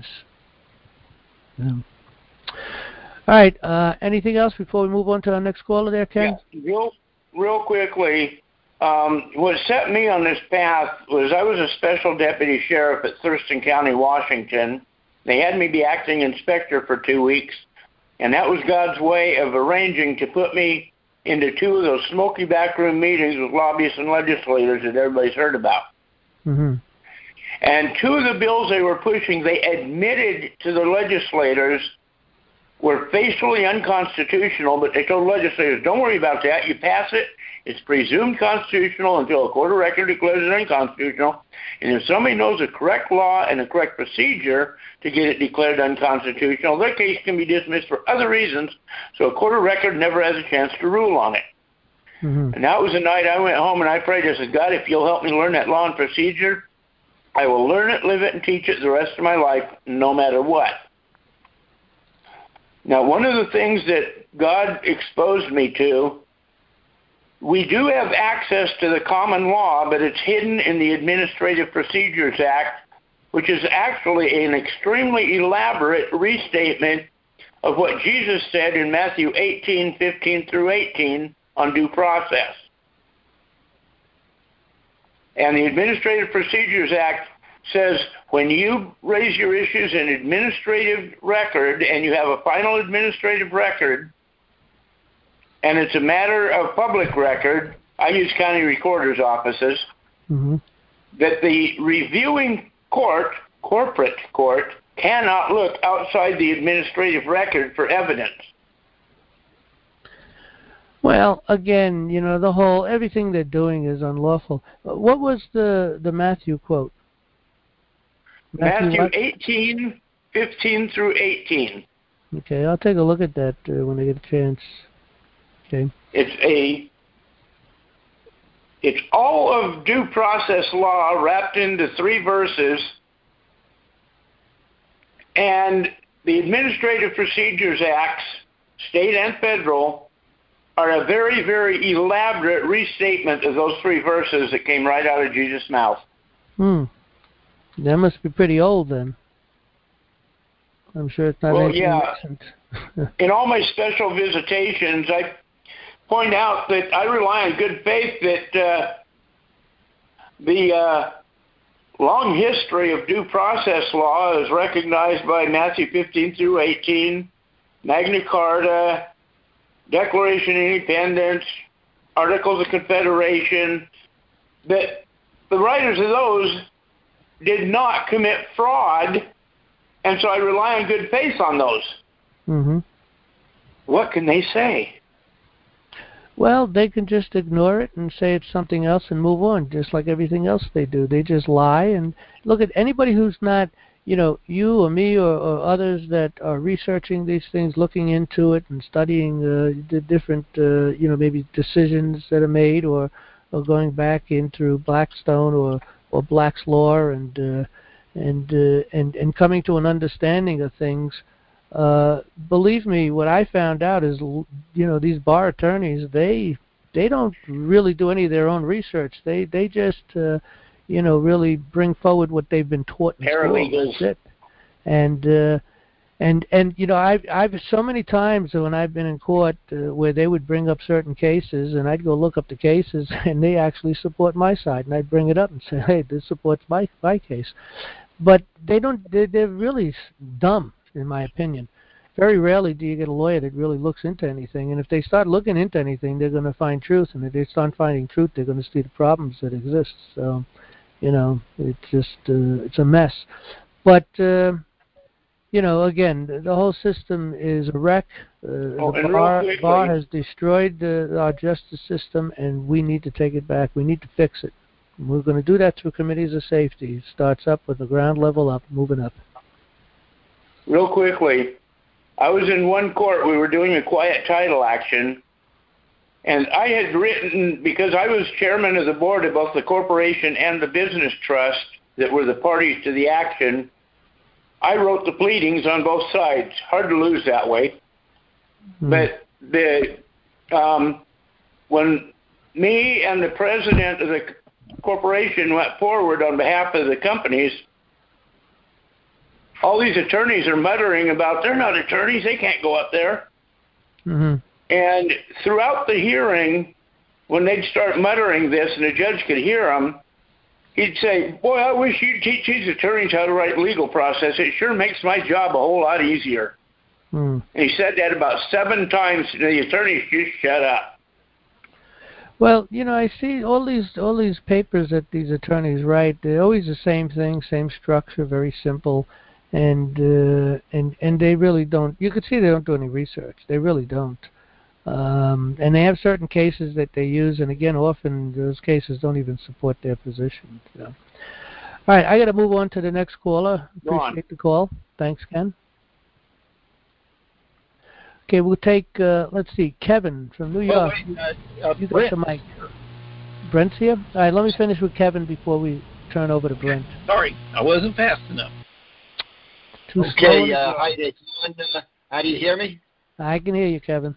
Um, all right. Uh, anything else before we move on to our next caller there, Ken? Yeah, real, real quickly, um, what set me on this path was I was a special deputy sheriff at Thurston County, Washington. They had me be acting inspector for two weeks, and that was God's way of arranging to put me into two of those smoky backroom meetings with lobbyists and legislators that everybody's heard about. Mm-hmm. And two of the bills they were pushing, they admitted to the legislators were facially unconstitutional, but they told legislators, don't worry about that. You pass it, it's presumed constitutional until a court of record declares it unconstitutional. And if somebody knows the correct law and the correct procedure to get it declared unconstitutional, their case can be dismissed for other reasons, so a court of record never has a chance to rule on it. Mm-hmm. And that was the night I went home and I prayed. I said, God, if you'll help me learn that law and procedure, I will learn it, live it, and teach it the rest of my life, no matter what. Now, one of the things that God exposed me to, we do have access to the common law, but it's hidden in the Administrative Procedures Act, which is actually an extremely elaborate restatement of what Jesus said in Matthew eighteen, fifteen through eighteen on due process. And the Administrative Procedures Act says when you raise your issues in administrative record and you have a final administrative record and it's a matter of public record, I use county recorder's offices, Mm-hmm. that the reviewing court, corporate court, cannot look outside the administrative record for evidence. Well, again, you know, the whole, everything they're doing is unlawful. What was the, the Matthew quote? Matthew what? eighteen, fifteen through eighteen. Okay, I'll take a look at that uh, when I get a chance. Okay. It's a, it's all of due process law wrapped into three verses, and the Administrative Procedures Acts, state and federal, are a very, very elaborate restatement of those three verses that came right out of Jesus' mouth. Hmm. That must be pretty old then. I'm sure it's not Well, anything yeah. recent. In all my special visitations, I point out that I rely on good faith that uh, the uh, long history of due process law is recognized by Matthew fifteen through eighteen, Magna Carta, Declaration of Independence, Articles of Confederation, that the writers of those did not commit fraud, and so I rely on good faith on those. Mm-hmm. What can they say? Well, they can just ignore it and say it's something else and move on, just like everything else they do. They just lie. And look at anybody who's not, you know, you or me or, or others that are researching these things, looking into it and studying uh, the different, uh, you know, maybe decisions that are made, or, or going back in through Blackstone or, or Black's Law, and uh, and uh, and and coming to an understanding of things. Uh, believe me, what I found out is, you know, these bar attorneys, they they don't really do any of their own research. They they just, uh, you know, really bring forward what they've been taught in Paralegals. school. That's it. And uh, and and you know, I've I've so many times when I've been in court uh, where they would bring up certain cases, and I'd go look up the cases, and they actually support my side, and I'd bring it up and say, hey, this supports my my case. But they don't. They're, they're really dumb, in my opinion. Very rarely do you get a lawyer that really looks into anything, and if they start looking into anything, they're going to find truth, and if they start finding truth, they're going to see the problems that exist. So, you know, it's just uh, it's a mess. But uh, you know, again, the, the whole system is a wreck. Uh, Oh, the and real bar, quickly- bar has destroyed uh, our justice system, and we need to take it back. We need to fix it. And we're going to do that through committees of safety. It starts up with the ground level up, moving up. Real quickly, I was in one court. We were doing a quiet title action, and I had written, because I was chairman of the board of both the corporation and the business trust that were the parties to the action, I wrote the pleadings on both sides. Hard to lose that way. Hmm. But the um, when me and the president of the corporation went forward on behalf of the companies, all these attorneys are muttering about they're not attorneys, they can't go up there. Mm-hmm. And throughout the hearing, when they'd start muttering this and the judge could hear them, he'd say, boy, I wish you'd teach these attorneys how to write legal process. It sure makes my job a whole lot easier. Hmm. And he said that about seven times, and the attorneys just shut up. Well, you know, I see all these all these papers that these attorneys write. They're always the same thing, same structure, very simple, and uh, and and they really don't. You can see they don't do any research. They really don't. Um, and they have certain cases that they use, and again, often those cases don't even support their position. So. All right, I got to move on to the next caller. Go on. Appreciate the call. Thanks, Ken. Okay, we'll take, uh, let's see, Kevin from New York. Oh, wait, uh, uh, You got Brent. the mic. Brent's here? All right, let me finish with Kevin before we turn over to Brent. Sorry, I wasn't fast enough. Too slow Okay, on the uh, draw. hi there, John. Uh, how do you hear me? I can hear you, Kevin.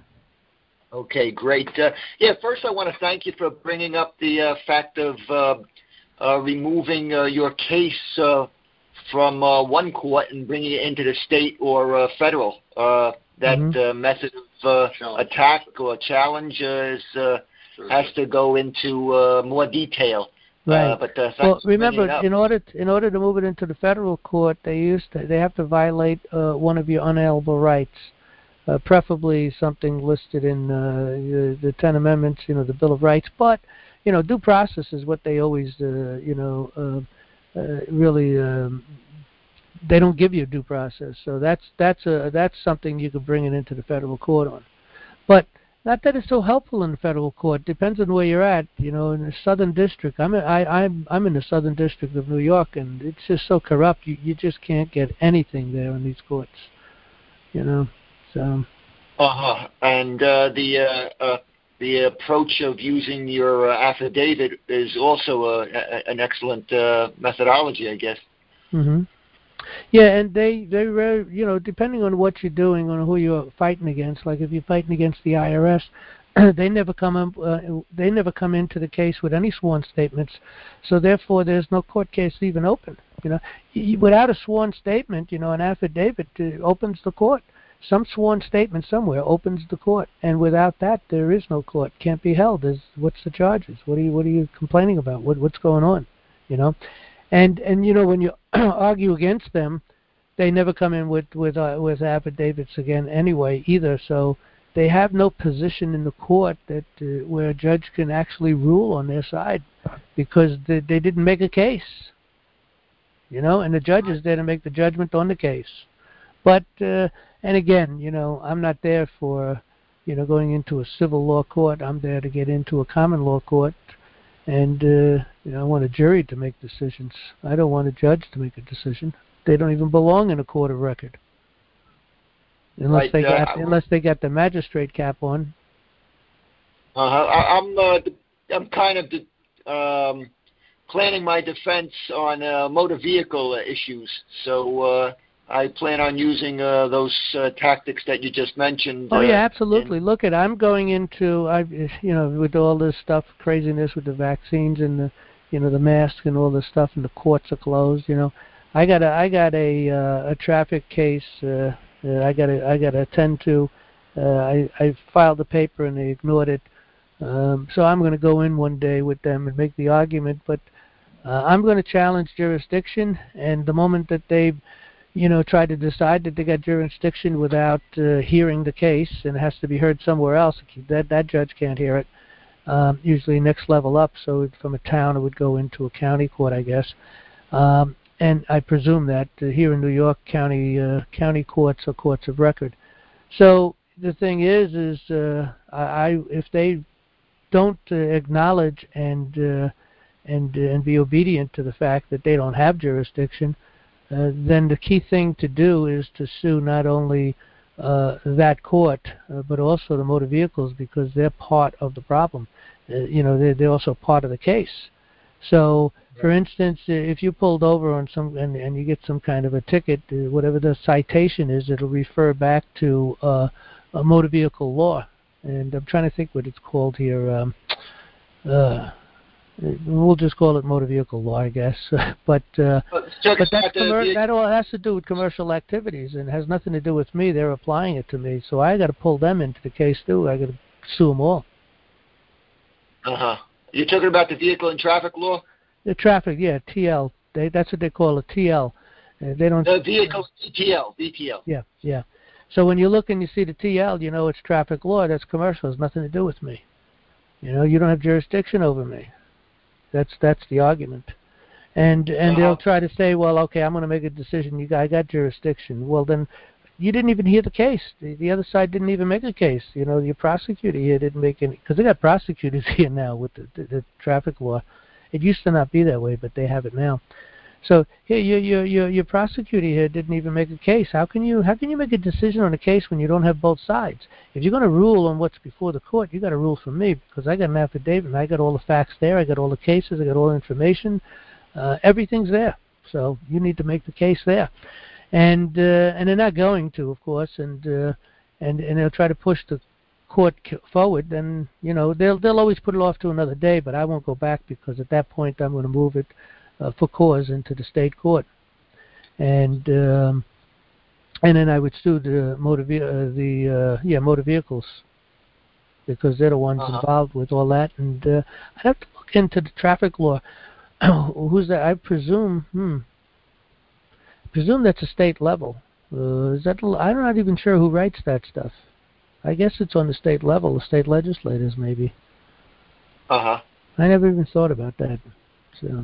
Okay, great. Uh, yeah, first I want to thank you for bringing up the uh, fact of uh, uh, removing uh, your case uh, from uh, one court and bringing it into the state or uh, federal. Uh, that Mhm. uh, method of uh, attack or challenge uh, is, uh, has to go into uh, more detail. Right. Uh, but uh, thanks Well, for bringing remember, it up. in order to, in order to move it into the federal court, they used to, they have to violate uh, one of your unalienable rights, uh, preferably something listed in uh, the, the Ten Amendments, you know, the Bill of Rights. But you know, due process is what they always, uh, you know, uh, uh, really. Um, they don't give you due process, so that's that's a that's something you could bring it into the federal court on. But not that it's so helpful in the federal court. Depends on where you're at. You know, in the Southern District, I'm in, I, I'm I'm in the Southern District of New York, and it's just so corrupt. You you just can't get anything there in these courts. You know, so. Uh-huh. And uh, the uh, uh, the approach of using your uh, affidavit is also a, a, an excellent uh, methodology, I guess. Mhm. Yeah, and they they re- you know, depending on what you're doing, on who you're fighting against. Like if you're fighting against the I R S, they never come up, uh, they never come into the case with any sworn statements. So therefore, there's no court case even open. You know, y- without a sworn statement, you know, an affidavit uh, opens the court. Some sworn statement somewhere opens the court, and without that, there is no court. Can't be held. There's, what's the charges? What are you What are you complaining about? What What's going on? You know. And and you know, when you argue against them, they never come in with with uh, with affidavits again anyway either. So they have no position in the court that uh, where a judge can actually rule on their side, because they, they didn't make a case. You know, and the judge is there to make the judgment on the case. But uh, and again, you know, I'm not there for, you know, going into a civil law court. I'm there to get into a common law court. And, uh, you know, I want a jury to make decisions. I don't want a judge to make a decision. They don't even belong in a court of record. Unless Right, they uh, got unless they got the magistrate cap on. Uh-huh. I, I'm uh, I'm kind of de- um, planning my defense on uh, motor vehicle uh, issues. So uh, I plan on using uh, those uh, tactics that you just mentioned. Oh uh, yeah, absolutely. in- Look at I'm going into I you know, with all this stuff, craziness with the vaccines and the you know, the mask and all the stuff, and the courts are closed. You know, I got a I got a uh, a traffic case uh, that I got to I got to attend to. Uh, I I filed the paper and they ignored it. Um, so I'm going to go in one day with them and make the argument, but uh, I'm going to challenge jurisdiction. And the moment that they, you know, try to decide that they got jurisdiction without uh, hearing the case, and it has to be heard somewhere else, that that judge can't hear it. Um, usually next level up, so from a town it would go into a county court, I guess. Um, and I presume that uh, here in New York, county uh, county courts are courts of record. So the thing is, is uh, I if they don't uh, acknowledge and uh, and uh, and be obedient to the fact that they don't have jurisdiction, uh, then the key thing to do is to sue not only uh, that court uh, but also the motor vehicles, because they're part of the problem. Uh, you know, they're, they're also part of the case. So, for instance, if you pulled over on some and, and you get some kind of a ticket, uh, whatever the citation is, it'll refer back to uh, a motor vehicle law. And I'm trying to think what it's called here. Um, uh, we'll just call it motor vehicle law, I guess. but uh, but that's commer- that all has to do with commercial activities and has nothing to do with me. They're applying it to me, so I got to pull them into the case too. I got to sue them all. Uh huh. You're talking about the vehicle and traffic law? The traffic, yeah, T L. They, that's what they call it, T L. Uh, they don't. The vehicle, V T L, V T L. Yeah, yeah. So when you look and you see the T L, you know it's traffic law. That's commercial. It has nothing to do with me. You know, you don't have jurisdiction over me. That's that's the argument. And and uh-huh. They'll try to say, well, okay, I'm going to make a decision. You I got jurisdiction. Well, then you didn't even hear the case. The, the other side didn't even make a case. You know, your prosecutor here didn't make any, because they got prosecutors here now with the, the, the traffic law. It used to not be that way, but they have it now. So here, your your your your prosecutor here didn't even make a case. How can you how can you make a decision on a case when you don't have both sides? If you're going to rule on what's before the court, you got to rule for me, because I got an affidavit and I got all the facts there. I got all the cases. I got all the information. Uh, everything's there. So you need to make the case there. And uh, and they're not going to, of course, and uh, and and they'll try to push the court forward. Then you know they'll they'll always put it off to another day. But I won't go back, because at that point I'm going to move it uh, for cause into the state court, and um, and then I would sue the motor ve- uh, the uh, yeah motor vehicles, because they're the ones uh-huh. involved with all that. And uh, I'd have to look into the traffic law. Who's that? I presume. Hmm. presume that's a state level. Uh, is that? I'm not even sure who writes that stuff. I guess it's on the state level, the state legislators maybe. Uh huh. I never even thought about that. So.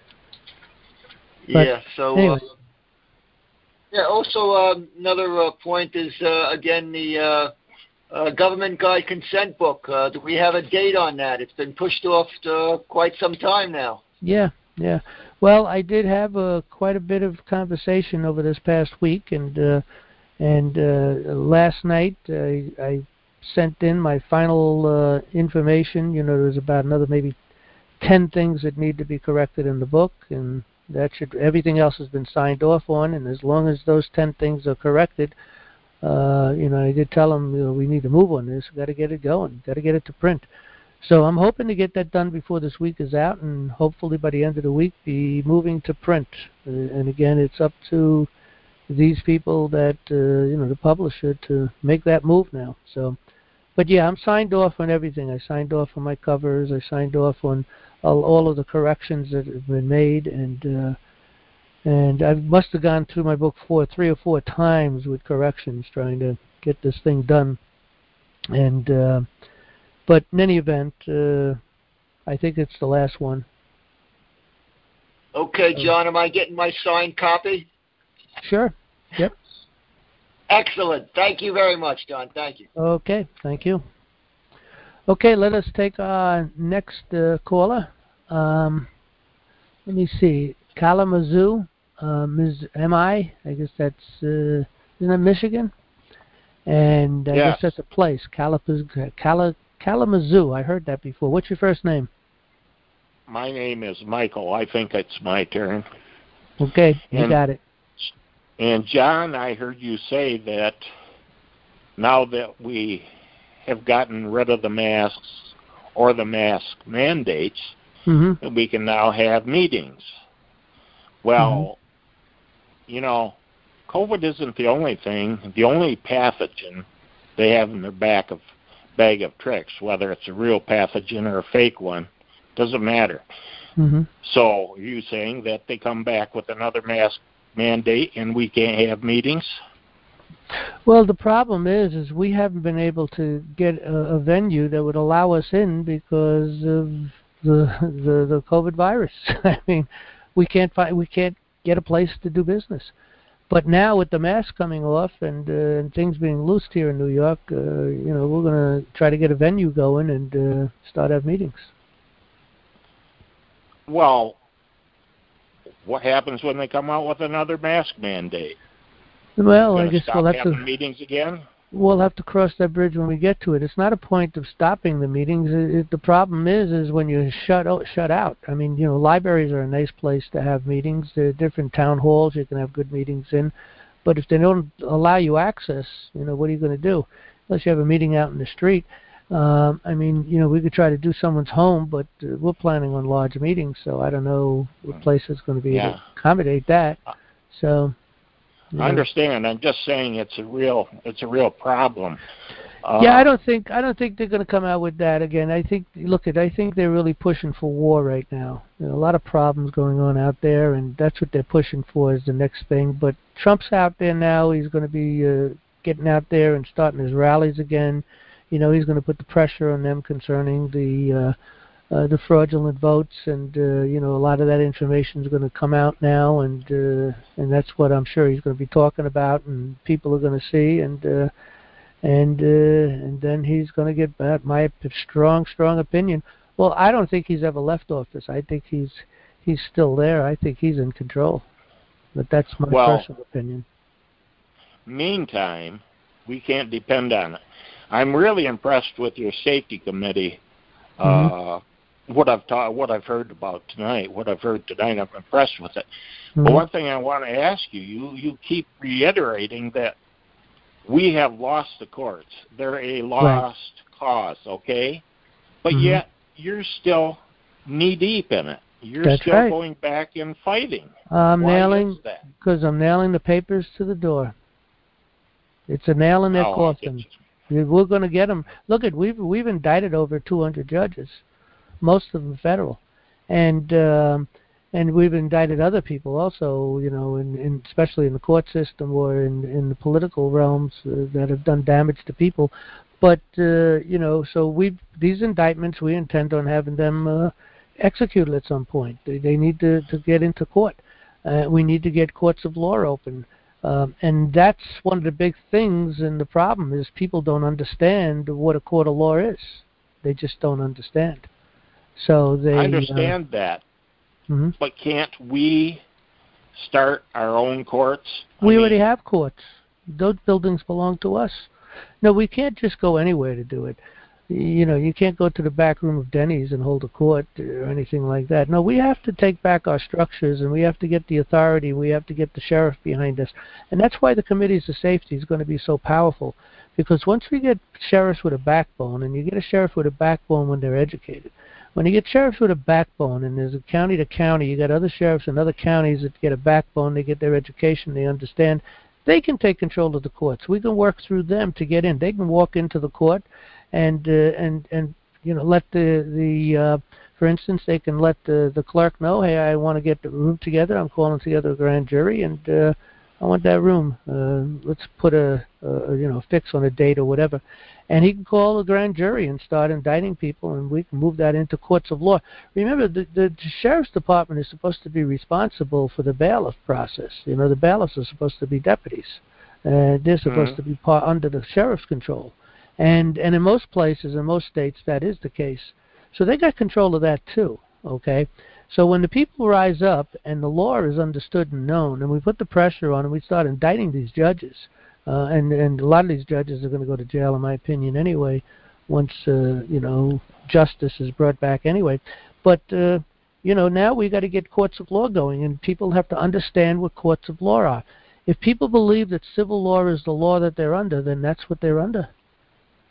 Yeah. So. Anyway. Uh, yeah. Also, uh, another uh, point is uh, again the uh, uh, government guide consent book. Uh, do we have a date on that? It's been pushed off to quite some time now. Yeah. Yeah. Well, I did have uh, quite a bit of conversation over this past week, and uh, and uh, last night uh, I sent in my final uh, information. You know, there's about another maybe ten things that need to be corrected in the book, and that should everything else has been signed off on. And as long as those ten things are corrected, uh, you know, I did tell them, you know, we need to move on this. We got to get it going. Got to get it to print. So I'm hoping to get that done before this week is out, and hopefully by the end of the week be moving to print. Uh, and again, it's up to these people that, uh, you know, the publisher to make that move now. So, but yeah, I'm signed off on everything. I signed off on my covers. I signed off on all, all of the corrections that have been made, and uh, and I must have gone through my book four, three or four times with corrections, trying to get this thing done. And uh, But in any event, uh, I think it's the last one. Okay, John, am I getting my signed copy? Sure. Yep. Excellent. Thank you very much, John. Thank you. Okay. Thank you. Okay, let us take our next uh, caller. Um, let me see. Kalamazoo, uh, Miz M I. I guess that's uh, isn't that Michigan? And I yes. guess that's a place. Kalamazoo. Kala, Kalamazoo. I heard that before. What's your first name? My name is Michael. I think it's my turn. Okay, you and, got it. And John, I heard you say that now that we have gotten rid of the masks or the mask mandates, mm-hmm. we can now have meetings. Well, mm-hmm. you know, COVID isn't the only thing, the only pathogen they have in their back of bag of tricks, whether it's a real pathogen or a fake one, doesn't matter. Mm-hmm. So are you saying that they come back with another mask mandate and we can't have meetings? Well, the problem is, is we haven't been able to get a, a venue that would allow us in because of the the, the COVID virus. I mean, we can't find, we can't get a place to do business. But now with the mask coming off and, uh, and things being loosed here in New York, uh, you know, we're going to try to get a venue going and uh, start our meetings. Well, what happens when they come out with another mask mandate? Well, I guess we'll have to meetings again. We'll have to cross that bridge when we get to it. It's not a point of stopping the meetings. It, it, the problem is, is when you shut out, shut out. I mean, you know, libraries are a nice place to have meetings. There are different town halls you can have good meetings in. But if they don't allow you access, you know, what are you going to do? Unless you have a meeting out in the street. Um, I mean, you know, we could try to do someone's home, but uh, we're planning on large meetings, so I don't know what place is going to be yeah. able to accommodate that. So. I understand. I'm just saying it's a real it's a real problem. Uh, yeah, I don't think I don't think they're going to come out with that again. I think look at I think they're really pushing for war right now. There are a lot of problems going on out there, and that's what they're pushing for is the next thing. But Trump's out there now. He's going to be uh, getting out there and starting his rallies again. You know, he's going to put the pressure on them concerning the uh, uh, the fraudulent votes, and uh, you know, a lot of that information is going to come out now, and uh, and that's what I'm sure he's going to be talking about, and people are going to see, and uh, and uh, and then he's going to get back. My strong, strong opinion. Well, I don't think he's ever left office. I think he's he's still there. I think he's in control, but that's my well, personal opinion. Meantime, we can't depend on it. I'm really impressed with your safety committee. Mm-hmm. Uh, what I've taught, what I've heard about tonight, what I've heard tonight, I'm impressed with it. Mm-hmm. But one thing I want to ask you, you, you keep reiterating that we have lost the courts. They're a lost right. cause, okay? But mm-hmm. yet you're still knee-deep in it. You're That's still right. going back and fighting. I'm Why nailing, is that? Because I'm nailing the papers to the door. It's a nail in their oh, coffin. We're going to get them. Look, at we've we've indicted over two hundred judges, most of them federal, and um, and we've indicted other people also. You know, in, in especially in the court system or in in the political realms uh, that have done damage to people. But uh, you know, so we these indictments we intend on having them uh, executed at some point. They they need to to get into court. Uh, we need to get courts of law open. Um, and that's one of the big things, and the problem is people don't understand what a court of law is. They just don't understand. So they I understand uh, that, mm-hmm. but can't we start our own courts? I we mean, already have courts. Those buildings belong to us. No, we can't just go anywhere to do it. You know, you can't go to the back room of Denny's and hold a court or anything like that. No, we have to take back our structures, and we have to get the authority. We have to get the sheriff behind us. And that's why the committees of safety is going to be so powerful, because once we get sheriffs with a backbone, and you get a sheriff with a backbone when they're educated, when you get sheriffs with a backbone, and there's a county to county, you got other sheriffs in other counties that get a backbone, they get their education, they understand, they can take control of the courts. We can work through them to get in. They can walk into the court and uh, and and you know let the the uh, for instance, they can let the the clerk know, hey, I want to get the room together. I'm calling together a grand jury, and uh, I want that room. Uh, let's put a, a you know fix on a date or whatever, and he can call a grand jury and start indicting people, and we can move that into courts of law. Remember, the, the sheriff's department is supposed to be responsible for the bailiff process. You know, the bailiffs are supposed to be deputies. Uh, they're supposed mm-hmm. to be part under the sheriff's control. And and in most places, in most states, that is the case. So they got control of that too, okay? So when the people rise up and the law is understood and known, and we put the pressure on and we start indicting these judges, uh, and, and a lot of these judges are going to go to jail, in my opinion, anyway, once, uh, you know, justice is brought back anyway. But, uh, you know, now we got to get courts of law going, and people have to understand what courts of law are. If people believe that civil law is the law that they're under, then that's what they're under.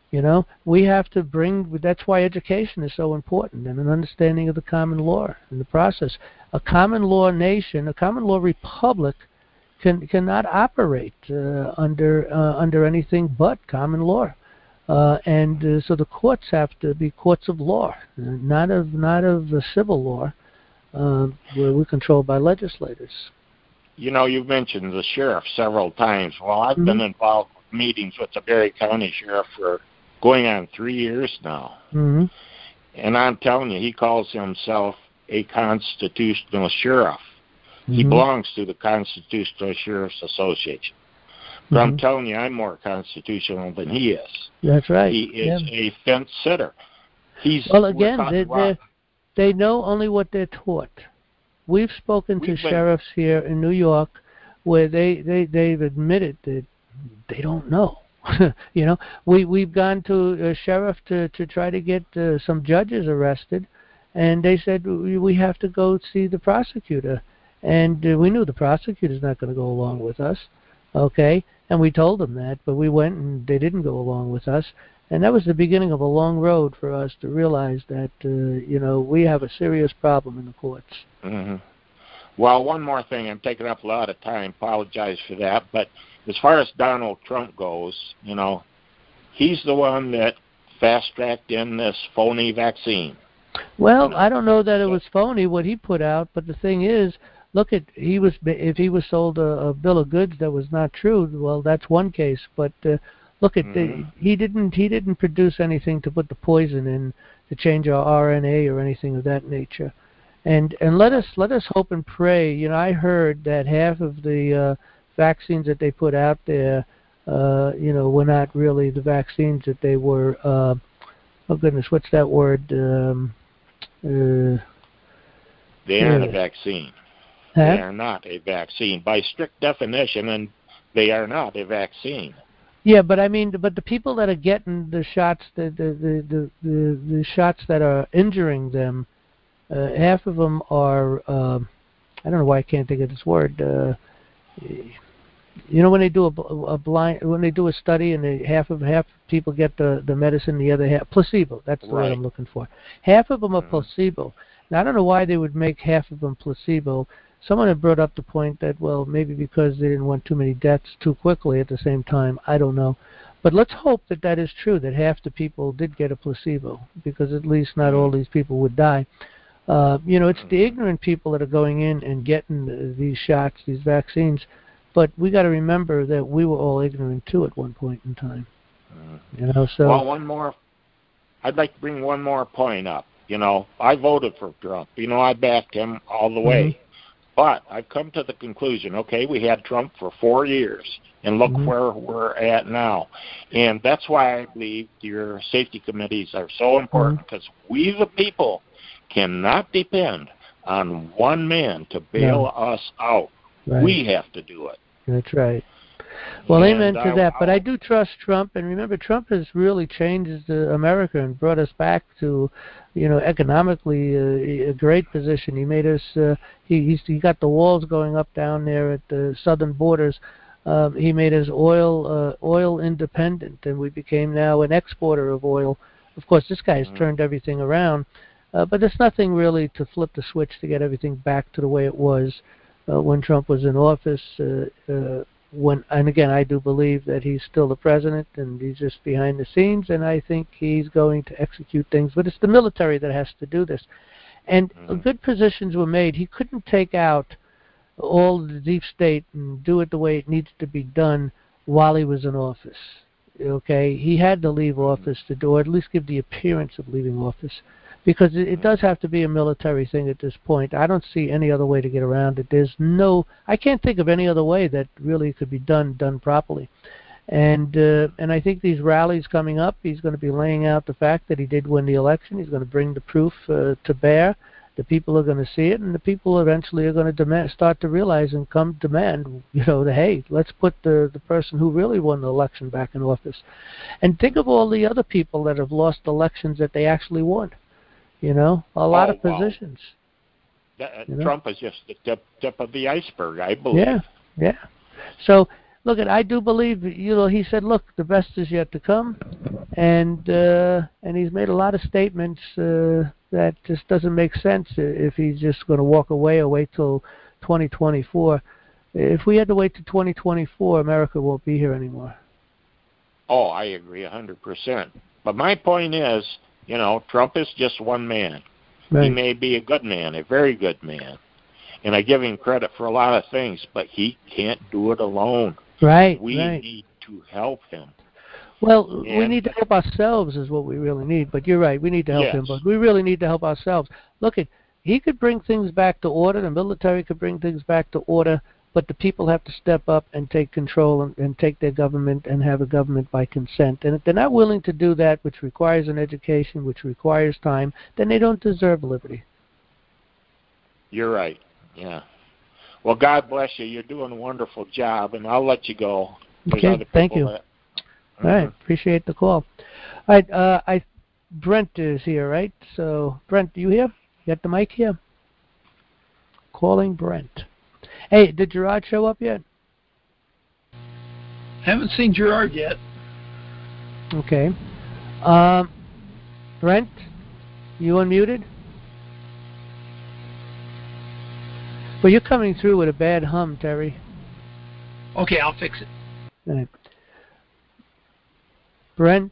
You know, we have to bring, that's why education is so important, and an understanding of the common law in the process. A common law nation, a common law republic, can cannot operate uh, under uh, under anything but common law. Uh, and uh, so the courts have to be courts of law, not of not of the civil law, uh, where we're controlled by legislators. You know, you've mentioned the sheriff several times. Well, I've Mm-hmm. been involved with meetings with the Berry County Sheriff for going on three years now. Mm-hmm. And I'm telling you, he calls himself a constitutional sheriff. Mm-hmm. He belongs to the Constitutional Sheriff's Association. But Mm-hmm. I'm telling you, I'm more constitutional than he is. That's right. He is yeah. a fence sitter. He's Well, again, we're they cutting they know only what they're taught. We've spoken We've to been- sheriffs here in New York where they, they, they've admitted that they don't know. You know, we, we've gone to a sheriff to, to try to get uh, some judges arrested, and they said, we, we have to go see the prosecutor. And uh, we knew the prosecutor's not going to go along with us, okay? And we told them that, but we went and they didn't go along with us. And that was the beginning of a long road for us to realize that, uh, you know, we have a serious problem in the courts. Mm-hmm. Well, one more thing. I'm taking up a lot of time. Apologize for that. But as far as Donald Trump goes, you know, he's the one that fast-tracked in this phony vaccine. Well, You know, I don't know that it was phony what he put out, but the thing is, look at he was if he was sold a, a bill of goods that was not true. Well, that's one case. But uh, look at mm-hmm. the, he didn't he didn't produce anything to put the poison in to change our R N A or anything of that nature. And and let us let us hope and pray. You know, I heard that half of the uh, vaccines that they put out there, uh, you know, were not really the vaccines that they were. Uh, oh goodness, what's that word? Um, uh, They aren't yeah. a vaccine. Huh? They are not a vaccine. By strict definition, and they are not a vaccine. Yeah, but I mean, but the people that are getting the shots, the the the the, the, the shots that are injuring them, uh, half of them are. Uh, I don't know why I can't think of this word. Uh, you know, when they do a, a blind, when they do a study, and they, half of half people get the the medicine, the other half placebo. That's the Right. word I'm looking for. Half of them are Mhm. placebo. Now I don't know why they would make half of them placebo. Someone had brought up the point that, well, maybe because they didn't want too many deaths too quickly at the same time. I don't know. But let's hope that that is true, that half the people did get a placebo, because at least not all these people would die. Uh, you know, it's the ignorant people that are going in and getting uh, these shots, these vaccines. But we got to remember that we were all ignorant too at one point in time. Mm-hmm. You know, so. Well, one more. I'd like to bring one more point up. You know, I voted for Trump. You know, I backed him all the way. Mm-hmm. But I've come to the conclusion, okay, we had Trump for four years, and look Mm-hmm. where we're at now. And that's why I believe your safety committees are so important, because mm-hmm. we the people cannot depend on one man to bail No. us out. Right. We have to do it. That's right. Well, and amen to I, that. But I, I do trust Trump, and remember, Trump has really changed uh, America and brought us back to, you know, economically uh, a great position. He made us. Uh, he he's, he got the walls going up down there at the southern borders. Um, he made us oil uh, oil independent, and we became now an exporter of oil. Of course, this guy has mm-hmm. turned everything around, uh, but there's nothing really to flip the switch to get everything back to the way it was uh, when Trump was in office. Uh, uh, When and again, I do believe that he's still the president, and he's just behind the scenes, and I think he's going to execute things. But it's the military that has to do this, and mm-hmm. good positions were made. He couldn't take out all the deep state and do it the way it needs to be done while he was in office. Okay, he had to leave mm-hmm. office to do, or at least give the appearance of leaving office. Because it, it does have to be a military thing at this point. I don't see any other way to get around it. There's no, I can't think of any other way that really could be done, done properly. And uh, and I think these rallies coming up, he's going to be laying out the fact that he did win the election. He's going to bring the proof uh, to bear. The people are going to see it, and the people eventually are going to demand, start to realize and come demand, you know, the, hey, let's put the, the person who really won the election back in office. And think of all the other people that have lost elections that they actually won. You know, a lot oh, of positions. Wow. That, you know? Trump is just the tip, tip of the iceberg, I believe. Yeah, yeah. So, look, I do believe, you know, he said, look, the best is yet to come, and uh, and he's made a lot of statements uh, that just doesn't make sense if he's just going to walk away or wait till twenty twenty-four. If we had to wait till twenty twenty-four, America won't be here anymore. Oh, I agree one hundred percent. But my point is, you know, Trump is just one man. Right. He may be a good man, a very good man, and I give him credit for a lot of things, but he can't do it alone. Right, We right. need to help him. Well, and, we need to help ourselves is what we really need, but you're right, we need to help yes. him, but we really need to help ourselves. Look, at he could bring things back to order, the military could bring things back to order, but the people have to step up and take control and, and take their government and have a government by consent. And if they're not willing to do that, which requires an education, which requires time, then they don't deserve liberty. You're right, yeah. Well, God bless you. You're doing a wonderful job, and I'll let you go. There's okay, thank you. That, mm-hmm. All right, appreciate the call. All right, uh, I, Brent is here, right? So, Brent, you here? You got the mic here? Calling Brent. Hey, did Gerard show up yet? Haven't seen Gerard yet. Okay. Um, Brent, you unmuted? Well, you're coming through with a bad hum, Terry. Okay, I'll fix it. All right. Brent?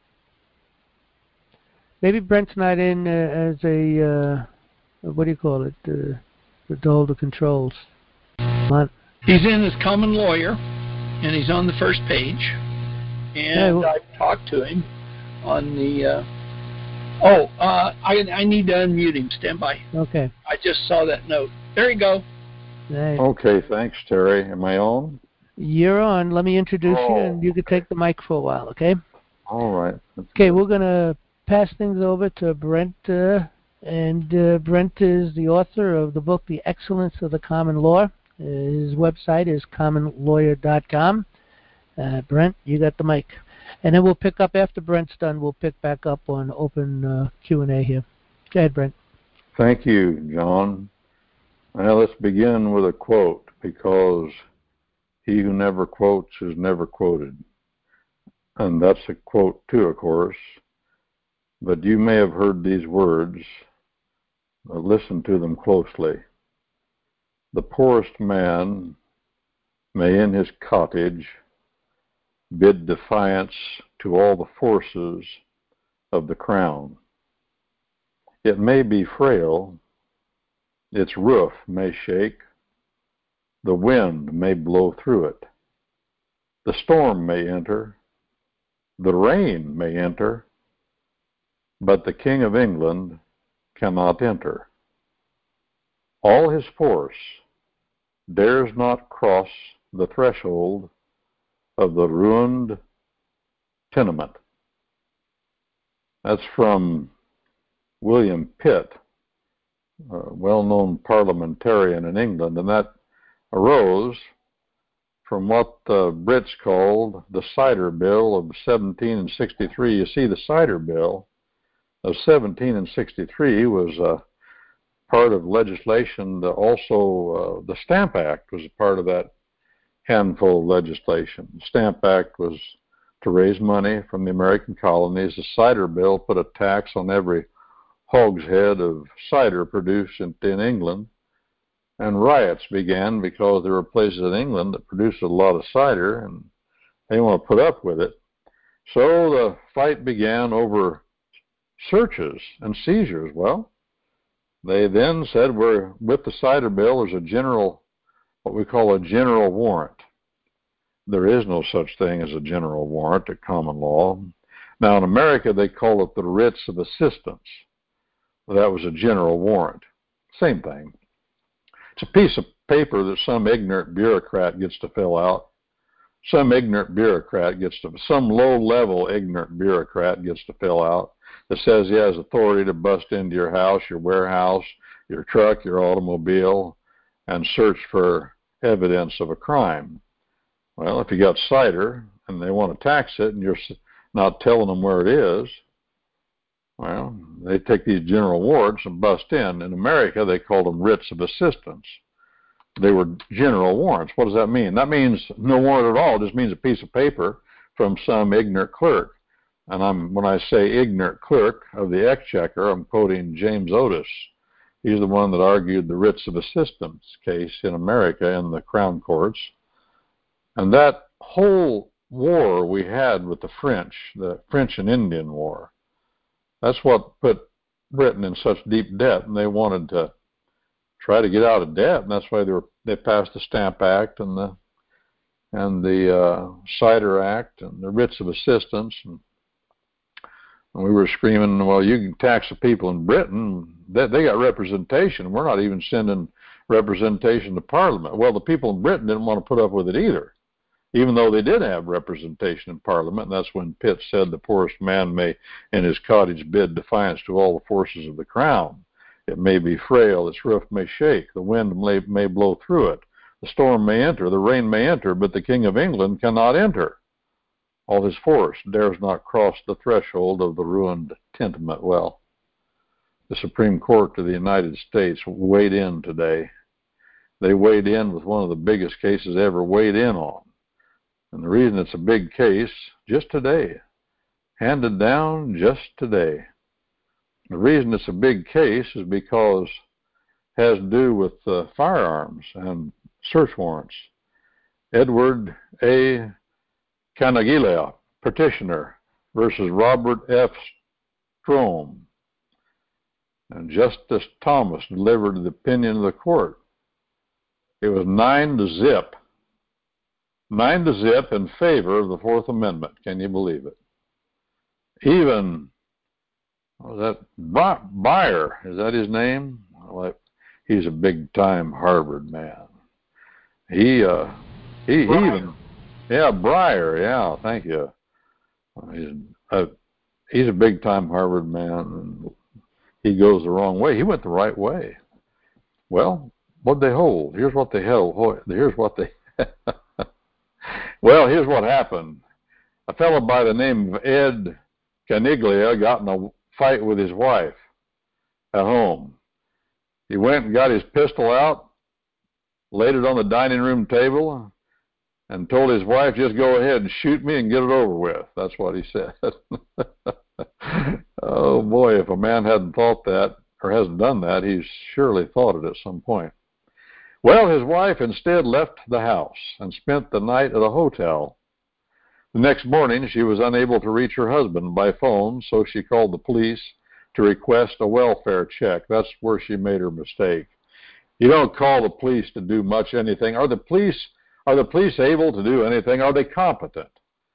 Maybe Brent's not in uh, as a, uh, what do you call it, uh, to hold the controls. Not. He's in as common lawyer, and he's on the first page. And yeah, well, I've talked to him on the. Uh, oh, uh, I I need to unmute him. Stand by. Okay. I just saw that note. There you go. Right. Okay, thanks, Terry. Am I on? You're on. Let me introduce oh, you, and you can take the mic for a while. Okay. All right. That's okay, good. We're gonna pass things over to Brent. Uh, and uh, Brent is the author of the book, The Excellence of the Common Law. His website is common lawyer dot com. Uh, Brent, you got the mic. And then we'll pick up, after Brent's done, we'll pick back up on open uh, Q and A here. Go ahead, Brent. Thank you, John. Now let's begin with a quote, because he who never quotes is never quoted. And that's a quote too, of course. But you may have heard these words. But listen to them closely. The poorest man may in his cottage bid defiance to all the forces of the crown. It may be frail, its roof may shake, the wind may blow through it, the storm may enter, the rain may enter, but the King of England cannot enter. All his force dares not cross the threshold of the ruined tenement. That's from William Pitt, a well-known parliamentarian in England, and that arose from what the Brits called the Cider Bill of seventeen sixty-three. You see, the Cider Bill of seventeen sixty-three was a part of legislation that also, uh, the Stamp Act was a part of that handful of legislation. The Stamp Act was to raise money from the American colonies. The Cider Bill put a tax on every hogshead of cider produced in, in England, and riots began because there were places in England that produced a lot of cider, and they didn't want to put up with it. So the fight began over searches and seizures. Well, they then said, we're with the Cider Bill, there's a general, what we call a general warrant. There is no such thing as a general warrant at common law. Now in America, they call it the writs of assistance. Well, that was a general warrant. Same thing. It's a piece of paper that some ignorant bureaucrat gets to fill out. Some ignorant bureaucrat gets to, some low-level ignorant bureaucrat gets to fill out that says he has authority to bust into your house, your warehouse, your truck, your automobile, and search for evidence of a crime. Well, if you got cider and they want to tax it and you're not telling them where it is, well, they take these general warrants and bust in. In America, they call them writs of assistance. They were general warrants. What does that mean? That means no warrant at all. It just means a piece of paper from some ignorant clerk. and I'm when I say ignorant clerk of the Exchequer, I'm quoting James Otis. He's the one that argued the writs of assistance case in America in the Crown Courts. And that whole war we had with the French, the French and Indian War, that's what put Britain in such deep debt, and they wanted to try to get out of debt, and that's why they were they passed the Stamp Act and the and the uh, Cider Act and the writs of assistance, and, and we were screaming, well, you can tax the people in Britain. They, they got representation. We're not even sending representation to Parliament. Well, the people in Britain didn't want to put up with it either, even though they did have representation in Parliament. And that's when Pitt said the poorest man may in his cottage bid defiance to all the forces of the crown. It may be frail, its roof may shake, the wind may, may blow through it, the storm may enter, the rain may enter, but the King of England cannot enter. All his force dares not cross the threshold of the ruined tenement. Well, the Supreme Court of the United States weighed in today. They weighed in with one of the biggest cases ever weighed in on. And the reason it's a big case, just today, handed down just today. The reason it's a big case is because it has to do with uh, firearms and search warrants. Edward A. Canaglia, petitioner, versus Robert F. Strom. And Justice Thomas delivered the opinion of the court. It was nine to zip. Nine to zip in favor of the Fourth Amendment. Can you believe it? Even, was that Breyer, is that his name? Well, he's a big-time Harvard man. He, uh, he, he even, yeah, Breyer, yeah, thank you. He's a, he's a big-time Harvard man, and he goes the wrong way. He went the right way. Well, what'd they hold? Here's what they held. Here's what they... Well, here's what happened. A fellow by the name of Ed Caniglia got in a fight with his wife at home. He went and got his pistol out, laid it on the dining room table, and told his wife, just go ahead and shoot me and get it over with. That's what he said. Oh, boy, if a man hadn't thought that, or hasn't done that, he's surely thought it at some point. Well, his wife instead left the house and spent the night at a hotel. The next morning, she was unable to reach her husband by phone, so she called the police to request a welfare check. That's where she made her mistake. You don't call the police to do much anything. Are the police, are the police able to do anything? Are they competent?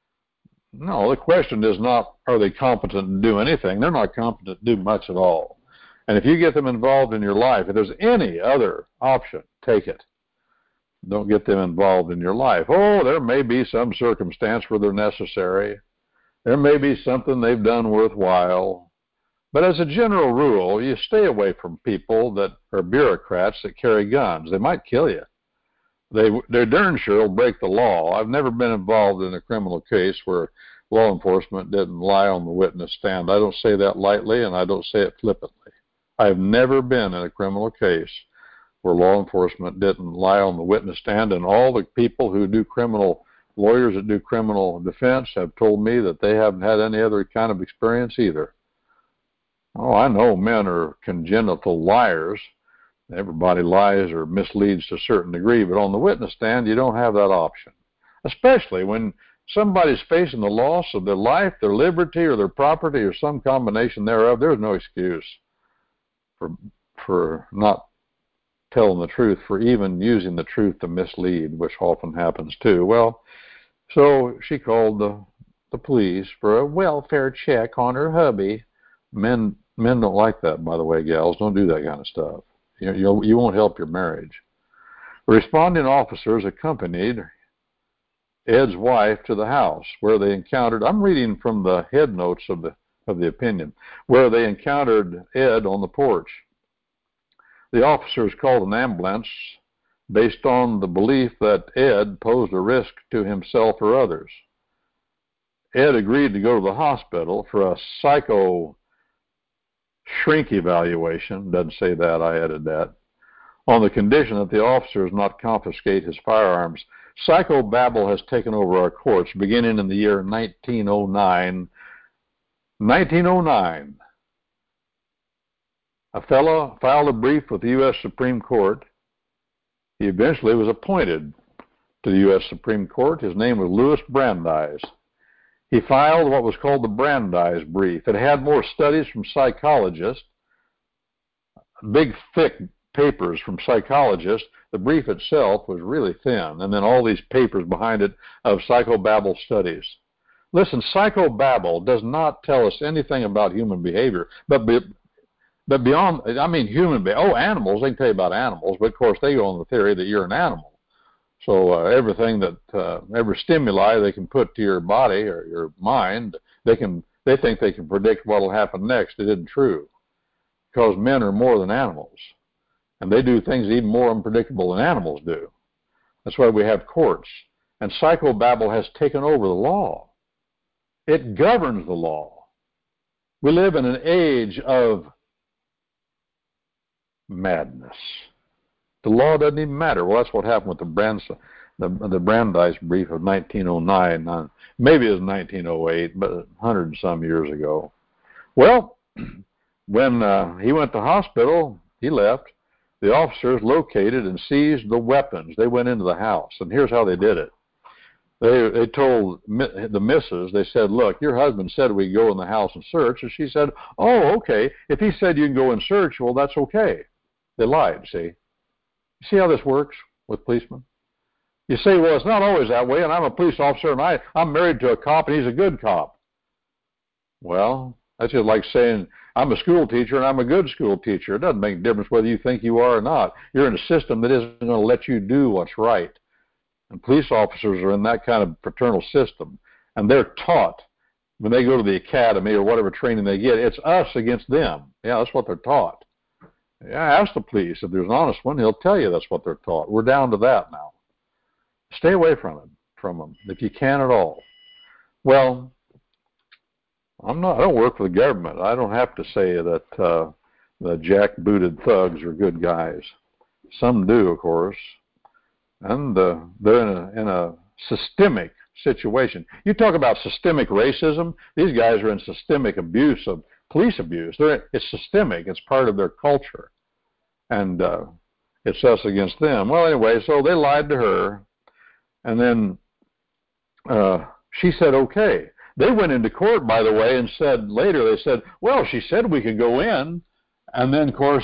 No, the question is not, are they competent to do anything? They're not competent to do much at all. And if you get them involved in your life, if there's any other option, take it. Don't get them involved in your life. Oh, there may be some circumstance where they're necessary. There may be something they've done worthwhile. But as a general rule, you stay away from people that are bureaucrats that carry guns. They might kill you. They, they're darn sure will break the law. I've never been involved in a criminal case where law enforcement didn't lie on the witness stand. I don't say that lightly, and I don't say it flippantly. I've never been in a criminal case where law enforcement didn't lie on the witness stand, and all the people who do criminal, lawyers that do criminal defense have told me that they haven't had any other kind of experience either. Oh, I know men are congenital liars. Everybody lies or misleads to a certain degree, but on the witness stand, you don't have that option, especially when somebody's facing the loss of their life, their liberty, or their property, or some combination thereof. There's no excuse for for not telling the truth, for even using the truth to mislead, which often happens too. Well, so she called the, the police for a welfare check on her hubby. Men men don't like that, by the way, gals. Don't do that kind of stuff. You, you, you won't help your marriage. The responding officers accompanied Ed's wife to the house where they encountered, I'm reading from the head notes of the of the opinion, where they encountered Ed on the porch. The officers called an ambulance based on the belief that Ed posed a risk to himself or others. Ed agreed to go to the hospital for a psycho shrink evaluation, doesn't say that, I added that, on the condition that the officers not confiscate his firearms. Psychobabble has taken over our courts beginning in the year nineteen oh nine nineteen oh nine, a fellow filed a brief with the U S Supreme Court. He eventually was appointed to the U S Supreme Court. His name was Louis Brandeis. He filed what was called the Brandeis brief. It had more studies from psychologists, big, thick papers from psychologists. The brief itself was really thin, and then all these papers behind it of psychobabble studies. Listen, psychobabble does not tell us anything about human behavior, but be, but beyond, I mean human behavior. Oh, animals, they can tell you about animals, but of course they go on the theory that you're an animal. So uh, everything that, uh, every stimuli they can put to your body or your mind, they can, they think they can predict what will happen next. It isn't true, because men are more than animals, and they do things even more unpredictable than animals do. That's why we have courts, and psychobabble has taken over the law. It governs the law. We live in an age of madness. The law doesn't even matter. Well, that's what happened with the Brand, the, the Brandeis brief of nineteen oh nine. Uh, maybe it was nineteen oh eight, but a hundred and some years ago. Well, when uh, he went to hospital, he left. The officers located and seized the weapons. They went into the house, and here's how they did it. They they told the missus, they said, look, your husband said we go in the house and search. And she said, oh, okay. If he said you can go and search, well, that's okay. They lied, see. You see how this works with policemen? You say, well, it's not always that way, and I'm a police officer, and I, I'm married to a cop, and he's a good cop. Well, that's just like saying, I'm a school teacher, and I'm a good school teacher. It doesn't make a difference whether you think you are or not. You're in a system that isn't going to let you do what's right. And police officers are in that kind of fraternal system, and they're taught when they go to the academy or whatever training they get, it's us against them. Yeah, that's what they're taught. Yeah, ask the police. If there's an honest one, he'll tell you that's what they're taught. We're down to that now. Stay away from it, from them, if you can at all. Well, I'm not. I don't work for the government. I don't have to say that uh, the jack-booted thugs are good guys. Some do, of course, and uh, they're in a in a systemic situation. You talk about systemic racism. These guys are in systemic abuse of police abuse. They're, it's systemic. It's part of their culture, and uh, it's us against them. Well, anyway, so they lied to her, and then uh, she said, okay. They went into court, by the way, and said later, they said, well, she said we could go in, and then, of course,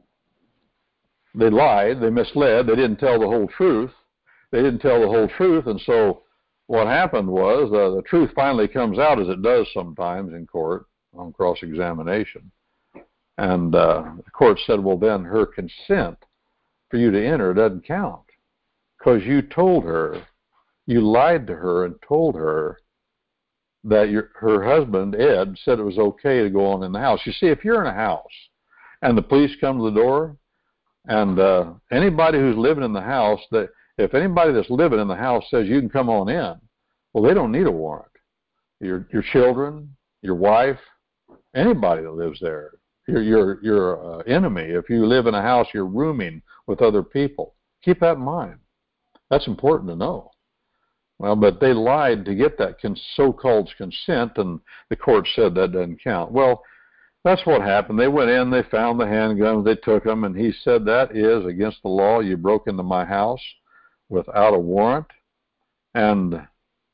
they lied. They misled. They didn't tell the whole truth. They didn't tell the whole truth, and so what happened was uh, the truth finally comes out, as it does sometimes in court, on cross-examination. And uh, the court said, well, then her consent for you to enter doesn't count because you told her, you lied to her and told her that your, her husband, Ed, said it was okay to go on in the house. You see, if you're in a house and the police come to the door and uh, anybody who's living in the house, that if anybody that's living in the house says you can come on in, well, they don't need a warrant. Your, your children, your wife, anybody that lives there, you're, you're, you're an enemy. If you live in a house, you're rooming with other people. Keep that in mind. That's important to know. Well, but they lied to get that so-called consent, and the court said that doesn't count. Well, that's what happened. They went in, they found the handguns, they took them, and he said, that is against the law. You broke into my house without a warrant. And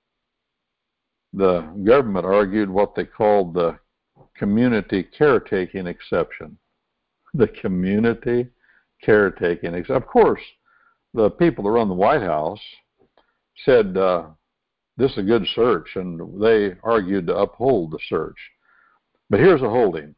the government argued what they called the community caretaking exception. The community caretaking exception. Of course, the people that run the White House said uh, this is a good search, and they argued to uphold the search. But here's a holding.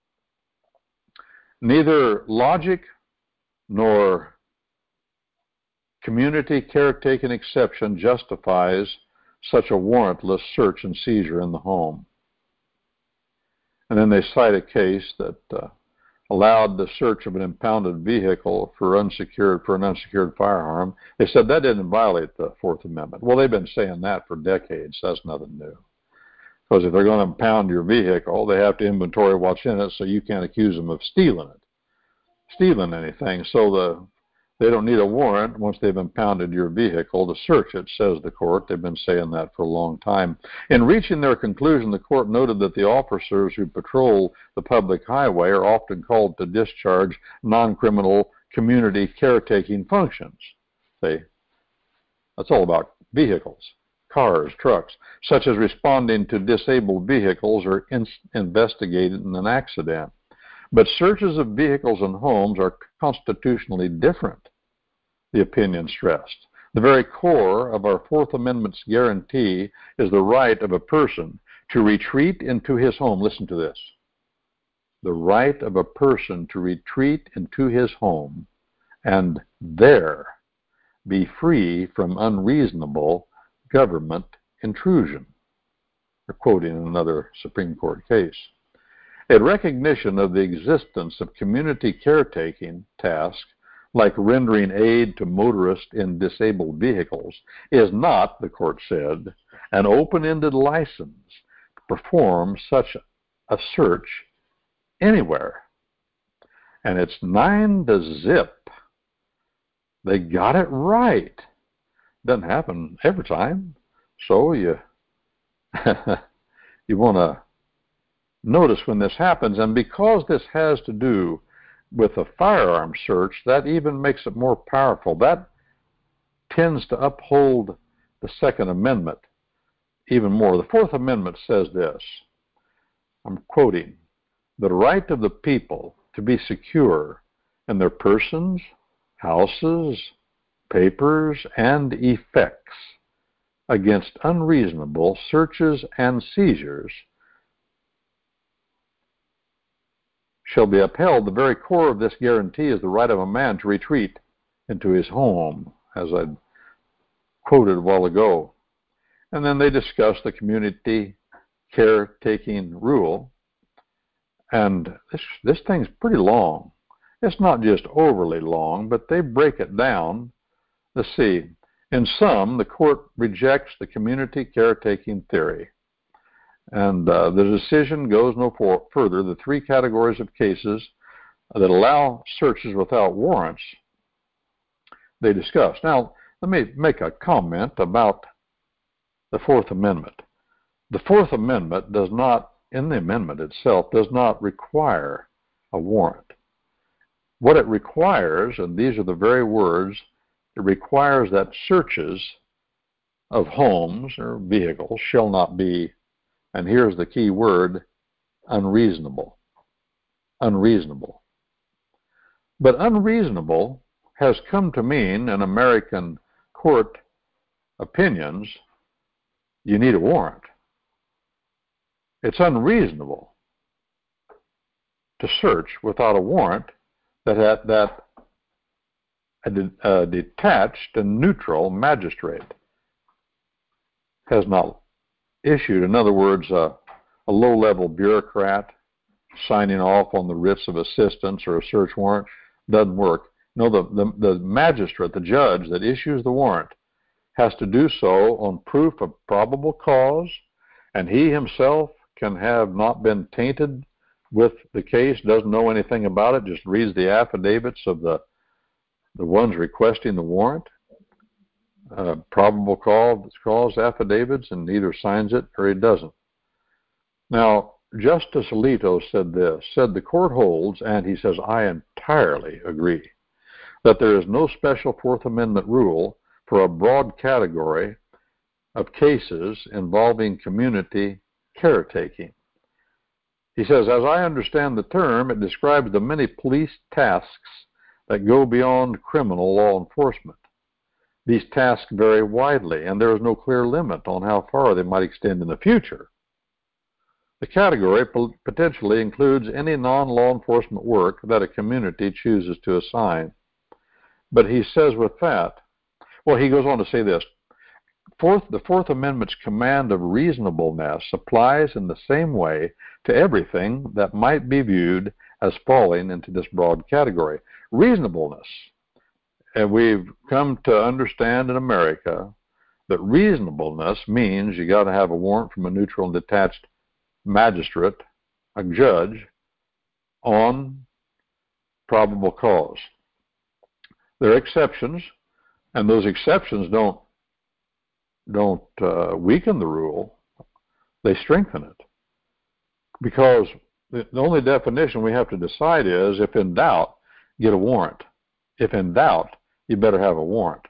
Neither logic nor community caretaking exception justifies such a warrantless search and seizure in the home. And then they cite a case that uh, allowed the search of an impounded vehicle for unsecured for an unsecured firearm. They said that didn't violate the Fourth Amendment. Well, they've been saying that for decades. That's nothing new. Because if they're going to impound your vehicle, they have to inventory what's in it, so you can't accuse them of stealing it, stealing anything. So the They don't need a warrant once they've impounded your vehicle to search it, says the court. They've been saying that for a long time. In reaching their conclusion, the court noted that the officers who patrol the public highway are often called to discharge non-criminal community caretaking functions. See, that's all about vehicles, cars, trucks, such as responding to disabled vehicles or in- investigating an accident. But searches of vehicles and homes are constitutionally different, the opinion stressed. The very core of our Fourth Amendment's guarantee is the right of a person to retreat into his home. Listen to this. The right of a person to retreat into his home and there be free from unreasonable government intrusion. We're quoting another Supreme Court case. A recognition of the existence of community caretaking tasks like rendering aid to motorists in disabled vehicles is not, the court said, an open-ended license to perform such a search anywhere. And it's nine to zip. They got it right. Doesn't happen every time. So you, you want to notice when this happens, and because this has to do with a firearm search, that even makes it more powerful. That tends to uphold the Second Amendment even more. The Fourth Amendment says this, I'm quoting, the right of the people to be secure in their persons, houses, papers, and effects against unreasonable searches and seizures shall be upheld. The very core of this guarantee is the right of a man to retreat into his home, as I quoted a while ago. And then they discuss the community caretaking rule. And this, this thing's pretty long. It's not just overly long, but they break it down. Let's see. In sum, the court rejects the community caretaking theory. And uh, the decision goes no for, further. The three categories of cases that allow searches without warrants, they discuss. Now, let me make a comment about the Fourth Amendment. The Fourth Amendment does not, in the amendment itself, does not require a warrant. What it requires, and these are the very words, it requires that searches of homes or vehicles shall not be, and here's the key word, unreasonable. Unreasonable. But unreasonable has come to mean, in American court opinions, you need a warrant. It's unreasonable to search without a warrant that that a, de, a detached and neutral magistrate has not issued. In other words, a, a low-level bureaucrat signing off on the writs of assistance or a search warrant doesn't work. No, the, the, the magistrate, the judge that issues the warrant, has to do so on proof of probable cause, and he himself can have not been tainted with the case, doesn't know anything about it, just reads the affidavits of the the ones requesting the warrant, uh, probable cause, cause affidavits, and either signs it or he doesn't. Now, Justice Alito said this, said the court holds, and he says, I entirely agree, that there is no special Fourth Amendment rule for a broad category of cases involving community caretaking. He says, as I understand the term, it describes the many police tasks that go beyond criminal law enforcement. These tasks vary widely, and there is no clear limit on how far they might extend in the future. The category potentially includes any non-law enforcement work that a community chooses to assign. But he says with that, well, he goes on to say this, Fourth, the Fourth Amendment's command of reasonableness applies in the same way to everything that might be viewed as falling into this broad category. Reasonableness. And we've come to understand in America that reasonableness means you got to have a warrant from a neutral and detached magistrate, a judge, on probable cause. There are exceptions, and those exceptions don't don't uh, weaken the rule. They strengthen it. Because the only definition we have to decide is, if in doubt, get a warrant. If in doubt, you better have a warrant.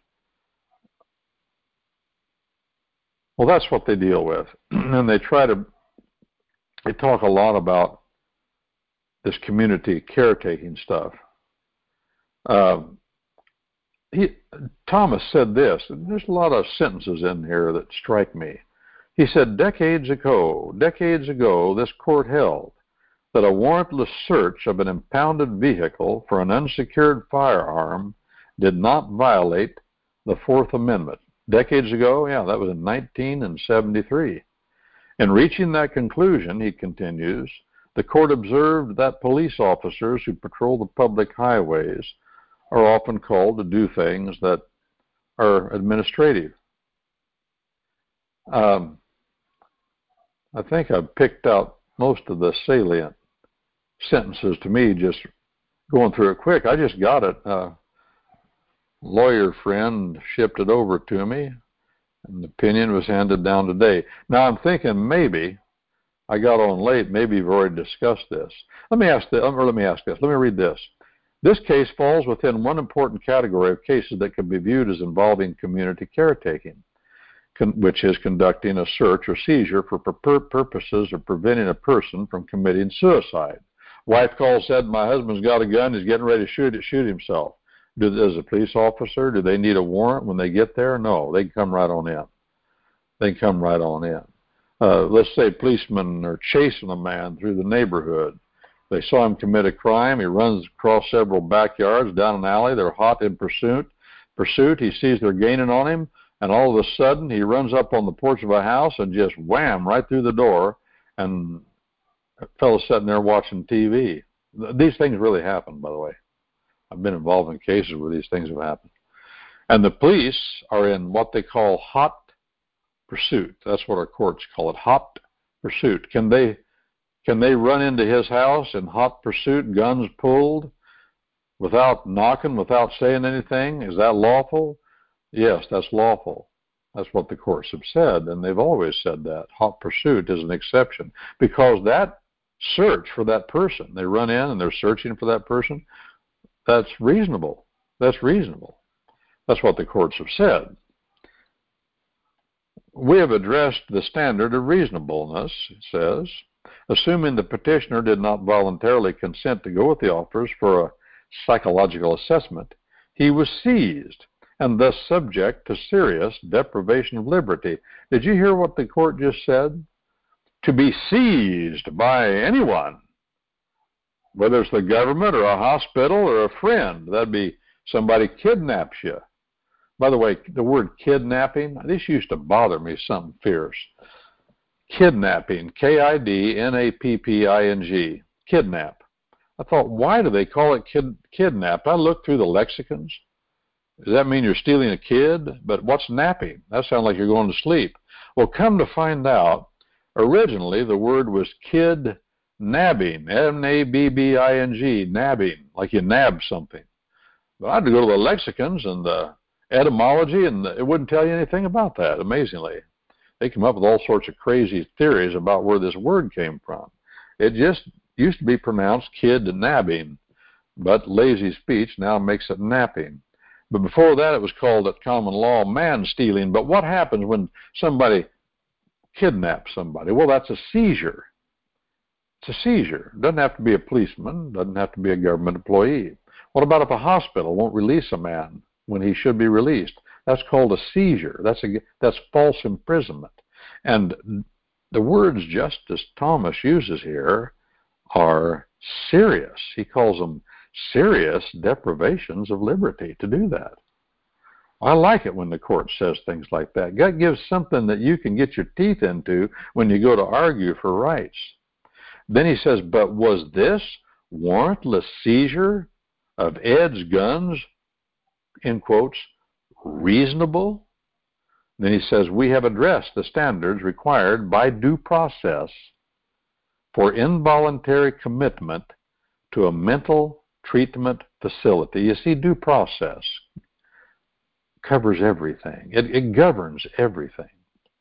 Well, that's what they deal with. And they try to, they talk a lot about this community caretaking stuff. Um, he, Thomas said this, and there's a lot of sentences in here that strike me. He said, decades ago, decades ago, this court held that a warrantless search of an impounded vehicle for an unsecured firearm did not violate the Fourth Amendment. Decades ago? Yeah, that was in nineteen seventy-three. In reaching that conclusion, he continues, the court observed that police officers who patrol the public highways are often called to do things that are administrative. Um, I think I've picked out most of the salient sentences to me just going through it quick. I just got it. Uh, lawyer friend shipped it over to me, and the opinion was handed down today. Now I'm thinking maybe I got on late. Maybe you've already discussed this. Let me ask this, or let me ask this. Let me read this. This case falls within one important category of cases that can be viewed as involving community caretaking, which is conducting a search or seizure for purposes of preventing a person from committing suicide. Wife calls, said, my husband's got a gun, he's getting ready to shoot it, shoot himself. Do, as a police officer, do they need a warrant when they get there? No, they can come right on in. They can come right on in. Uh, let's say policemen are chasing a man through the neighborhood. They saw him commit a crime. He runs across several backyards, down an alley. They're hot in pursuit. Pursuit. He sees they're gaining on him. And all of a sudden, he runs up on the porch of a house and just wham, right through the door. And a fellow sitting there watching T V. These things really happen, by the way. I've been involved in cases where these things have happened. And the police are in what they call hot pursuit. That's what our courts call it, hot pursuit. Can they, can they run into his house in hot pursuit, guns pulled, without knocking, without saying anything? Is that lawful? Yes, that's lawful. That's what the courts have said, and they've always said that. Hot pursuit is an exception because that search for that person, they run in and they're searching for that person, that's reasonable. That's reasonable. That's what the courts have said. We have addressed the standard of reasonableness, it says, assuming the petitioner did not voluntarily consent to go with the officers for a psychological assessment, he was seized and thus subject to serious deprivation of liberty. Did you hear what the court just said? To be seized by anyone, whether it's the government or a hospital or a friend, that'd be somebody kidnaps you. By the way, the word kidnapping, this used to bother me something fierce. Kidnapping, K I D N A P P I N G, kidnap. I thought, why do they call it kid, kidnap? I looked through the lexicons. Does that mean you're stealing a kid? But what's napping? That sounds like you're going to sleep. Well, come to find out, originally the word was kid-nabbing, N A B B I N G, nabbing, like you nab something. But I had to go to the lexicons and the etymology, and it wouldn't tell you anything about that, amazingly. They come up with all sorts of crazy theories about where this word came from. It just used to be pronounced kid-nabbing, but lazy speech now makes it napping. But before that, it was called at common law man-stealing. But what happens when somebody kidnaps somebody? Well, that's a seizure. It's a seizure. It doesn't have to be a policeman. It doesn't have to be a government employee. What about if a hospital won't release a man when he should be released? That's called a seizure. That's a, that's false imprisonment. And the words Justice Thomas uses here are serious. He calls them serious deprivations of liberty to do that. I like it when the court says things like that. That gives something that you can get your teeth into when you go to argue for rights. Then he says, but was this warrantless seizure of Ed's guns, in quotes, reasonable? Then he says, we have addressed the standards required by due process for involuntary commitment to a mental treatment facility. You see, due process covers everything. It, it governs everything.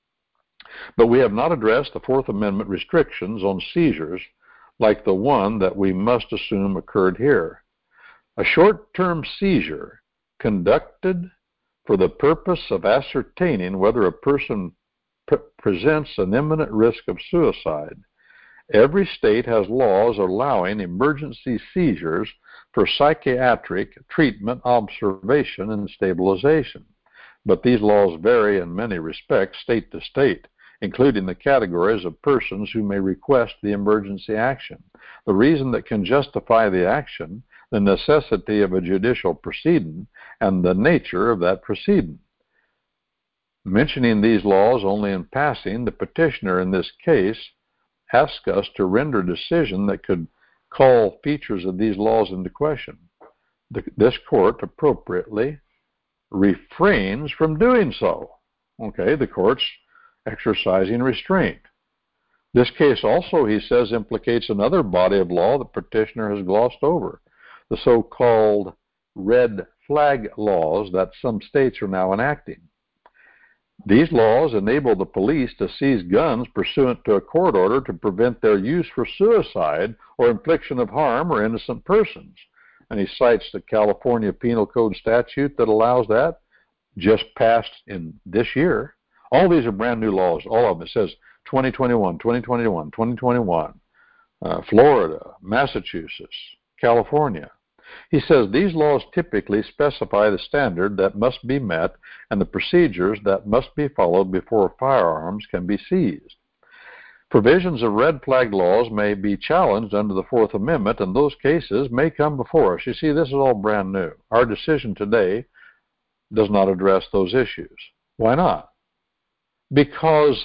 But we have not addressed the Fourth Amendment restrictions on seizures like the one that we must assume occurred here. A short-term seizure conducted for the purpose of ascertaining whether a person p- presents an imminent risk of suicide. Every state has laws allowing emergency seizures for psychiatric treatment, observation, and stabilization. But these laws vary in many respects state to state, including the categories of persons who may request the emergency action, the reason that can justify the action, the necessity of a judicial proceeding, and the nature of that proceeding. Mentioning these laws only in passing, the petitioner in this case asks us to render a decision that could call features of these laws into question. The, this court appropriately refrains from doing so. Okay, the court's exercising restraint. This case also, he says, implicates another body of law the petitioner has glossed over, the so-called red flag laws that some states are now enacting. These laws enable the police to seize guns pursuant to a court order to prevent their use for suicide or infliction of harm or innocent persons. And he cites the California Penal Code statute that allows that, just passed in this year. All these are brand new laws, all of them. It says twenty twenty-one, twenty twenty-one, twenty twenty-one, uh, Florida, Massachusetts, California. He says these laws typically specify the standard that must be met and the procedures that must be followed before firearms can be seized. Provisions of red flag laws may be challenged under the Fourth Amendment, and those cases may come before us. You see, this is all brand new. Our decision today does not address those issues. Why not? Because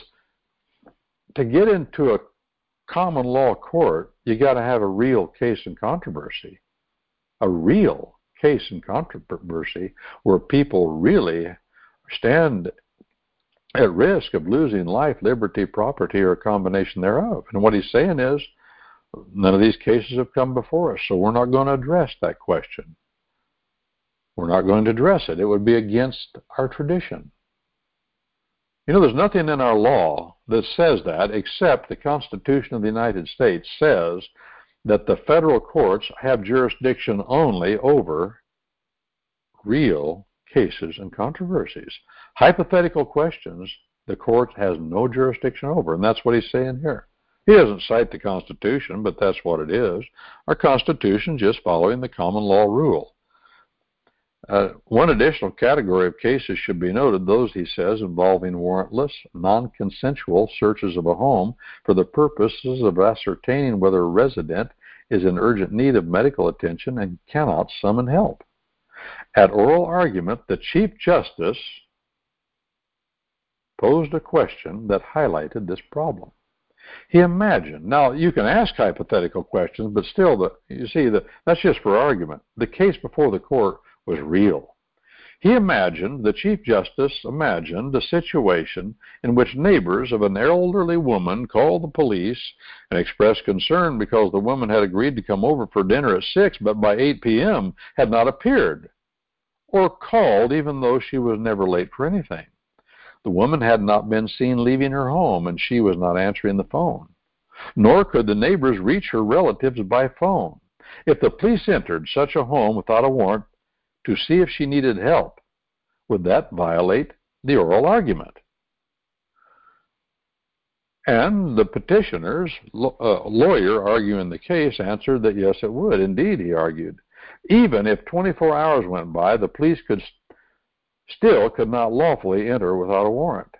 to get into a common law court, you got to have a real case in controversy. A real case in controversy where people really stand at risk of losing life, liberty, property, or a combination thereof. And what he's saying is, none of these cases have come before us, so we're not going to address that question. We're not going to address it. It would be against our tradition. You know, there's nothing in our law that says that, except the Constitution of the United States says that the federal courts have jurisdiction only over real cases and controversies. Hypothetical questions, the court has no jurisdiction over, and that's what he's saying here. He doesn't cite the Constitution, but that's what it is. Our Constitution just following the common law rule. Uh, one additional category of cases should be noted, those, he says, involving warrantless, non-consensual searches of a home for the purposes of ascertaining whether a resident is in urgent need of medical attention and cannot summon help. At oral argument, the Chief Justice posed a question that highlighted this problem. He imagined, now you can ask hypothetical questions, but still, the, you see, the, that's just for argument. The case before the court was real. He imagined, the Chief Justice imagined, a situation in which neighbors of an elderly woman called the police and expressed concern because the woman had agreed to come over for dinner at six, but by eight p.m. had not appeared, or called even though she was never late for anything. The woman had not been seen leaving her home, and she was not answering the phone. Nor could the neighbors reach her relatives by phone. If the police entered such a home without a warrant to see if she needed help, would that violate the oral argument? And the petitioner's uh, lawyer arguing the case answered that yes, it would. Indeed, he argued. Even if twenty-four hours went by, the police could st- still could not lawfully enter without a warrant.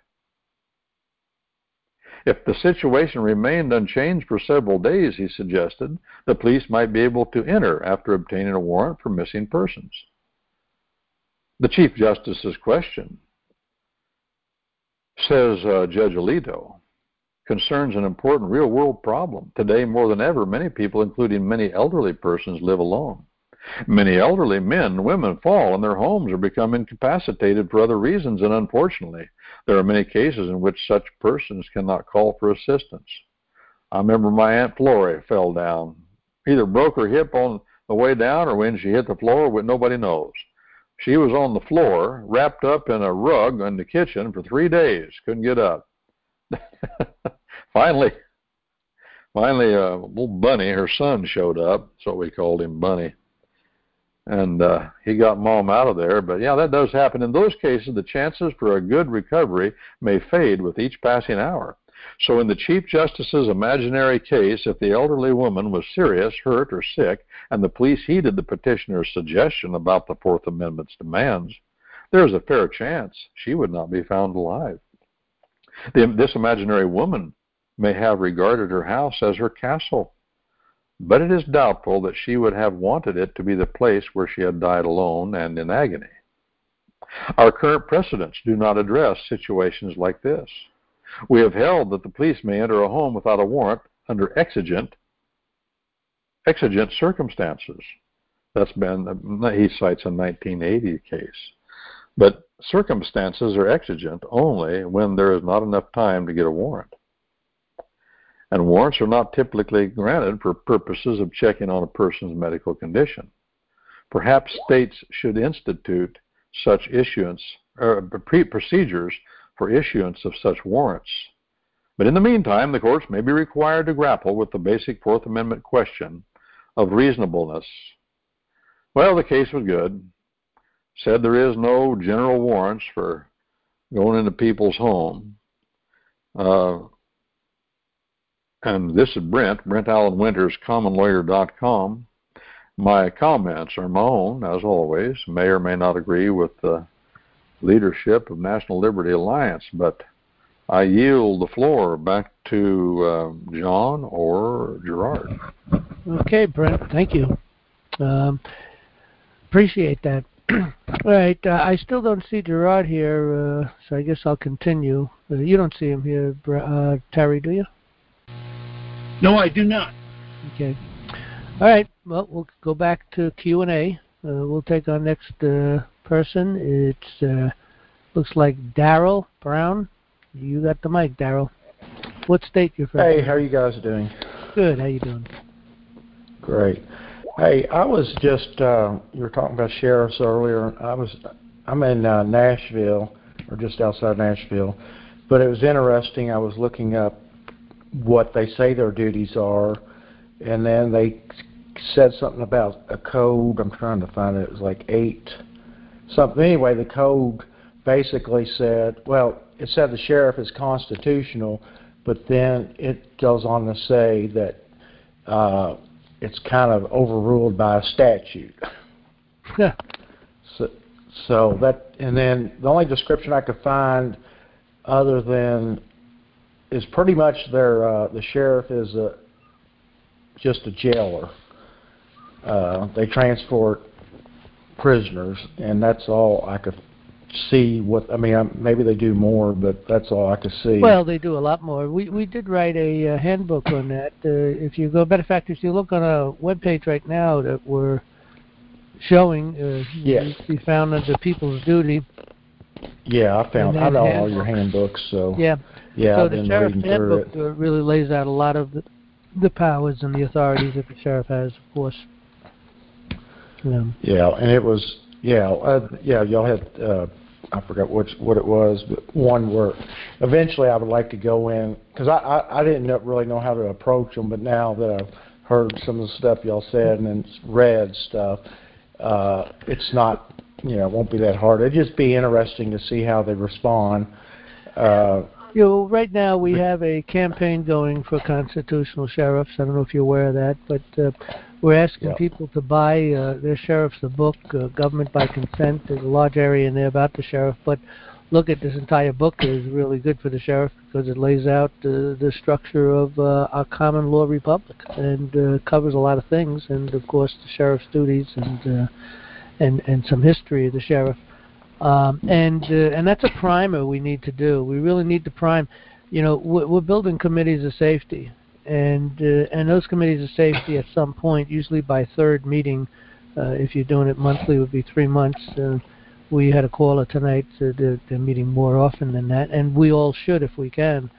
If the situation remained unchanged for several days, he suggested, the police might be able to enter after obtaining a warrant for missing persons. The Chief Justice's question, says uh, Judge Alito, concerns an important real-world problem. Today, more than ever, many people, including many elderly persons, live alone. Many elderly men and women fall, and their homes or become incapacitated for other reasons, and unfortunately, there are many cases in which such persons cannot call for assistance. I remember my Aunt Flora fell down, either broke her hip on the way down or when she hit the floor, nobody knows. She was on the floor, wrapped up in a rug in the kitchen for three days. Couldn't get up. finally, finally, uh, little Bunny, her son, showed up. That's what we called him, Bunny. And uh, he got Mom out of there. But, yeah, that does happen. In those cases, the chances for a good recovery may fade with each passing hour. So in the Chief Justice's imaginary case, if the elderly woman was serious, hurt, or sick, and the police heeded the petitioner's suggestion about the Fourth Amendment's demands, there is a fair chance she would not be found alive. The, this imaginary woman may have regarded her house as her castle, but it is doubtful that she would have wanted it to be the place where she had died alone and in agony. Our current precedents do not address situations like this. We have held that the police may enter a home without a warrant under exigent, exigent circumstances. That's been, he cites a nineteen eighty case. But circumstances are exigent only when there is not enough time to get a warrant. And warrants are not typically granted for purposes of checking on a person's medical condition. Perhaps states should institute such issuance or procedures for issuance of such warrants. But in the meantime, the courts may be required to grapple with the basic Fourth Amendment question of reasonableness. Well, the case was good. Said there is no general warrants for going into people's home. Uh, and this is Brent, Brent Allen Winters, common lawyer dot com. My comments are my own, as always. May or may not agree with the leadership of National Liberty Alliance, but I yield the floor back to uh, John or Gerard. Okay, Brent, thank you. Um, appreciate that. All right, uh, I still don't see Gerard here, uh, so I guess I'll continue. Uh, you don't see him here, uh, Terry, do you? No, I do not. Okay. All right, well, we'll go back to Q and A. Uh, we'll take our next uh, person. It's uh, looks like Daryl Brown. You got the mic, Daryl. What state you're from? Hey, how are you guys doing? Good. How you doing? Great. Hey, I was just uh, you were talking about sheriffs earlier. I was I'm in uh, Nashville, or just outside Nashville, but it was interesting. I was looking up what they say their duties are, and then they said something about a code. I'm trying to find it. It was like eight something. Anyway, the code basically said, well, it said the sheriff is constitutional, but then it goes on to say that uh, it's kind of overruled by a statute. so, so that, and then the only description I could find other than is pretty much their uh, the sheriff is a just a jailer. Uh, they transport prisoners, and that's all I could see. What I mean, I, maybe they do more, but that's all I could see. Well, they do a lot more. We we did write a uh, handbook on that. Uh, if you go, matter of fact, if you look on a webpage right now that we're showing, uh, yes, you be found under People's Duty. Yeah, I found. I know handbook. all your handbooks, so yeah, yeah. So I've the been sheriff's reading handbook through it. uh, really lays out a lot of the, the powers and the authorities that the sheriff has, of course. Yeah. Yeah, and it was yeah, uh, yeah. Y'all had uh, I forgot which what it was, but one where eventually I would like to go in because I, I I didn't know, really know how to approach them, but now that I've heard some of the stuff y'all said and then read stuff, uh, it's not. You know, it won't be that hard. It'd just be interesting to see how they respond. Uh, you know, right now we have a campaign going for constitutional sheriffs. I don't know if you're aware of that, but uh, we're asking yeah. people to buy uh, their sheriff's a book, uh, Government by Consent. There's a large area in there about the sheriff, but look at this entire book is really good for the sheriff because it lays out uh, the structure of uh, our common law republic and uh, covers a lot of things, and of course the sheriff's duties and uh, and and some history of the sheriff, um, and uh, and that's a primer we need to do. We really need to prime. You know, we're, we're building committees of safety, and uh, and those committees of safety at some point, usually by third meeting, uh, if you're doing it monthly, would be three months. Uh, we had a caller tonight. Uh, they're, they're meeting more often than that, and we all should if we can.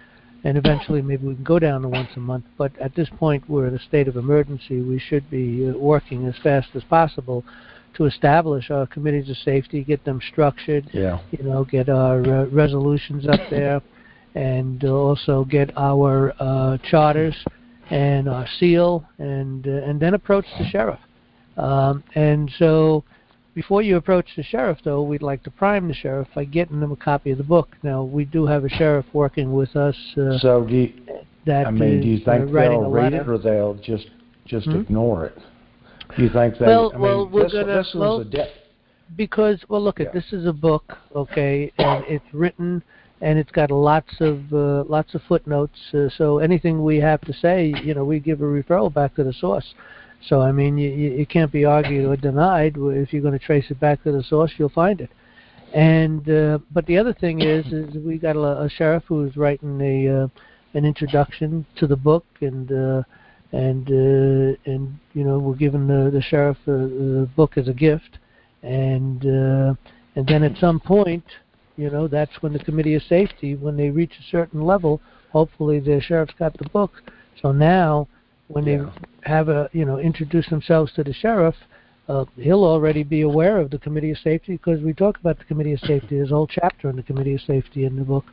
and eventually maybe we can go down to once a month. But at this point, we're in a state of emergency. We should be uh, working as fast as possible to establish our committees of safety, get them structured, yeah. you know, get our uh, resolutions up there, and also get our uh, charters and our seal, and uh, and then approach the sheriff. Um, and so before you approach the sheriff, though, we'd like to prime the sheriff by getting them a copy of the book. Now, we do have a sheriff working with us. Uh, so do you, that I mean, is, do you think uh, writing they'll a read letter. it, or they'll just just Hmm? ignore it? Do you think they? Well, I mean, well, we're this, gonna, this well, was a de- because, well, look, Yeah. at this is a book, okay, and it's written, and it's got lots of uh, lots of footnotes. Uh, so anything we have to say, you know, we give a referral back to the source. So I mean, you, you can't be argued or denied. If you're going to trace it back to the source, you'll find it. And uh, but the other thing is, is we got a, a sheriff who's writing a uh, an introduction to the book, and uh, and uh, and you know, we're giving the, the sheriff uh, the book as a gift, and uh, and then at some point, you know, that's when the committee of safety, when they reach a certain level, hopefully the sheriff's got the book. So now, when Yeah. they have a, you know, introduce themselves to the sheriff, uh, he'll already be aware of the committee of safety, because we talk about the committee of safety. There's a whole chapter on the committee of safety in the book,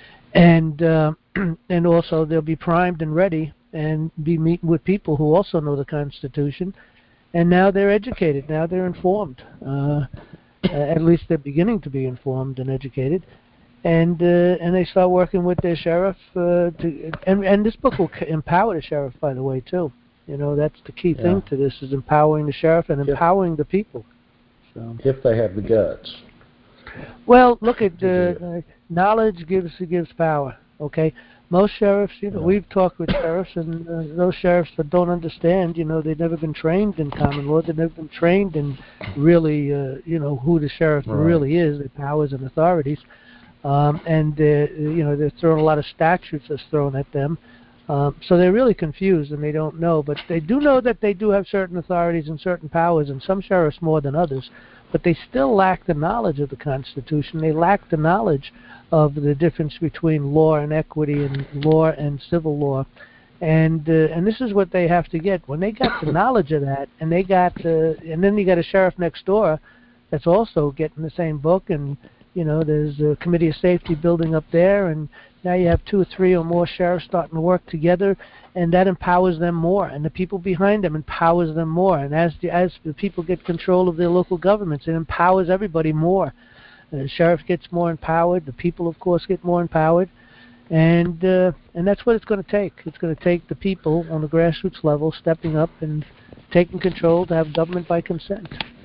and uh, and also they'll be primed and ready, and be meeting with people who also know the Constitution, and now they're educated. Now they're informed. Uh, at least they're beginning to be informed and educated. And uh, and they start working with their sheriff. Uh, to, and, and this book will c- empower the sheriff, by the way, too. You know, that's the key Yeah. thing to this, is empowering the sheriff and Yeah. empowering the people. So, if they have the guts. well, look at To uh, uh, knowledge gives gives power. Okay, most sheriffs, you know, Yeah. we've talked with sheriffs, and uh, those sheriffs that don't understand, you know, they've never been trained in common law. They've never been trained in really, uh, you know, who the sheriff Right. really is, their powers and authorities. Um, and uh, you know, they're throwing a lot of statutes that's thrown at them, um, so they're really confused and they don't know. But they do know that they do have certain authorities and certain powers, and some sheriffs more than others. But they still lack the knowledge of the Constitution. They lack the knowledge of the difference between law and equity, and law and civil law. And uh, and this is what they have to get. When they got the knowledge of that, and they got, uh, and then you got a sheriff next door that's also getting the same book, and you know, there's a committee of safety building up there, and now you have two or three or more sheriffs starting to work together, and that empowers them more, and the people behind them empowers them more. And as the, as the people get control of their local governments, it empowers everybody more. The sheriff gets more empowered. The people, of course, get more empowered, and uh, and that's what it's going to take. It's going to take the people on the grassroots level stepping up and taking control to have government by consent.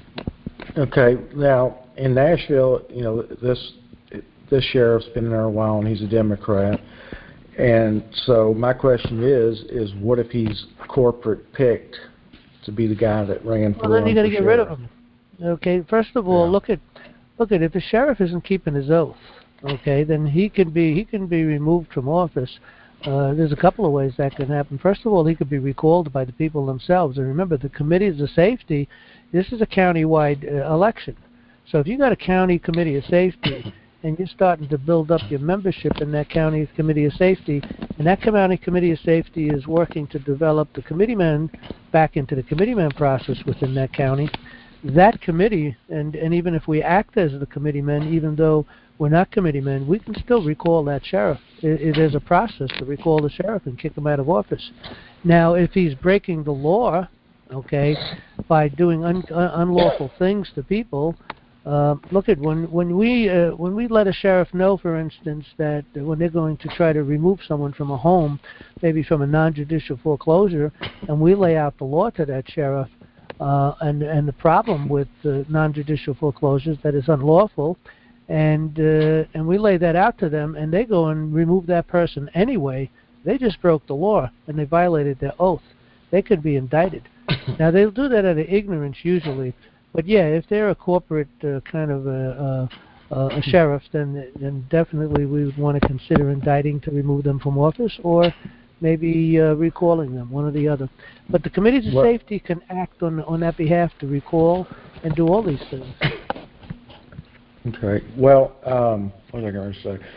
Okay, now in Nashville, you know, this this sheriff's been there a while, and he's a Democrat. And so my question is, is what if he's corporate picked to be the guy that ran for Well, then you got to for get rid of sheriff? him. Okay, first of all, Yeah. look at look at if the sheriff isn't keeping his oath, okay, then he can be he can be removed from office. Uh, there's a couple of ways that can happen. First of all, he could be recalled by the people themselves. And remember, the committees of safety, this is a county-wide uh, election. So if you got a county committee of safety and you're starting to build up your membership in that county committee of safety, and that county committee of safety is working to develop the committeemen back into the committeeman process within that county, that committee, and, and even if we act as the committeemen, even though we're not committeemen, we can still recall that sheriff. It, it is a process to recall the sheriff and kick him out of office. Now, if he's breaking the law, okay, by doing un, un, unlawful things to people, uh, look at when when we uh, when we let a sheriff know, for instance, that uh, when they're going to try to remove someone from a home, maybe from a non-judicial foreclosure, and we lay out the law to that sheriff, uh, and and the problem with uh, non-judicial foreclosures that is unlawful. And uh, and we lay that out to them, and they go and remove that person anyway. They just broke the law, and they violated their oath. They could be indicted. Now, they'll do that out of ignorance usually. But, yeah, if they're a corporate uh, kind of a, a, a sheriff, then, then definitely we would want to consider indicting to remove them from office, or maybe uh, recalling them, one or the other. But the committees of What? safety can act on, on that behalf to recall and do all these things. Okay. Well, um, what was I going to say?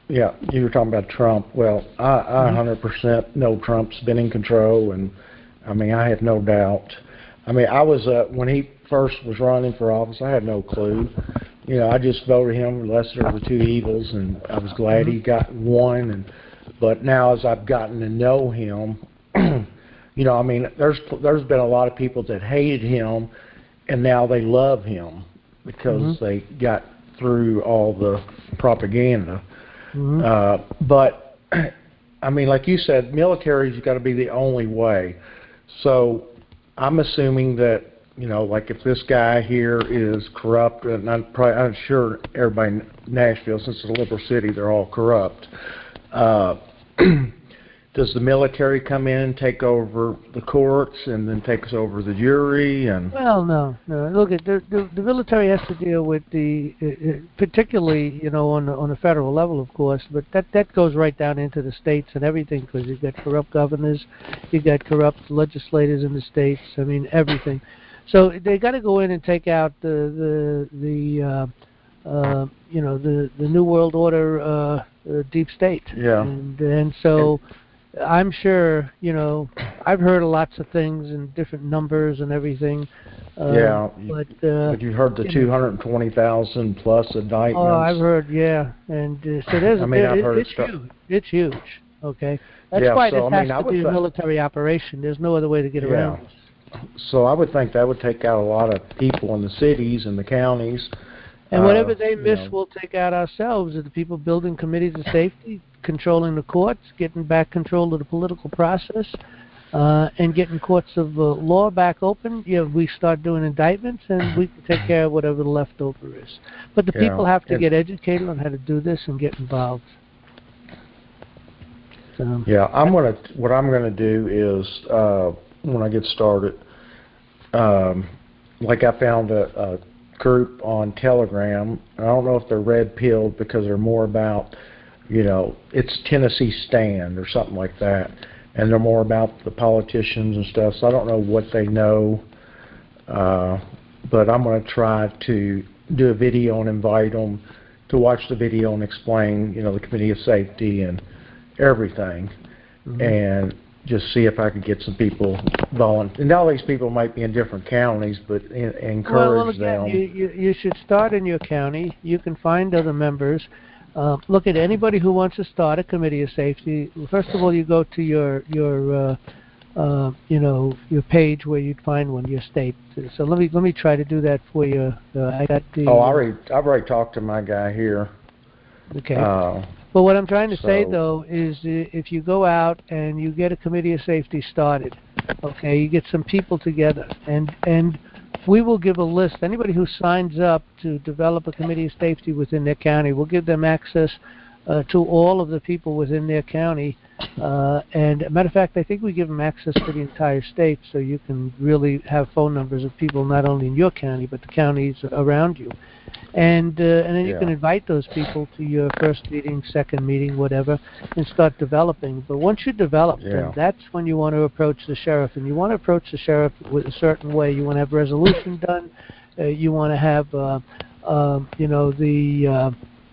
yeah, you were talking about Trump. Well, I, I one hundred percent know Trump's been in control, and I mean, I have no doubt. I mean, I was uh, when he first was running for office, I had no clue. You know, I just voted him lesser of the two evils, and I was glad he got one. And but now, as I've gotten to know him, you know, I mean, there's there's been a lot of people that hated him, and now they love him because mm-hmm. they got through all the propaganda. Mm-hmm. Uh, but I mean, like you said, military's got to be the only way. So I'm assuming that, you know, like if this guy here is corrupt, and I'm probably I'm sure everybody in Nashville, since it's a liberal city, they're all corrupt. Uh, does the military come in and take over the courts and then takes over the jury? And well, no, no. Look, at the, the the military has to deal with the, uh, particularly, you know, on the, on a federal level, of course, but that that goes right down into the states and everything, because you've got corrupt governors, you've got corrupt legislators in the states. I mean, everything. So they got to go in and take out the the the uh, uh, you know the the New World Order uh, uh, deep state. Yeah. And and so. I'm sure, you know, I've heard of lots of things and different numbers and everything. Uh, yeah, but uh, but you've heard the two hundred twenty thousand plus indictments. Oh, I've heard, yeah, and uh, so there's. I mean, there, I've heard it's stuff. huge. It's huge. Okay, that's yeah, why so, this I mean, has I to be a th- military operation. There's no other way to get yeah. around this. So I would think that would take out a lot of people in the cities and the counties. And whatever uh, they miss, know. we'll take out ourselves. Are the people building committees of safety, controlling the courts, getting back control of the political process, uh, and getting courts of uh, law back open. You know, we start doing indictments, and we can take care of whatever the leftover is. But the yeah. people have to and, get educated on how to do this and get involved. So, yeah, I'm gonna. What I'm gonna do is uh, when I get started, um, like I found a. a group on Telegram. I don't know if they're red-pilled because they're more about, you know, it's Tennessee Stand or something like that, and they're more about the politicians and stuff, so I don't know what they know, uh, but I'm going to try to do a video and invite them to watch the video and explain, you know, the Committee of Safety and everything, mm-hmm. and just see if I can get some people volunteer. And all these people might be in different counties, but in, encourage well, well, again, them. You, you, you should start in your county. You can find other members. Uh, look at anybody who wants to start a committee of safety. First of all, you go to your your uh, uh, you know your page where you'd find one, your state. So let me let me try to do that for you. Uh, I got the. Oh, I already I've already talked to my guy here. Okay. Uh, But what I'm trying to so, say, though, is if you go out and you get a committee of safety started, okay, you get some people together, and and we will give a list. Anybody who signs up to develop a committee of safety within their county, we'll give them access uh, to all of the people within their county. Uh, and, as a matter of fact, I think we give them access to the entire state, so you can really have phone numbers of people not only in your county, but the counties around you. And uh, and then you yeah. can invite those people to your first meeting, second meeting, whatever, and start developing. But once you develop, yeah. then that's when you want to approach the sheriff. And you want to approach the sheriff with a certain way. You want to have resolution done. Uh, you want to have, uh, uh, you know, the uh,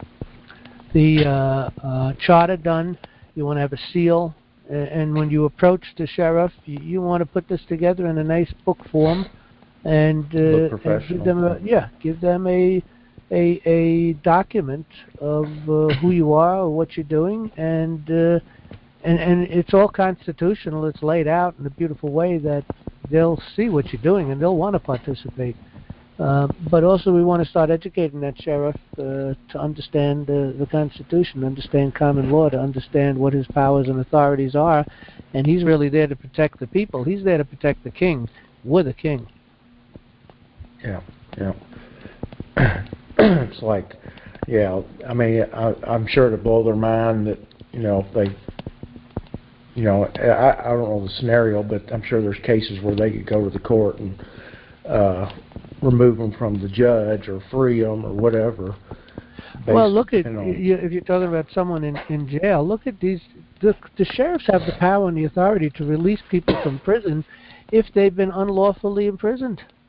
the uh, uh, charter done. You want to have a seal. Uh, and when you approach the sheriff, you, you want to put this together in a nice book form, and, uh, and give them a yeah, give them a a a document of uh, who you are or what you're doing, and uh, and and it's all constitutional. It's laid out in a beautiful way that they'll see what you're doing and they'll want to participate. Uh, but also we want to start educating that sheriff uh, to understand uh, the Constitution, understand common law, to understand what his powers and authorities are, and he's really there to protect the people. He's there to protect the king. We're the king. Yeah, yeah. It's like, yeah, I mean, I, I'm sure it'll blow their mind that, you know, if they, you know, I, I don't know the scenario, but I'm sure there's cases where they could go to the court and uh, remove them from the judge or free them or whatever. Well, look at, you know. you, if you're talking about someone in, in jail, look at these, the, the sheriffs have the power and the authority to release people from prison if they've been unlawfully imprisoned.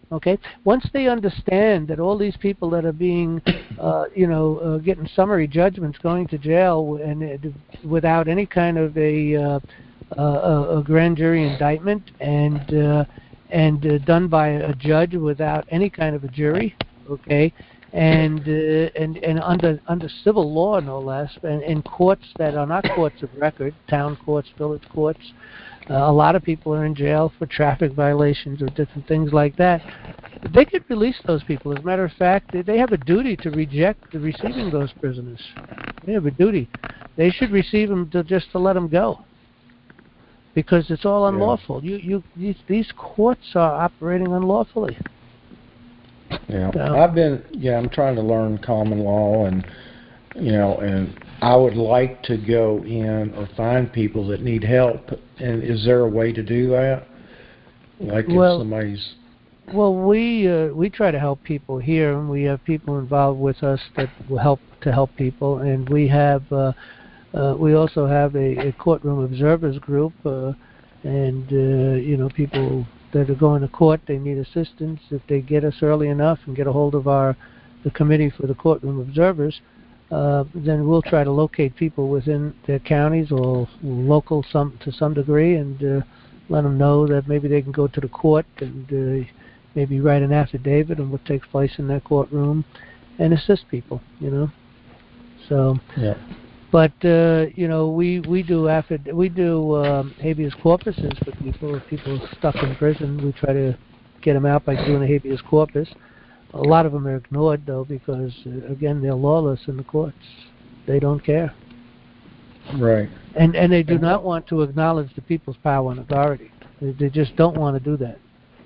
Okay, once they understand that all these people that are being, uh, you know, uh, getting summary judgments, going to jail, and uh, without any kind of a, uh, uh, a grand jury indictment, and uh, and uh, done by a judge without any kind of a jury, okay, and uh, and and under under civil law no less, and in courts that are not courts of record, town courts, village courts. Uh, a lot of people are in jail for traffic violations or different things like that. They could release those people. As a matter of fact, they, they have a duty to reject the receiving those prisoners. They have a duty. They should receive them to, just to let them go, because it's all unlawful. Yeah. You, you, these, these courts are operating unlawfully. Yeah, so. I've been. Yeah, I'm trying to learn common law, and you know, and I would like to go in or find people that need help. And is there a way to do that? Like well, if somebody's... Well, we uh, we try to help people here, and we have people involved with us that will help to help people. And we have uh, uh, we also have a, a courtroom observers group, uh, and uh, you know, people that are going to court, they need assistance. If they get us early enough and get a hold of our the committee for the courtroom observers, Uh, then we'll try to locate people within their counties or local some to some degree, and uh, let them know that maybe they can go to the court and uh, maybe write an affidavit on what takes place in that courtroom, and assist people. You know, so. Yeah. But uh, you know, we we do affid we do um, habeas corpuses for people. If people are stuck in prison, we try to get them out by doing a habeas corpus. A lot of them are ignored, though, because, uh, again, they're lawless in the courts. They don't care. Right. And and they do not want to acknowledge the people's power and authority. They, they just don't want to do that.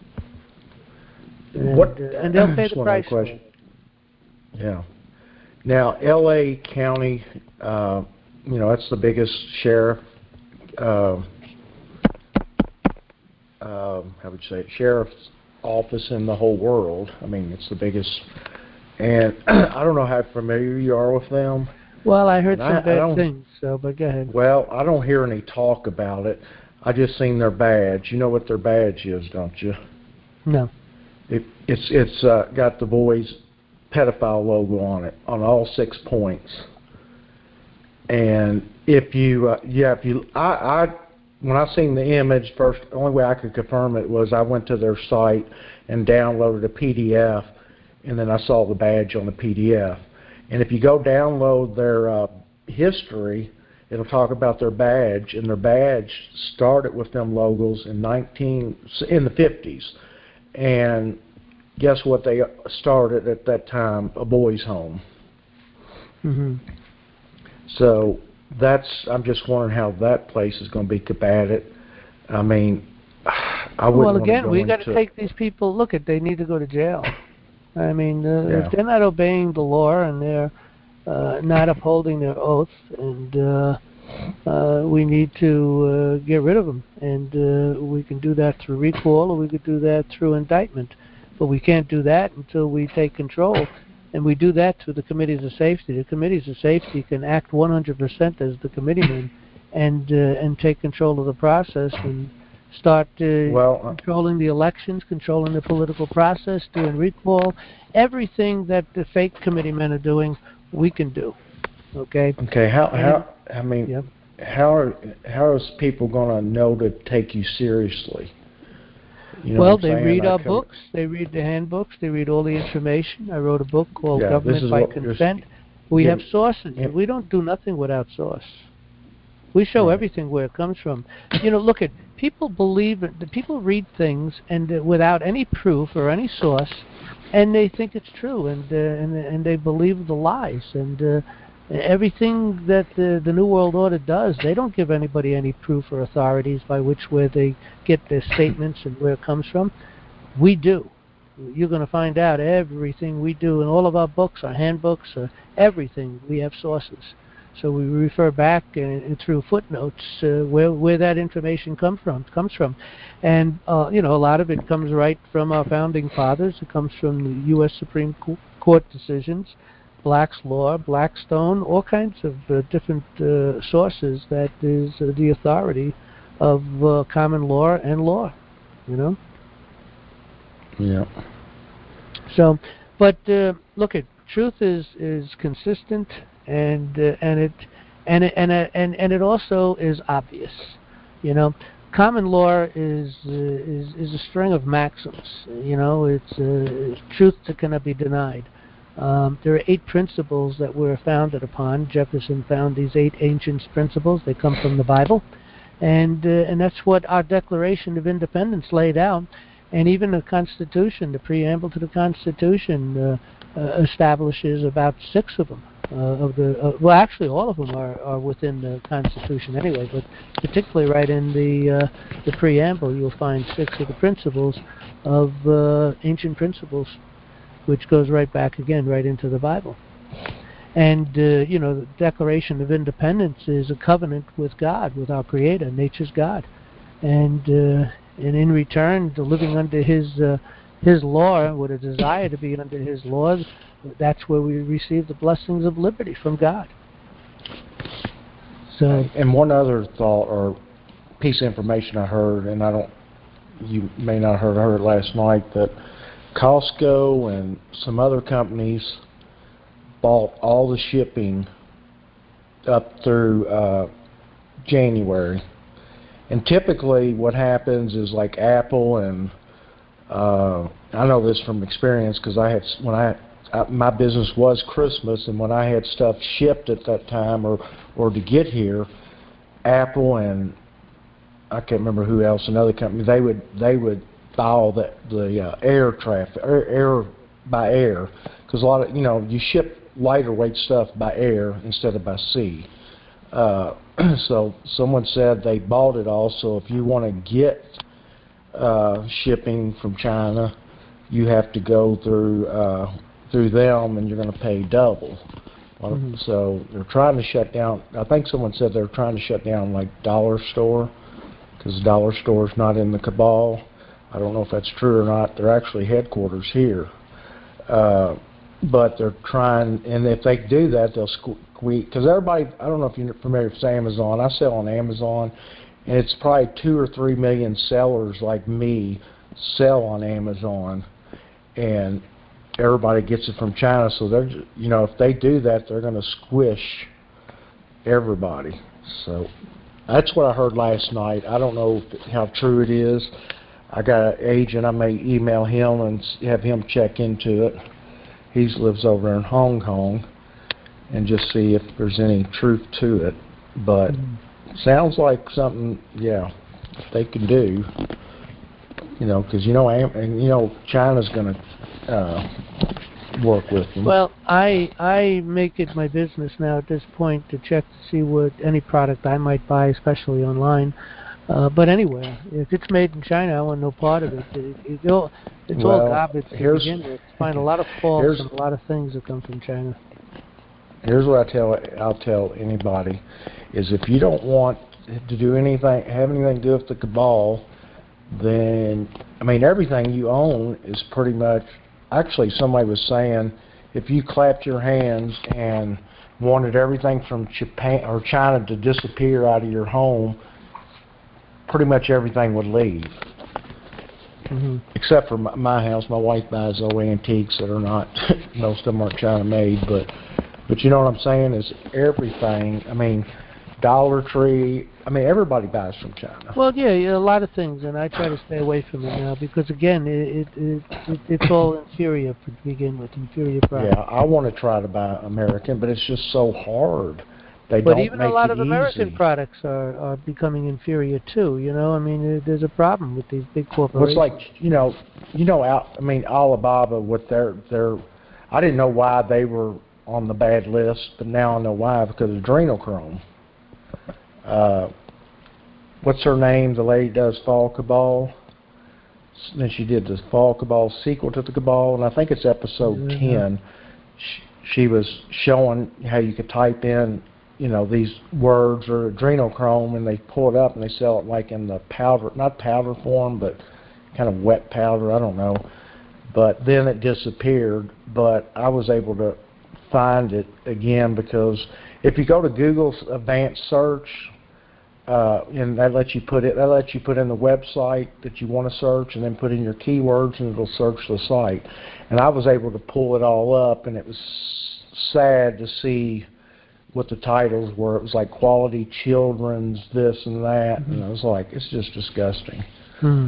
And, what, uh, and they'll pay the price for it. Yeah. Now, L A County, uh, you know, that's the biggest sheriff, uh, uh, how would you say it, sheriff's office in the whole world. I mean, it's the biggest, and I don't know how familiar you are with them. Well, I heard and some I, bad I things, so, but go ahead. Well, I don't hear any talk about it. I just seen their badge. You know what their badge is, don't you? No. It, it's it's uh, got the boys' pedophile logo on it, on all six points. And if you, uh, yeah, if you, I, I when I seen the image first, the only way I could confirm it was I went to their site and downloaded a P D F, and then I saw the badge on the P D F. And if you go download their uh, history, it'll talk about their badge, and their badge started with them logos in nineteen in the fifties. And guess what they started at that time? A boys' home. Mm-hmm. So that's, I'm just wondering how that place is going to be combated. I mean, I wouldn't Well, want again, to go we got to into take these people. Look, at they need to go to jail. I mean, uh, Yeah. if they're not obeying the law and they're uh, not upholding their oath, and uh, uh, we need to uh, get rid of them. And uh, we can do that through recall, or we could do that through indictment. But we can't do that until we take control. And we do that through the committees of safety. The committees of safety can act one hundred percent as the committeemen and uh, and take control of the process and start uh, well, uh, controlling the elections, controlling the political process, doing recall. Everything that the fake committeemen are doing, we can do. Okay? Okay, how, And how I mean, yeah. how are, how is people going to know to take you seriously? You know well, what I'm they saying? read I our come- books, they read the handbooks, they read all the information. I wrote a book called Yeah, this Government is by what- just Consent. We give- have sources. yeah. We don't do nothing without source. We show Right. everything where it comes from. You know, look at people believe it. The people read things and uh, without any proof or any source, and they think it's true, and uh, and and they believe the lies and uh, everything that the the New World Order does. They don't give anybody any proof or authorities by which where they get their statements and where it comes from. We do. You're going to find out everything we do in all of our books, our handbooks, uh, everything. We have sources. So we refer back uh, through footnotes uh, where where that information come from comes from, and uh, you know, a lot of it comes right from our founding fathers. It comes from the U S Supreme Court decisions, Black's Law, Blackstone, all kinds of uh, different uh, sources. That is uh, the authority of uh, common law and law. You know. Yeah. So, but uh, look, at truth is is consistent, and uh, and it and it, and it, and and it also is obvious. You know, common law is uh, is is a string of maxims. You know, it's uh, truth that cannot be denied. Um, there are eight principles that we're founded upon. Jefferson found these eight ancient principles. They come from the Bible, and uh, and that's what our Declaration of Independence laid out. And even the Constitution, the preamble to the Constitution, uh, uh, establishes about six of them. Uh, of the uh, well, actually, all of them are, are within the Constitution anyway. But particularly, right in the uh, the preamble, you'll find six of the principles of uh, ancient principles, which goes right back again, right into the Bible. And uh, you know, the Declaration of Independence is a covenant with God, with our Creator, nature's God, and. Uh, And in return, to living under His uh, His law, with a desire to be under His laws, that's where we receive the blessings of liberty from God. So, and one other thought or piece of information I heard, and I don't, you may not have heard it last night, that Costco and some other companies bought all the shipping up through uh, January. And typically what happens is like Apple and uh, I know this from experience because I had when I, I my business was Christmas, and when I had stuff shipped at that time or or to get here, Apple and I can't remember who else, another company, they would they would buy all the the uh, air traffic air, air by air, because a lot of you know you ship lighter weight stuff by air instead of by sea. Uh, so someone said they bought it all, so if you want to get uh, shipping from China, you have to go through uh, through them, and you're going to pay double. Well, mm-hmm. So they're trying to shut down, I think someone said they're trying to shut down like Dollar Store, because Dollar Store's not in the cabal. I don't know if that's true or not. They're actually headquarters here. Uh, but they're trying, and if they do that, they'll squeeze, because everybody, I don't know if you're familiar with Amazon. I sell on Amazon, and it's probably two or three million sellers like me sell on Amazon, and everybody gets it from China. So they're, you know, if they do that, they're going to squish everybody. So that's what I heard last night. I don't know how true it is. I got an agent. I may email him and have him check into it. He lives over in Hong Kong, and just see if there's any truth to it. But mm-hmm. sounds like something, yeah, they can do. You know, because you know, and you know, China's going to uh, work with them. Well, I I make it my business now at this point to check to see what any product I might buy, especially online. Uh, but anywhere, if it's made in China, I want no part of it. it, it, it all, it's well, all garbage to begin with. Find a lot of faults and a lot of things that come from China. Here's what I tell I'll tell anybody: is if you don't want to do anything, have anything to do with the cabal, then I mean everything you own is pretty much. Actually, somebody was saying if you clapped your hands and wanted everything from Japan or China to disappear out of your home, pretty much everything would leave. Mm-hmm. Except for my, my house. My wife buys old antiques that are not, most of them aren't China made, but but you know what I'm saying is everything, I mean, Dollar Tree, I mean, everybody buys from China. Well, yeah, yeah, a lot of things, and I try to stay away from it now because, again, it, it, it, it it's all inferior to begin with, inferior products. Yeah, I want to try to buy American, but it's just so hard. They but don't even make a lot it of American easy. products are, are becoming inferior too. You know, I mean, there's a problem with these big corporations. Well, it's like you know, you know, Al, I mean, Alibaba with their their. I didn't know why they were on the bad list, but now I know why, because of adrenochrome. Uh, what's her name? The lady does Fall Cabal. Then she did the Fall Cabal sequel to the Cabal, and I think it's episode mm-hmm. ten. She, she was showing how you could type in, you know, these words or adrenochrome, and they pull it up and they sell it like in the powder, not powder form, but kind of wet powder. I don't know. But then it disappeared. But I was able to find it again because if you go to Google's advanced search, uh, and that lets you put it. That lets you put in the website that you want to search, and then put in your keywords, and it'll search the site. And I was able to pull it all up, and it was sad to see what the titles were. It was like quality children's this and that, mm-hmm. and I was like, it's just disgusting. Hmm.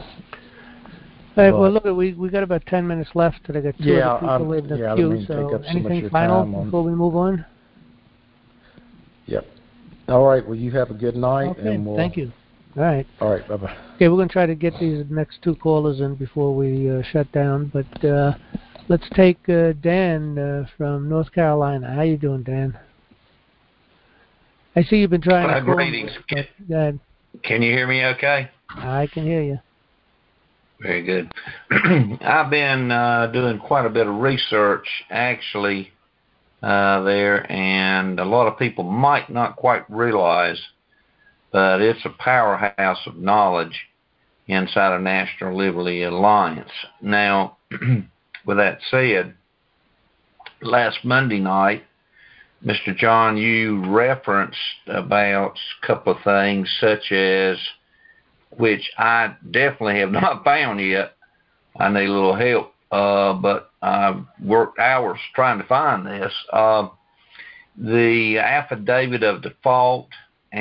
All right, well, look, we we got about ten minutes left, and I got two yeah, other people um, in the yeah, queue. So, so anything final before we move on? Yep. All right. Well, you have a good night. Okay. And we'll... Thank you. All right. All right. Bye bye. Okay, we're going to try to get these next two callers in before we uh, shut down, but uh, let's take uh, Dan uh, from North Carolina. How you doing, Dan? I see you've been trying uh, to call greetings. me. Go ahead. Can you hear me okay? I can hear you. Very good. I've been uh, doing quite a bit of research, actually, uh, there, and a lot of people might not quite realize, but it's a powerhouse of knowledge inside of National Liberty Alliance. Now, with that said, last Monday night, Mister John, you referenced about a couple of things, such as, which I definitely have not found yet. I need a little help, uh, but I've worked hours trying to find this. Uh, the affidavit of default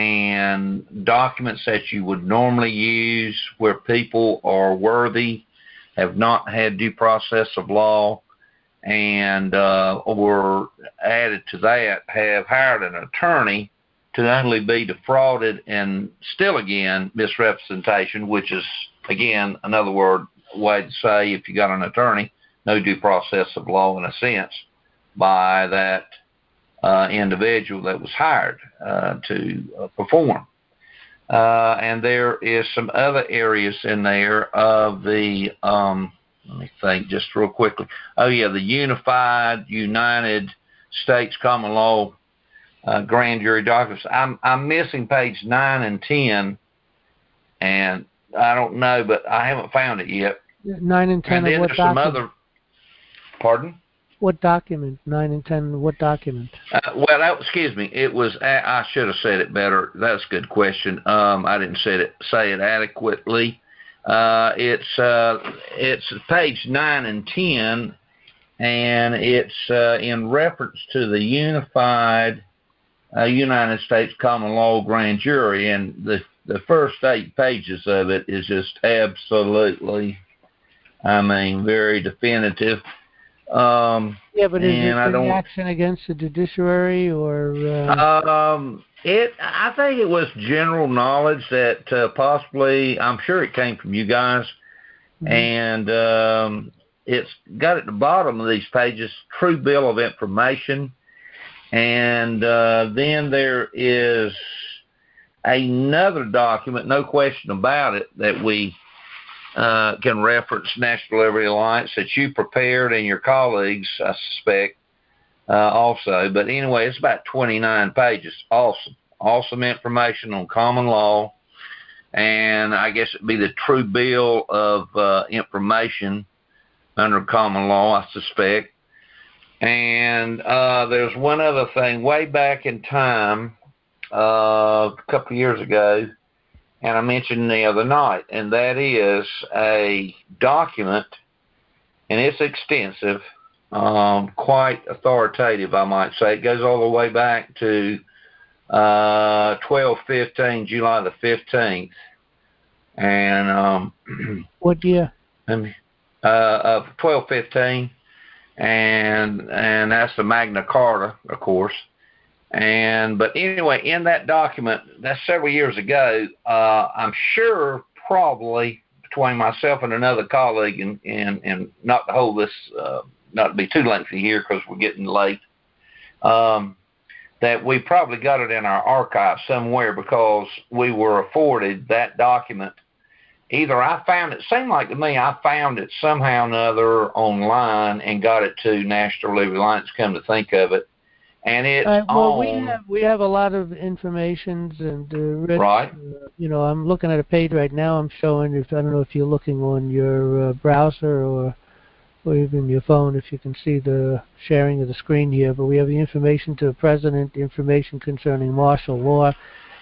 and documents that you would normally use where people are worthy, have not had due process of law, and uh, or added to that, have hired an attorney to not only be defrauded and still again misrepresentation, which is again another word way to say if you got an attorney, no due process of law in a sense by that uh, individual that was hired uh, to uh, perform. Uh, and there is some other areas in there of the um, let me think just real quickly. Oh, yeah, the Unified United States Common Law uh, Grand Jury Documents. I'm, I'm missing page nine and ten, and I don't know, but I haven't found it yet. nine and ten and of what there's document? Some other, pardon? What document? nine and ten, what document? Uh, well, that, excuse me, it was, I should have said it better. That's a good question. Um, I didn't say it, say it adequately. Uh, it's uh, it's page nine and ten, and it's uh, in reference to the Unified uh, United States Common Law Grand Jury, and the the first eight pages of it is just absolutely, I mean, very definitive. Um, yeah, but is it an action against the judiciary or? Uh... Um, it. I think it was general knowledge that uh, possibly. I'm sure it came from you guys, mm-hmm. and um, it's got at the bottom of these pages true bill of information, and uh, then there is another document, no question about it, that we. Uh, can reference National Liberty Alliance that you prepared and your colleagues, I suspect, uh, also. But anyway, it's about twenty-nine pages. Awesome. Awesome information on common law. And I guess it'd be the true bill of uh, information under common law, I suspect. And uh, there's one other thing. Way back in time, uh, a couple of years ago, and I mentioned the other night, and that is a document, and it's extensive, um, quite authoritative, I might say. It goes all the way back to uh, twelve fifteen, July the fifteenth. And um, what year? Uh, of twelve fifteen, and and that's the Magna Carta, of course. And but anyway, in that document, that's several years ago, uh, I'm sure probably between myself and another colleague, and, and, and not to hold this, uh, not to be too lengthy here because we're getting late, um, that we probably got it in our archive somewhere because we were afforded that document. Either I found it, seemed like to me I found it somehow or another online and got it to National Liberty Alliance, come to think of it. And it's uh, well, on. we have we have a lot of informations and uh, Rich, right. Uh, you know, I'm looking at a page right now. I'm showing. If I don't know if you're looking on your uh, browser or or even your phone, if you can see the sharing of the screen here. But we have the information to the president, the information concerning martial law,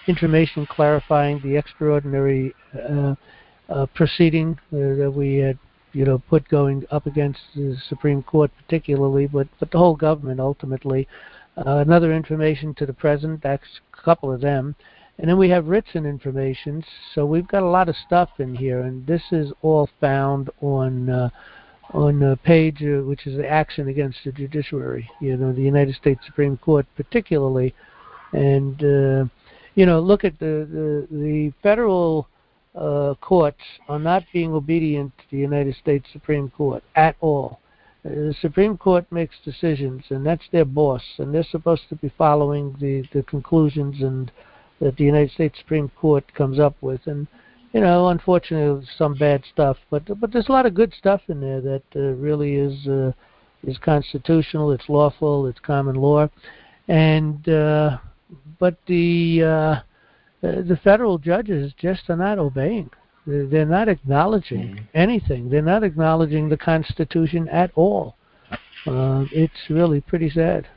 information clarifying the extraordinary uh, uh, proceeding uh, that we had, you know, put going up against the Supreme Court particularly, but, but the whole government ultimately. Uh, another information to the President, that's a couple of them. And then we have written information, so we've got a lot of stuff in here, and this is all found on uh, on a page uh, which is the action against the judiciary, you know, the United States Supreme Court particularly. And, uh, you know, look at the, the, the federal uh, courts are not being obedient to the United States Supreme Court at all. Uh, the Supreme Court makes decisions, and that's their boss, and they're supposed to be following the, the conclusions and that the United States Supreme Court comes up with. And, you know, unfortunately, there's some bad stuff, but but there's a lot of good stuff in there that uh, really is uh, is constitutional, it's lawful, it's common law. And uh, but the uh, the federal judges just are not obeying. They're not acknowledging mm-hmm. anything. They're not acknowledging the Constitution at all. Uh, it's really pretty sad.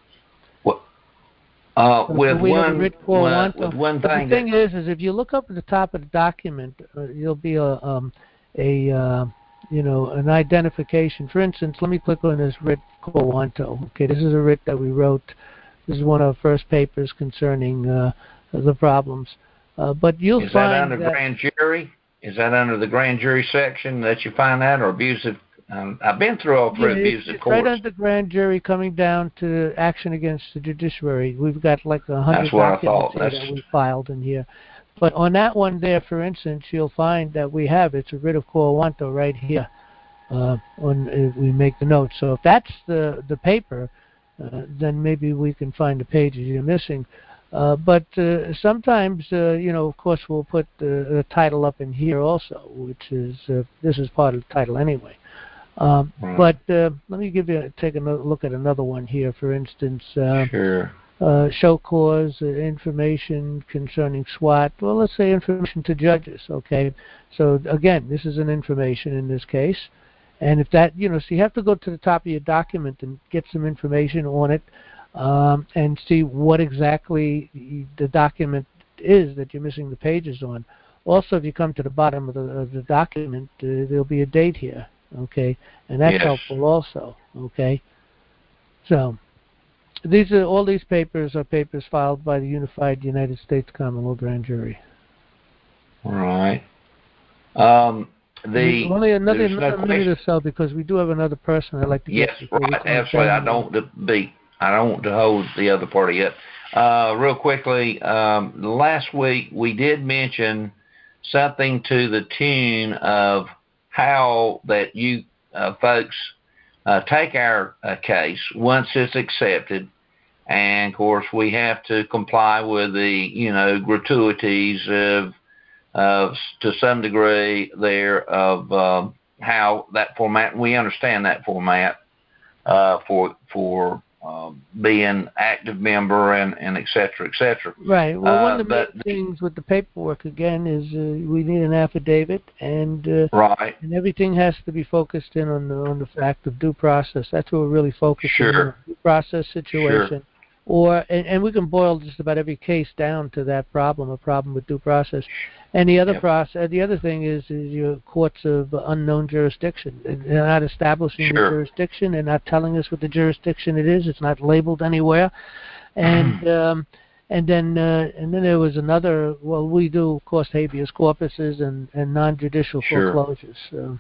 Uh, with, we one, one, one, with one but thing. The thing that, is, is if you look up at the top of the document, uh, you'll be a, um, a uh, you know, an identification. For instance, let me click on this writ quo wanto. Okay, this is a writ that we wrote. This is one of our first papers concerning uh, the problems. Uh, but you'll is find that under that grand jury? Is that under the grand jury section that you find that, or abusive? Um, I've been through all three yeah, abusive it's courts. Right under grand jury, coming down to action against the judiciary. We've got like a hundred That's what I documents thought. here that we filed in here. But on that one there, for instance, you'll find that we have it's a writ of quo wanto right here. Uh, when uh, we make the notes. So if that's the the paper, uh, then maybe we can find the pages you're missing. Uh, but uh, sometimes, uh, you know, of course, we'll put the, the title up in here also, which is uh, this is part of the title anyway. Um, right. But uh, let me give you take a look at another one here. For instance, uh, sure. uh, show cause uh, information concerning SWAT. Well, let's say information to judges. Okay, so again, this is an information in this case, and if that, you know, so you have to go to the top of your document and get some information on it, um, and see what exactly the document is that you're missing the pages on. Also, if you come to the bottom of the, of the document, uh, there'll be a date here. Okay, and that's yes. helpful also. Okay, so these are all these papers are papers filed by the Unified United States Common Law Grand Jury. All right. Um, the only another, no another minute or so because we do have another person I'd like to yes, get. Yes, right. Absolutely. I don't want to be. I don't want to hold the other party yet. Uh, real quickly, um, last week we did mention something to the tune of how that you uh, folks uh, take our uh, case once it's accepted, and of course we have to comply with the you know gratuities of of to some degree there of uh, how that format. We understand that format uh, for for uh, being active member and and et cetera, et cetera. Right. Well, one of the uh, main things with the paperwork again is uh, we need an affidavit, and uh, right, and everything has to be focused in on the on the fact of due process. That's what we're really focusing sure. on, due process situation. Sure. Or and, and we can boil just about every case down to that problem, a problem with due process. And the other yep. process, the other thing is, is your courts of unknown jurisdiction. They're not establishing sure. the jurisdiction. They're not telling us what the jurisdiction it is. It's not labeled anywhere. And um, and then uh, and then there was another. Well, we do, of course, habeas corpuses and, and non-judicial sure. foreclosures. So.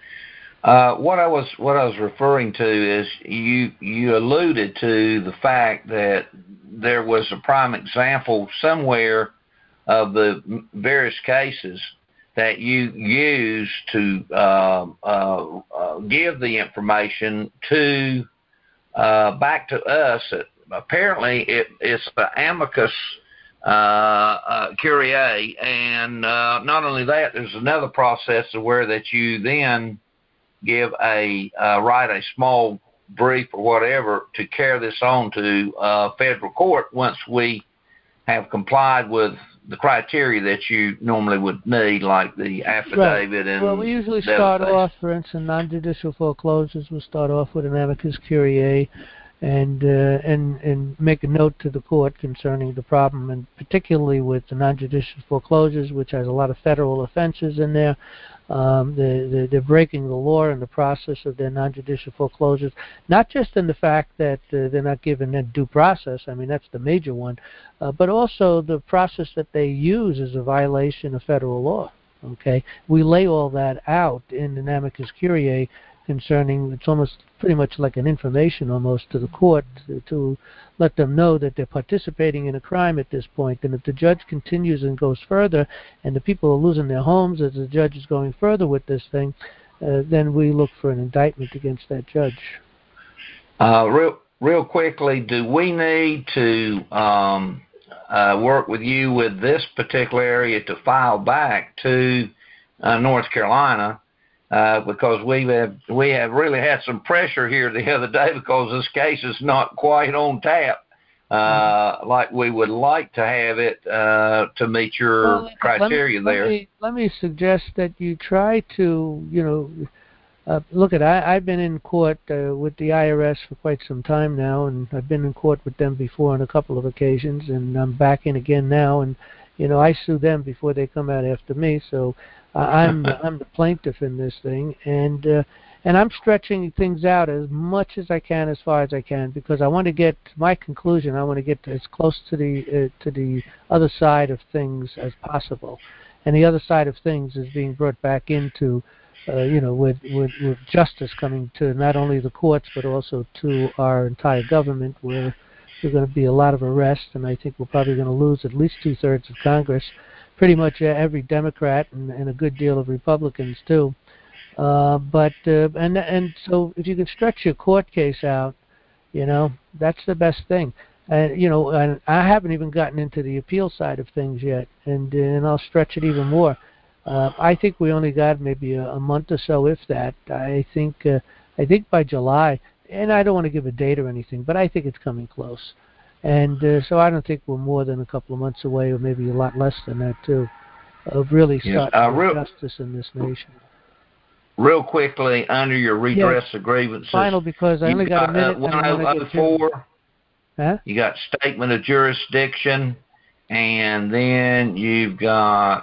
Uh, what I was what I was referring to is you you alluded to the fact that there was a prime example somewhere of the various cases that you used to uh, uh, uh, give the information to uh, back to us. Apparently, it, it's the amicus uh, uh, curiae, and uh, not only that, there's another process where that you then give a uh, write a small brief or whatever to carry this on to uh, federal court once we have complied with the criteria that you normally would need, like the affidavit right. and well, we usually start things. off, for instance, non-judicial foreclosures. We'll start off with an amicus curiae, and uh, and and make a note to the court concerning the problem, and particularly with the non-judicial foreclosures, which has a lot of federal offenses in there. Um, they're, they're breaking the law in the process of their non-judicial foreclosures, not just in the fact that uh, they're not given a due process. I mean, that's the major one, uh, but also the process that they use is a violation of federal law. Okay, we lay all that out in the amicus curiae concerning, it's almost pretty much like an information almost to the court to, to let them know that they're participating in a crime at this point. And if the judge continues and goes further and the people are losing their homes as the judge is going further with this thing, uh, then we look for an indictment against that judge. Uh, real, real quickly, do we need to um, uh, work with you with this particular area to file back to uh, North Carolina? Uh, because we have we have really had some pressure here the other day because this case is not quite on tap uh, like we would like to have it uh, to meet your well, criteria let me, there. Let me, let me suggest that you try to, you know, uh, look at, I, I've been in court uh, with the I R S for quite some time now, and I've been in court with them before on a couple of occasions, and I'm back in again now, and, you know, I sue them before they come out after me, so Uh, I'm the, I'm the plaintiff in this thing, and uh, and I'm stretching things out as much as I can, as far as I can, because I want to get my conclusion. I want to get as close to the uh, to the other side of things as possible, and the other side of things is being brought back into, uh, you know, with, with with justice coming to not only the courts but also to our entire government, where there's going to be a lot of arrests, and I think we're probably going to lose at least two thirds of Congress. Pretty much every Democrat and, and a good deal of Republicans too, uh, but uh, and and so if you can stretch your court case out, you know, that's the best thing. And uh, you know, and I haven't even gotten into the appeal side of things yet, and and I'll stretch it even more. Uh, I think we only got maybe a, a month or so, if that. I think uh, I think by July, and I don't want to give a date or anything, but I think it's coming close. And uh, so I don't think we're more than a couple of months away, or maybe a lot less than that, too, of really yes. starting uh, real, justice in this nation. Real quickly, under your redress yes. of grievances, final, because I only got, got a minute. Uh, one oh four, huh? You got statement of jurisdiction, and then you've got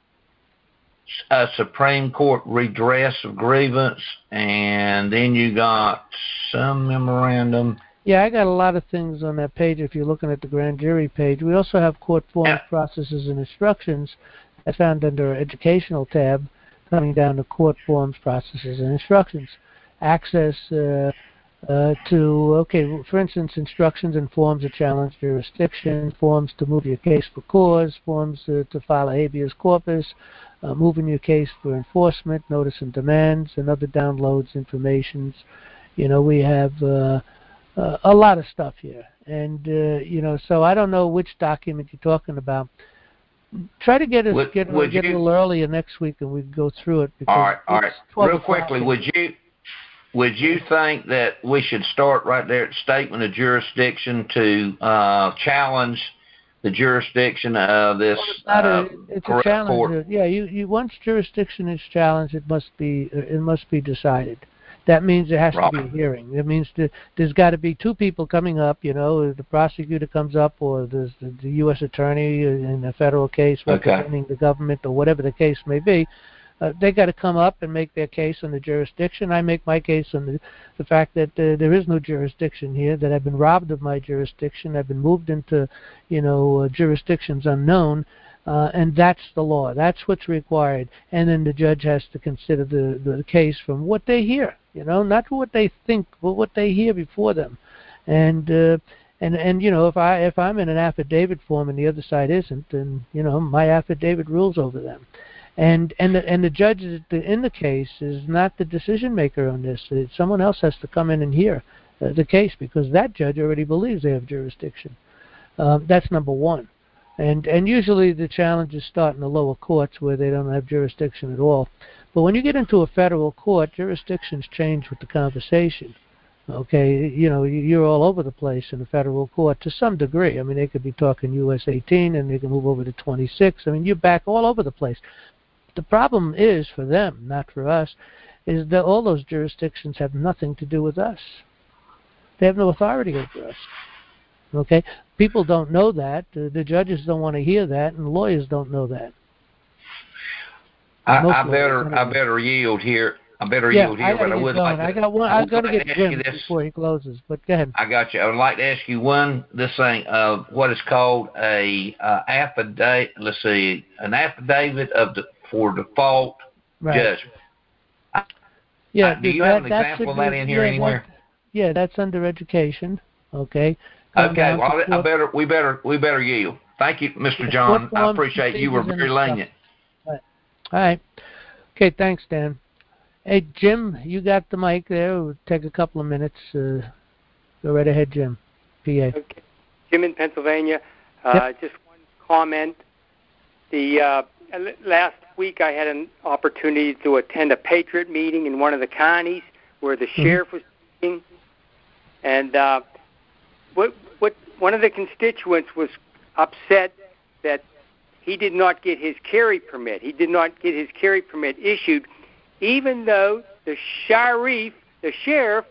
a Supreme Court redress of grievance, and then you got some memorandum. Yeah, I got a lot of things on that page if you're looking at the grand jury page. We also have court forms, yeah. processes, and instructions. That's found under educational tab, coming down to court forms, processes, and instructions. Access uh, uh, to, okay, for instance, instructions and forms to challenge jurisdiction, forms to move your case for cause, forms uh, to file a habeas corpus, uh, moving your case for enforcement, notice and demands, and other downloads, informations. You know, we have... Uh, Uh, a lot of stuff here, and uh, you know, so I don't know which document you're talking about. Try to get us would, get, would get you, a little earlier next week, and we can go through it. All right, all right. Real quickly, would you would you think that we should start right there at statement of jurisdiction to uh, challenge the jurisdiction of this well, it's not uh, a, it's a challenge. court? Yeah, you, you once jurisdiction is challenged, it must be it must be decided. That means there has right. to be a hearing. It means that there's got to be two people coming up, you know, the prosecutor comes up, or there's the, the U S attorney in a federal case representing okay. the government, or whatever the case may be. Uh, they got to come up and make their case on the jurisdiction. I make my case on the, the fact that uh, there is no jurisdiction here, that I've been robbed of my jurisdiction. I've been moved into, you know, uh, jurisdictions unknown. Uh, and that's the law. That's what's required. And then the judge has to consider the, the case from what they hear, you know, not what they think, but what they hear before them. And uh, and and you know, if I if I'm in an affidavit form and the other side isn't, then you know, my affidavit rules over them. And and the, and the judge in the case is not the decision maker on this. Someone else has to come in and hear uh, the case, because that judge already believes they have jurisdiction. Um, that's number one. And and usually the challenges start in the lower courts where they don't have jurisdiction at all. But when you get into a federal court, jurisdictions change with the conversation. Okay, you know, you're all over the place in the federal court to some degree. I mean, they could be talking U S eighteen and they can move over to twenty-six. I mean, you're back all over the place. The problem is for them, not for us, is that all those jurisdictions have nothing to do with us. They have no authority over us. Okay? People don't know that. Uh, the judges don't want to hear that, and lawyers don't know that. I, Most I lawyers, better anyway. I better yield here. I better Yeah, yield I here, gotta but I get would going. like to. I got one. I I would got to like get to ask Jim you this. before he closes. But go ahead. I got you. I would like to ask you one. This thing, uh, what is called a uh, affidavit. Let's see, an affidavit of the for default Right. judgment. I, Yeah. I, do you that, have an that example of should that be, in here yeah, anywhere? That, yeah, that's under education. Okay. Come Okay. down Well, to I court, better we better we better yield. Thank you, Mister yeah, John. court I forms, appreciate you were procedures, very and stuff. lenient. Right. All right. Okay. Thanks, Dan. Hey, Jim, you got the mic there. We'll take a couple of minutes. Uh, go right ahead, Jim. P A. Okay. Jim in Pennsylvania. Uh, Yep. Just one comment. The uh, last week I had an opportunity to attend a Patriot meeting in one of the counties where the Mm-hmm. sheriff was speaking, and uh, what what one of the constituents was upset that he did not get his carry permit. He did not get his carry permit issued, even though the sheriff, the sheriff,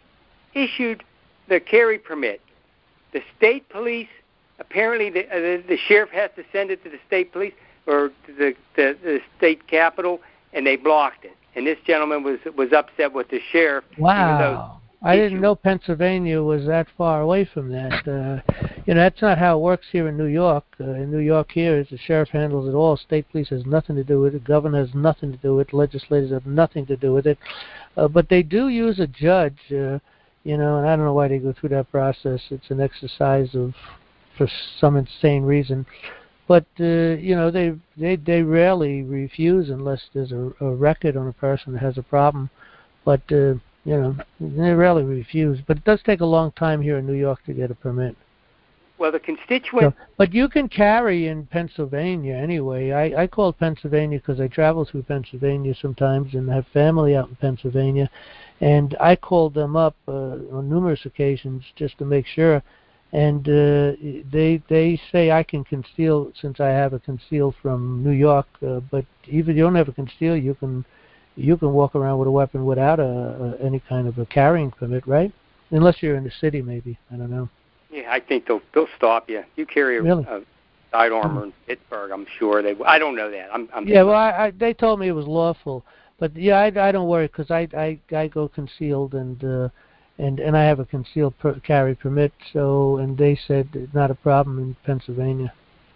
issued the carry permit. The state police, apparently the, uh, the, the sheriff has to send it to the state police or to the, the, the state capitol, and they blocked it. And this gentleman was was upset with the sheriff. Wow. I didn't know Pennsylvania was that far away from that. Uh, you know, that's not how it works here in New York. Uh, in New York here, the sheriff handles it all. State police has nothing to do with it. The governor has nothing to do with it. Legislators have nothing to do with it. Uh, but they do use a judge, uh, you know, and I don't know why they go through that process. It's an exercise of, for some insane reason. But, uh, you know, they, they they rarely refuse unless there's a, a record on a person that has a problem. But, uh, you know, they rarely refuse. But it does take a long time here in New York to get a permit. Well, the constituent... So, but you can carry in Pennsylvania anyway. I, I called Pennsylvania because I travel through Pennsylvania sometimes and have family out in Pennsylvania. And I called them up uh, on numerous occasions just to make sure. And uh, they they say I can conceal since I have a conceal from New York. Uh, but even if you don't have a conceal, you can you can walk around with a weapon without a, a any kind of a carrying permit, right? Unless you're in the city, maybe. I don't know. Yeah, I think they'll they'll stop you. You carry a, Really? a sidearm in Pittsburgh, I'm sure they. I don't know that. I'm. I'm yeah, well, I, I, they told me it was lawful, but yeah, I, I don't worry because I, I I go concealed and uh, and and I have a concealed per, carry permit. So and they said it's not a problem in Pennsylvania.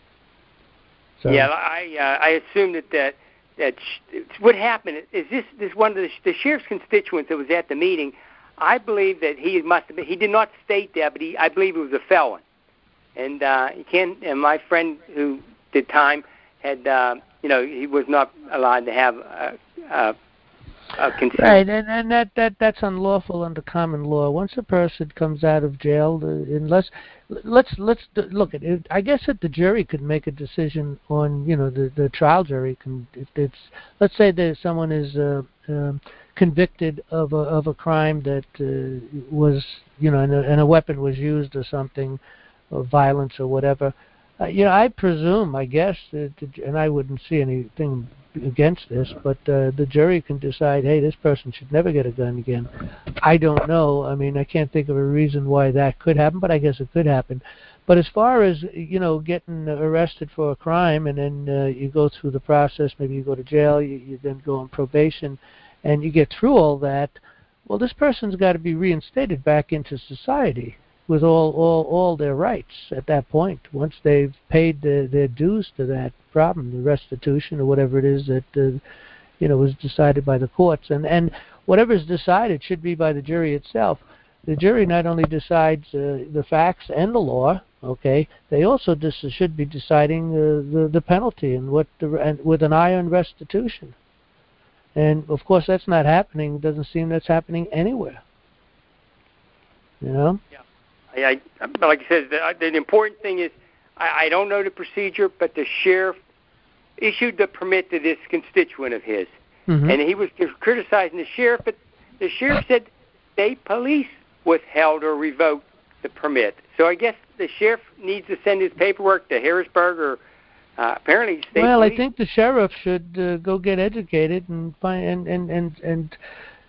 So. Yeah, I uh, I assume that that that sh- what happened is this this one of the, the sheriff's constituents that was at the meeting. I believe that he must have been, he did not state that, but he, I believe he was a felon. And uh, he can, and my friend who did time had, uh, you know, he was not allowed to have a, a, a concealed. Right, and, and that, that that's unlawful under common law. Once a person comes out of jail, uh, unless let's let's look at it. I guess that the jury could make a decision on, you know, the, the trial jury can. If it's let's say that someone is. Uh, um, convicted of a of a crime that uh, was, you know, and a, and a weapon was used or something, or violence or whatever. Uh, you know, I presume, I guess, that, and I wouldn't see anything against this, but uh, the jury can decide, hey, this person should never get a gun again. I don't know. I mean, I can't think of a reason why that could happen, but I guess it could happen. But as far as, you know, getting arrested for a crime and then uh, you go through the process, maybe you go to jail, you, you then go on probation, and you get through all that, well, this person's got to be reinstated back into society with all, all, all their rights at that point. Once they've paid the, their dues to that problem, the restitution or whatever it is that, uh, you know, was decided by the courts. And, and whatever is decided should be by the jury itself. The jury not only decides uh, the facts and the law, okay, they also dis- should be deciding uh, the, the penalty and what the, and with an eye on restitution. And, of course, that's not happening. It doesn't seem that's happening anywhere. You know? Yeah. I, I, but like I said, the, the important thing is I, I don't know the procedure, but the sheriff issued the permit to this constituent of his. Mm-hmm. And he was criticizing the sheriff, but the sheriff said state police withheld or revoked the permit. So I guess the sheriff needs to send his paperwork to Harrisburg or Uh, apparently, state well, police. I think the sheriff should uh, go get educated and find and and and, and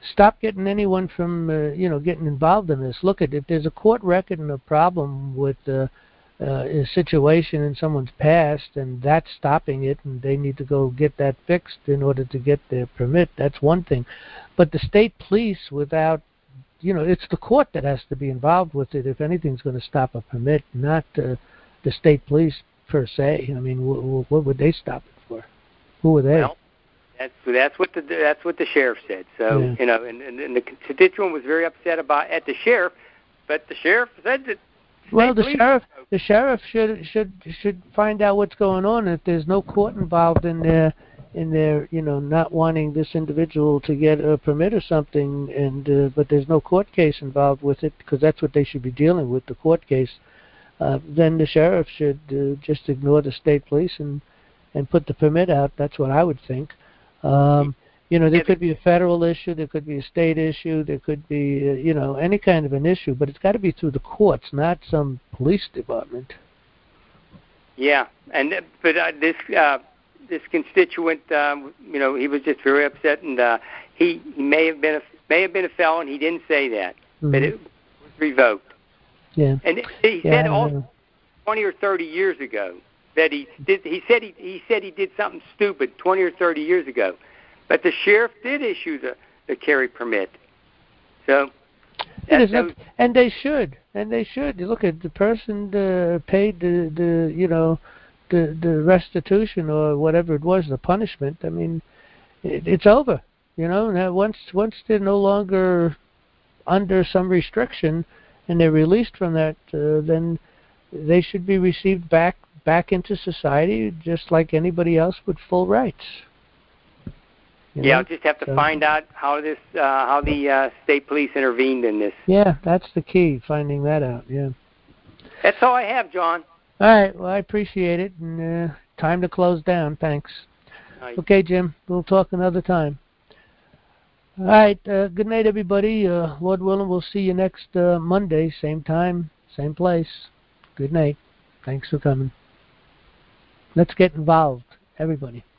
stop getting anyone from uh, you know getting involved in this. Look at if there's a court record and a problem with uh, uh, a situation in someone's past, and that's stopping it, and they need to go get that fixed in order to get their permit. That's one thing, but the state police, without you know, it's the court that has to be involved with it if anything's going to stop a permit, not uh, the state police per se. I mean, w- w- what would they stop it for? Who are they? Well, that's that's what the that's what the sheriff said. So yeah. you know, and, and, and the constituent was very upset about at the sheriff, but the sheriff said that. Well, the sheriff the sheriff should should should find out what's going on. If there's no court involved in their in their you know not wanting this individual to get a permit or something, and uh, but there's no court case involved with it, because that's what they should be dealing with, the court case. Uh, then the sheriff should uh, just ignore the state police and and put the permit out. That's what I would think. Um, you know, there could be a federal issue, there could be a state issue, there could be, uh, you know, any kind of an issue, but it's got to be through the courts, not some police department. Yeah, and but uh, this uh, this constituent, um, you know, he was just very upset, and uh, he, he may have been a may have been a felon. He didn't say that, mm-hmm. but it was revoked. Yeah, and he yeah, said also twenty or thirty years ago that he did. He said he he said he did something stupid twenty or thirty years ago. But the sheriff did issue the, the carry permit. So, that, that, and they should, and they should. You look at the person uh, paid the, the you know the the restitution or whatever it was, the punishment. I mean, it, it's over. You know, now once once they're no longer under some restriction and they're released from that, uh, then they should be received back back into society just like anybody else with full rights. You yeah, know? I'll just have to so, find out how this, uh, how the uh, state police intervened in this. Yeah, that's the key, finding that out. Yeah. That's all I have, John. All right. Well, I appreciate it, and uh, time to close down. Thanks. Right. Okay, Jim. We'll talk another time. All right. Uh, good night, everybody. Uh, Lord willing, we'll see you next uh, Monday, same time, same place. Good night. Thanks for coming. Let's get involved, everybody.